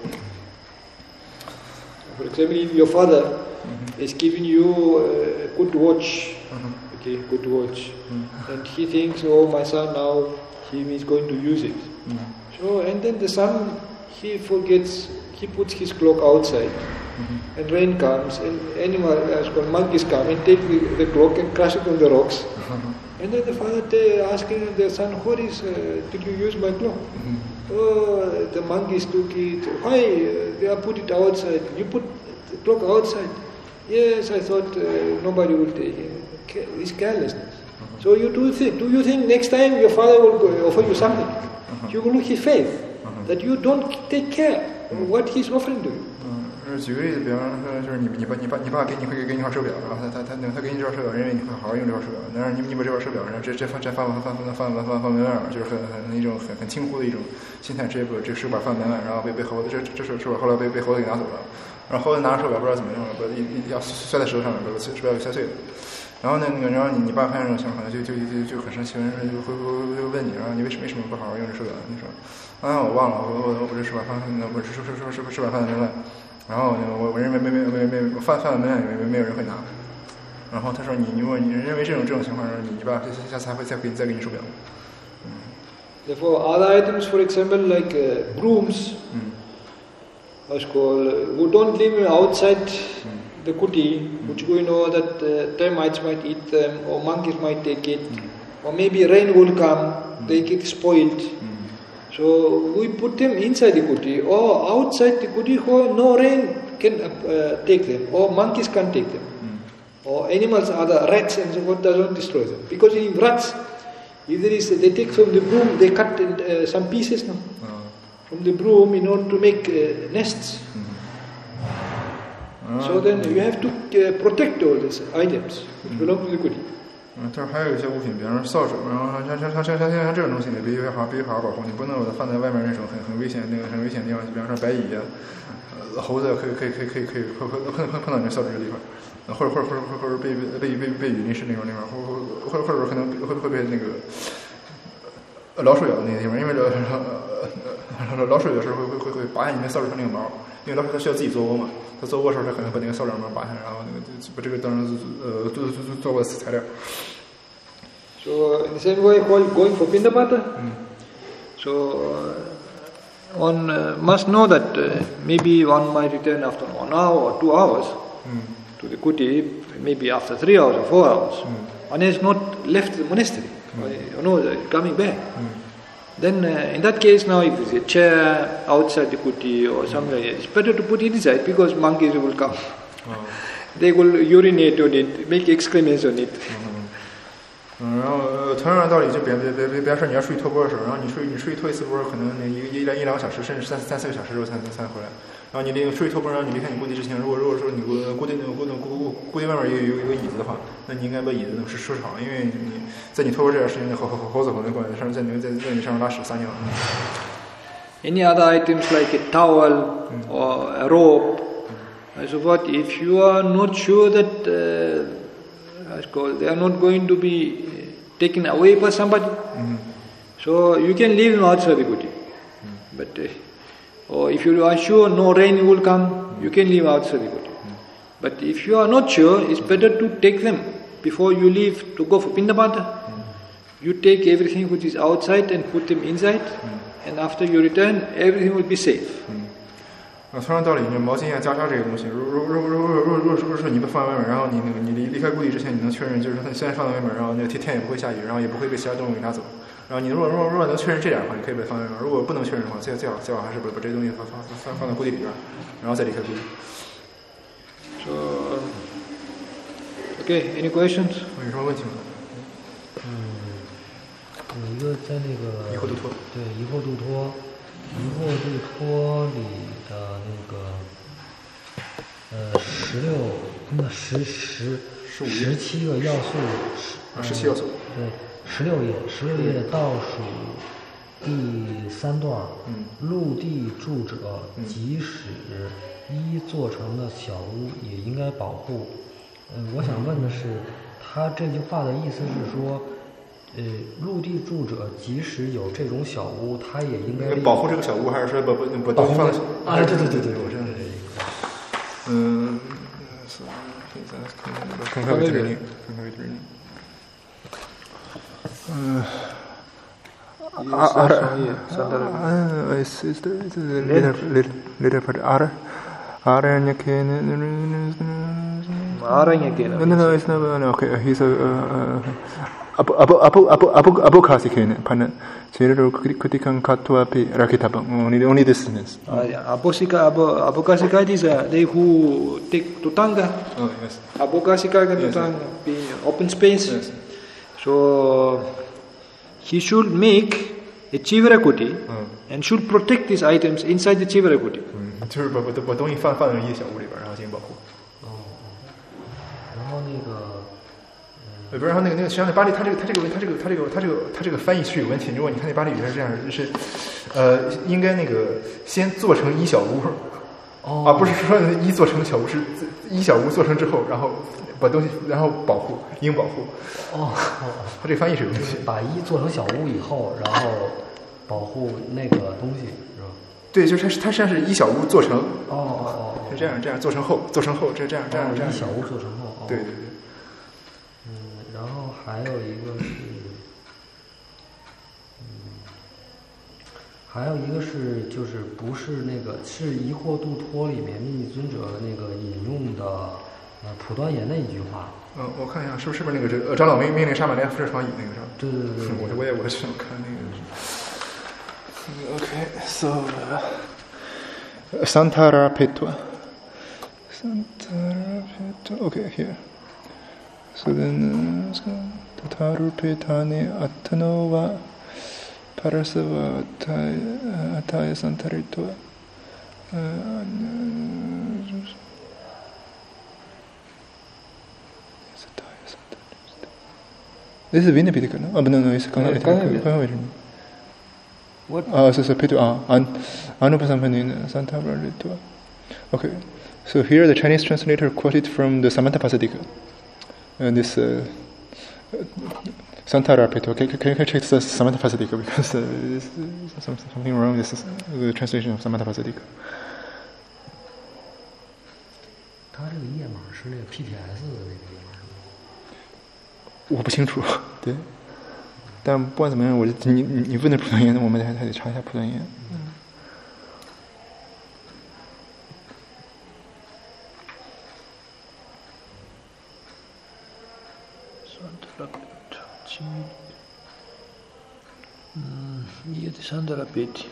For example, if your father is giving you a good watch, good watch, and he thinks, oh, my son now he is going to use it. So, and then the son he forgets, he puts his clock outside, and rain comes, and monkeys come and take the clock and crush it on the rocks. And then the father asking the son, what is, did you use my clock? Oh, the monkeys took it. Why? They put it outside. You put the clock outside. Yes, I thought nobody would take it. It's carelessness. So you do you think next time your father will offer you something? You will look his faith, that you don't take care of what he's offering to you. 举个例子，比方说，就是你爸给你一块手表，然后他给你这块手表，认为你会好好用这块手表，但是你把这块手表，然后这放门外，就是一种很轻忽的一种心态，直接把这个手表放门外，然后被猴子这手表后来被猴子给拿走了，然后猴子拿着手表不知道怎么用了，要摔在石头上面，把手表给摔碎了。然后你爸看这种情况，就很生气，会问你，然后你为什么不好好用这手表？你说我忘了，我这手表放在门外。然后我认为没放在门外没有人会拿，然后他说如果你认为这种情况，你爸下次还会再给你手表。 Therefore, other items, for example, like brooms, who don't live outside the kuti, which we know that termites might eat them, or monkeys might take it, or maybe rain will come, they get spoiled. So we put them inside the kuti or outside the kuti where no rain can take them, or monkeys can't take them, or animals, other rats and so forth doesn't destroy them. Because in rats, if they take from the broom, they cut some pieces from the broom in order to make nests. So then you have to protect all these items which belong to the kuti. 但是还有一些物品，比方说扫帚，然后像这种东西，你必须好好保护，你不能把它放在外面那种很危险的地方，比方说白蚁啊，猴子可以碰到你扫帚这地方，或者被雨淋湿那种地方，或者可能会被那个老鼠咬的那个地方，因为老鼠有时候会拔下你那扫帚上那个毛，因为老鼠它需要自己做窝嘛，它做窝的时候它可能把那个扫帚毛拔下来，然后把这个当成做窝的材料。 So in the same way, while going for Pindapata, so one must know that maybe one might return after 1 hour or 2 hours to the kuti, maybe after 3 hours or 4 hours. One has not left the monastery, coming back. Then in that case now, if there's a chair outside the kuti or somewhere, it's better to put it inside because monkeys will come. They will urinate on it, make excrements on it. 然后同样的道理，就别说你要出去托钵的时候，然后你出去托一次钵，可能一两个小时，甚至3-4个小时之后才回来。然后你出去托钵，然后你离开你故地之前，如果说你故地外面有个椅子的话，那你应该把椅子收拾好，因为你在你托钵这段时间，猴子可能过来在你上面拉屎撒尿。 any other items like a towel or a rope, and so forth, if you are not sure that they are not going to be taken away by somebody, so you can leave them outside the kuti. But or if you are sure no rain will come, you can leave outside the kuti. But if you are not sure, it's better to take them before you leave to go for Pindapata. You take everything which is outside and put them inside, and after you return, everything will be safe. 虽然道理，你毛巾啊、袈裟这个东西，如果说你不放外面，然后你离开故地之前，你能确认，就是说它虽然放在外面，然后那天也不会下雨，然后也不会被其他动物给拿走。然后你如果能确认这点的话，你可以把它放外面；如果不能确认的话，最好还是把这些东西放在故地里边，然后再离开故地。 So, okay, any questions? 有什么问题吗？ 有一个在那个疑惑度脱， 对疑惑度脱里的那个17个要素 ，17要素， 对，16页倒数第3段，陆地住者即使依做成的小屋也应该保护。我想问的是，他这句话的意思是说，陆地住者即使有这种小屋，他也应该保护这个小屋，还是说把东西放在啊？对，我这样的。 看看这里。Is the later part Ara? No, it's not. No, okay, he's Abokasikain, Pana, Zero critical Katuapi, Rakitabang, only this is. Abokasika is they who take Tutanga. Oh, yes. Abokasika and Tutanga, be open space. Yes. So he should make a Chivarakuti and should protect these items inside the Chivarakuti. 就是把东西放在一个小屋里边，然后进行保护。 然后那个， 不是，然后那个实际上巴黎，他这个翻译是有问题。如果你看那巴黎语是这样，就是应该那个先做成一小屋，而不是说一做成小屋，是一小屋做成之后，然后把东西然后保护，应保护。他这个翻译是有问题。 把一做成小屋以后，然后保护那个东西。 对，就是它实际上是一小屋做成，是这样做成后，这样， 一小屋做成后， 对， 然后还有一个是，就是不是那个是疑惑度脱里面密尊者那个引用的普端言的一句话。 我看一下，是不是那个长老命令沙满连扶着床椅那个上？ 对， 我是看那个。Okay, so Santara Petwa. Okay, here. So then Tataru Petane Atanova Parasava Ataya Santaritwa. This is Vinapitaka, no? No, it's Kanavitaka. What? So Pitu Anupasampanina Santa Baritua. Okay. So here the Chinese translator quoted from the Samanta Pasadika. And this Santara Pitu. Can you check the Samanta Pasadika because there's something wrong. This is the translation of Samanta Pasadika. 它这个页码是那个 PTS 的那个页码是吗？ 我不清楚，对。但不管怎么样，你问的普段言，我们还得查一下普段言。 Sandara Peti.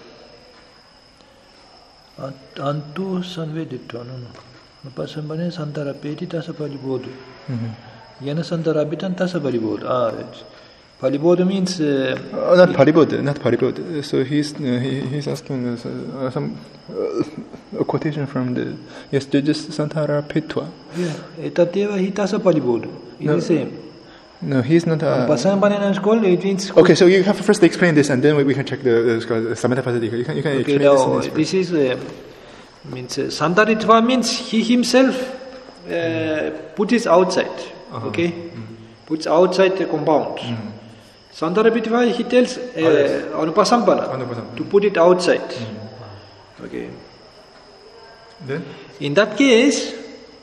Antu Sanveditva, no. Pasambane Sandara Peti Tasa Palibodu. Yana Sandara Bitan Tasa Palibodu. Palibodu means not Palibod. So he's asking some a quotation from the just Santara Petwa. Yeah, Tateva Hitasa Palibodu. It's the same. No, he's not. Pasampanena is called. It means. Okay, so you have to first explain this, and then we can check the Samantha Pasadika. You can okay, explain now, this is means Santaritva means he himself put it outside. Okay, puts outside the compound. Santarapitva he tells Anupasampana to put it outside. Okay. Then in that case,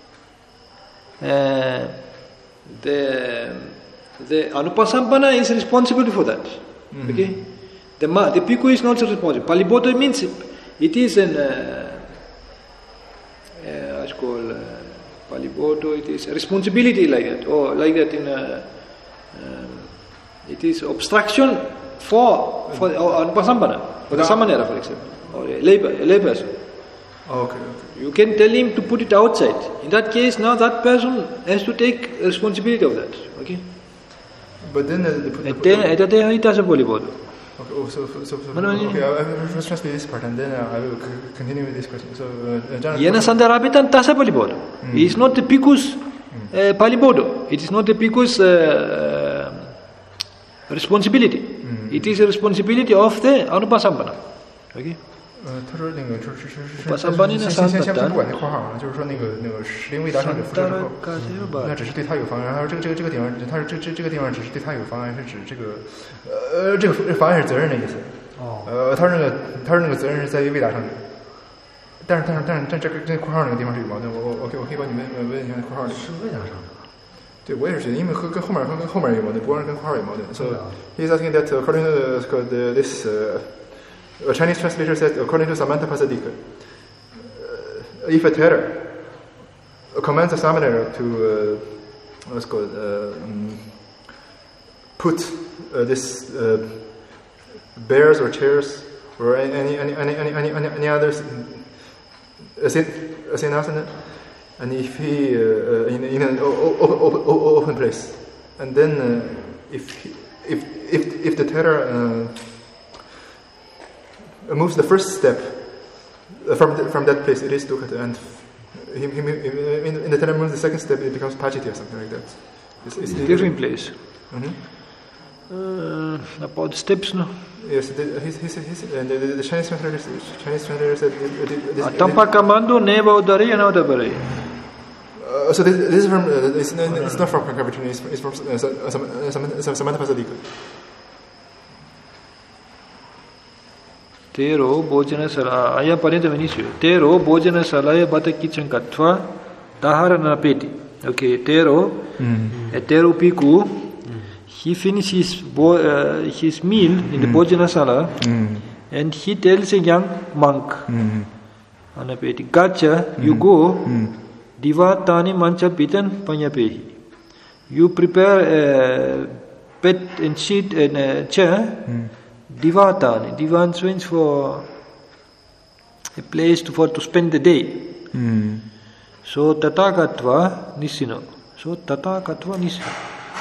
the Anupasampana is responsible for that. Okay, the Bhikkhu is not responsible. Paliboddha means it is an what's called Paliboddha. It is a responsibility like that, or like that in it is obstruction for Anupasampana, for the Samanera, for example, or a lay person. Okay. You can tell him to put it outside. In that case, now that person has to take responsibility of that. Okay. But then it does a Paliboddha. Okay. Okay. I will translate this part, and then I will continue with this question. So, Yena Sandarapitan Tasa Paliboddha. It is not the Bhikkhu's Paliboddha. It is not the Bhikkhu's responsibility. It is a responsibility of the Anupasampana. Okay. 他说那个先不管那括号啊，就是说那个时令未达成者复证之后，那只是对他有妨碍。他说这个地方，他说这个地方只是对他有妨碍，是指这个这个妨碍是责任的意思。他说那个责任是在于未达成者。但是这括号那个地方是有矛盾。我可以帮你们问一下括号里是未达成者。对，我也是觉得，因为跟后面有矛盾，不光是跟括号有矛盾。So he's asking that according to this. A Chinese translator said, according to Samantha Pasadika, if a terror commands a samanera to put this bears or chairs or any other asenasana, and if he in an open place, and then if the terror moves the first step from that place, it is dukkha, and in the time moves the second step, it becomes pachiti or something like that. It's a different place. About steps, no? Yes, the Chinese translator said. Tampakamando neva udari and udabari. So this is from. It's not from Kankavitini. It's from Samantha Pasadika. Tero Bojana Sala Aya Panita Venisio. Tero Bojana Salaya Batakichan Katva Taharana Peti. Okay, Tero a Tero Piku, he finishes his meal in the Bojana Sala and he tells a young monk Anapeti, Gacha, you go Divatani Mancha Pitan Panyapehi. You prepare a bed and sheet and a chair. Divatani. Divan means for a place to spend the day. So Tathāgatva Nisino. So Tathāgatva Nisino.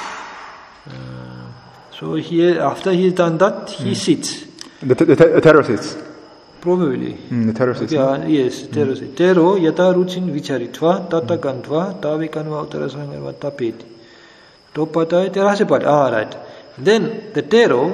So here, after he's done that, he sits. The terror sits. Probably. The terror sits. Yes, terror sits. Tero yata ruchin vicharitva tatakantva tavikanva uttarasangarva tapeti. Topatai terasipati. Right. Then the tero,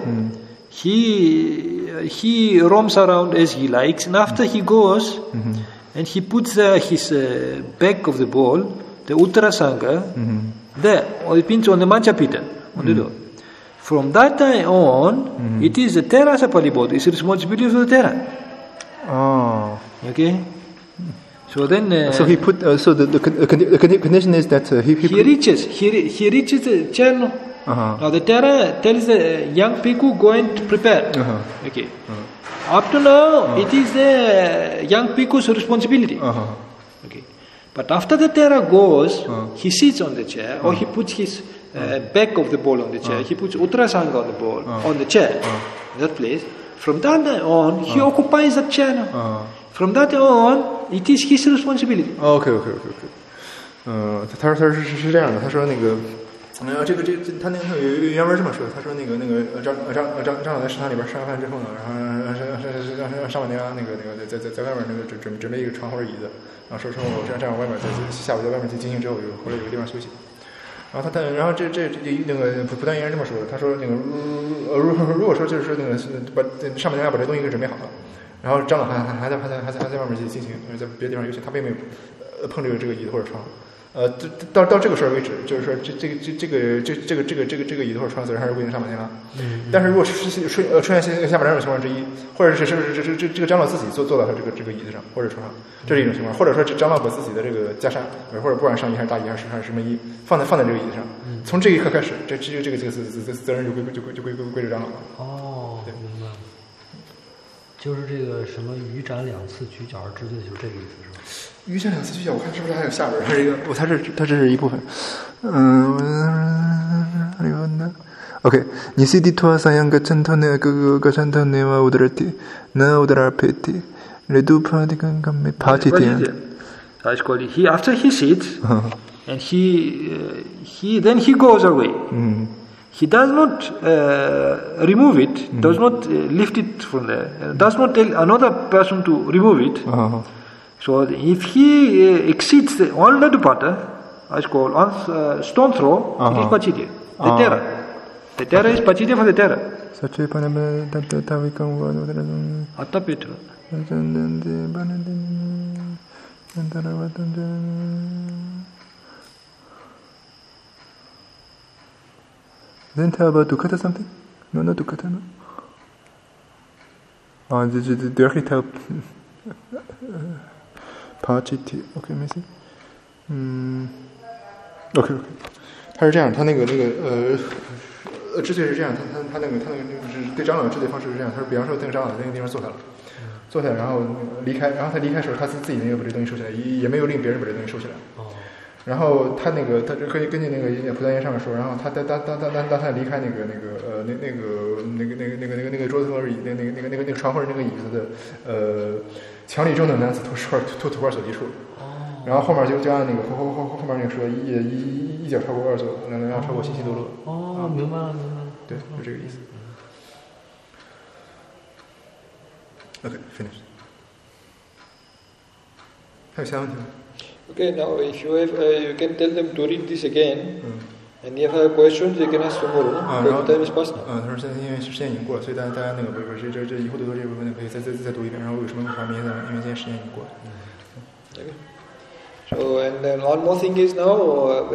he roams around as he likes, and after he goes and he puts his back of the ball, the uttarasanga, there, or it means on the manchapita, on the door. From that time on, it is the terasa paliboddha, it's responsibility for the terra. Oh. Okay? So then... so he put, so the condition is that he reaches the chair. Now the Terra tells the young Bhikkhu go and prepare. Okay. Up to now, it is the young Bhikkhu's responsibility. Okay. But after the Terra goes, he sits on the chair, or he puts his back of the ball on the chair. He puts uttarasanga on the ball, on the chair, in that place. From that time on, he occupies that chair now. From that time on, it is his responsibility. Okay. 他说是这样的，他说那个。他那个原文这么说，他说那个张老在食堂里边吃完饭之后呢，然后让上马尼拉那个在外面那个准备一个床或者椅子，然后说我这样外面在下午在外面进行之后，回来有个地方休息。 然后这那个不但言人这么说的，他说那个如果说就是那个把上半天把这东西给准备好了，然后张老还在外面进行在别的地方游戏，他并没有碰这个椅子或者床。到这个事儿为止，就是说这个椅子或者床责任还是归上半天了。但是如果出现下面两种情况之一，或者是这个张老自己坐到他这个椅子上或者床上，这是一种情况；或者说张老把自己的这个袈裟，或者不管上衣还是大衣还是什么衣，放在这个椅子上，从这一刻开始，这个责任就归着张老了。 哦，明白了。就是这个什么余斩2次举脚而知罪，就是这个意思是吧？ 余斩2次举脚，我看是不是还有下边？它是一个，它这是一部分。OK， 你是的托三样个chân thân呢，个chân thân呢嘛，udarati， 那 udarapeti， redupati跟没 party 点。 He after he sits, and he goes away. He does not remove it, does not lift it from there, does not tell another person to remove it. So if he exceeds all the dupata, as called on stone throw, it is pachitya. The terror. The terror is pachitya for the terror. Attapitra. Then tell about dukkata something? No, not dukkata, no? Oh, directly tell Pachiti. Okay, let me see. OK， 他是这样，他那个知罪是这样，他那个对长老的知罪方式是这样，他说，比方说那个长老在那个地方坐下了，然后离开，然后他离开的时候，他自己没有把这东西收起来，也没有令别人把这东西收起来。然后他根据那个蒲丹言上面说，然后他离开那个桌子或者那个床或者那个椅子的强力中等男子吐土块所及处。然后后面就按那个后面那个说一脚超过2座，能让超过信息多罗。 哦，明白了。 对，就这个意思。OK, finish. 还有其他问题吗 ？Okay, now if you have, you can tell them to read this again. And if you have questions, you can ask tomorrow. 然后 time is past now. 他说现在因为时间已经过了，所以大家那个这以后对这部分可以再读一遍，然后有什么问题明天因为现在时间已经过了。 Okay. So and then one more thing is now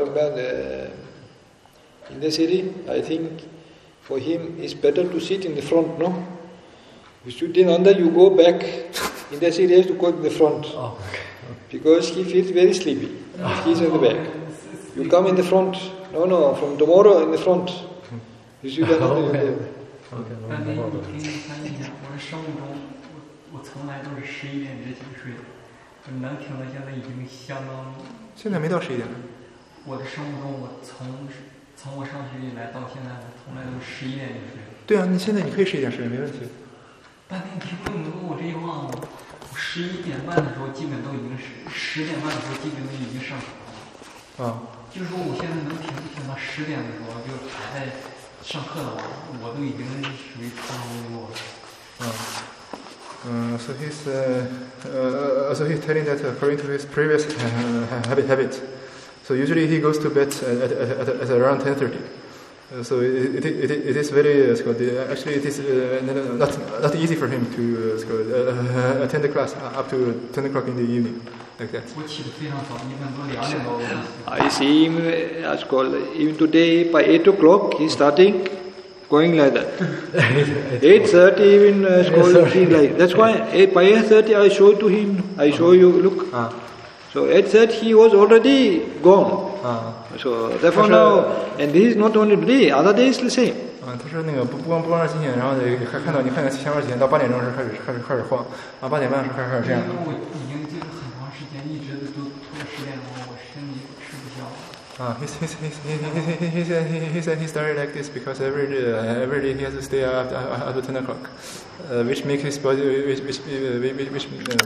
in the city, I think for him it's better to sit in the front, no? You sit in under, you go back. In the city, he has to go in the front. Because he feels very sleepy. He's in the back. You come in the front. No, from tomorrow in the front. You see that? Okay. 但那你可以看一下，我的生物钟，我从来都是11点之前睡的。你能听到现在已经相当。 现在没到11点。 我的生物钟，我从我上学以来到现在，我从来都是11点就睡的。 对啊，你现在你可以11点睡，没问题。 但你听不懂我这句话吗？我11点半的时候基本都已经10点半的时候基本都已经上床了。就是说我现在能听到10点的时候，就还在上课的话，我都已经属于超过了。 So he's telling that according to his previous habit. So usually he goes to bed at around 10:30. So it is very actually it is not easy for him to attend the class up to 10 o'clock in the evening like that. I see him even today by 8 o'clock he's starting going like that. 8:30 even like that's why by 8:30 I show to him. I show you look. So 8:30 he was already gone. So therefore now, and this is not only today, other days the same. 他说那个不光是今天，然后还看到你看前面几天到8点钟时开始晃，8点半时开始这样。 因为我已经这个很长时间一直都拖10点钟，我身体吃不消。 He said he started like this because every day he has to stay up to 10 o'clock, which makes his body which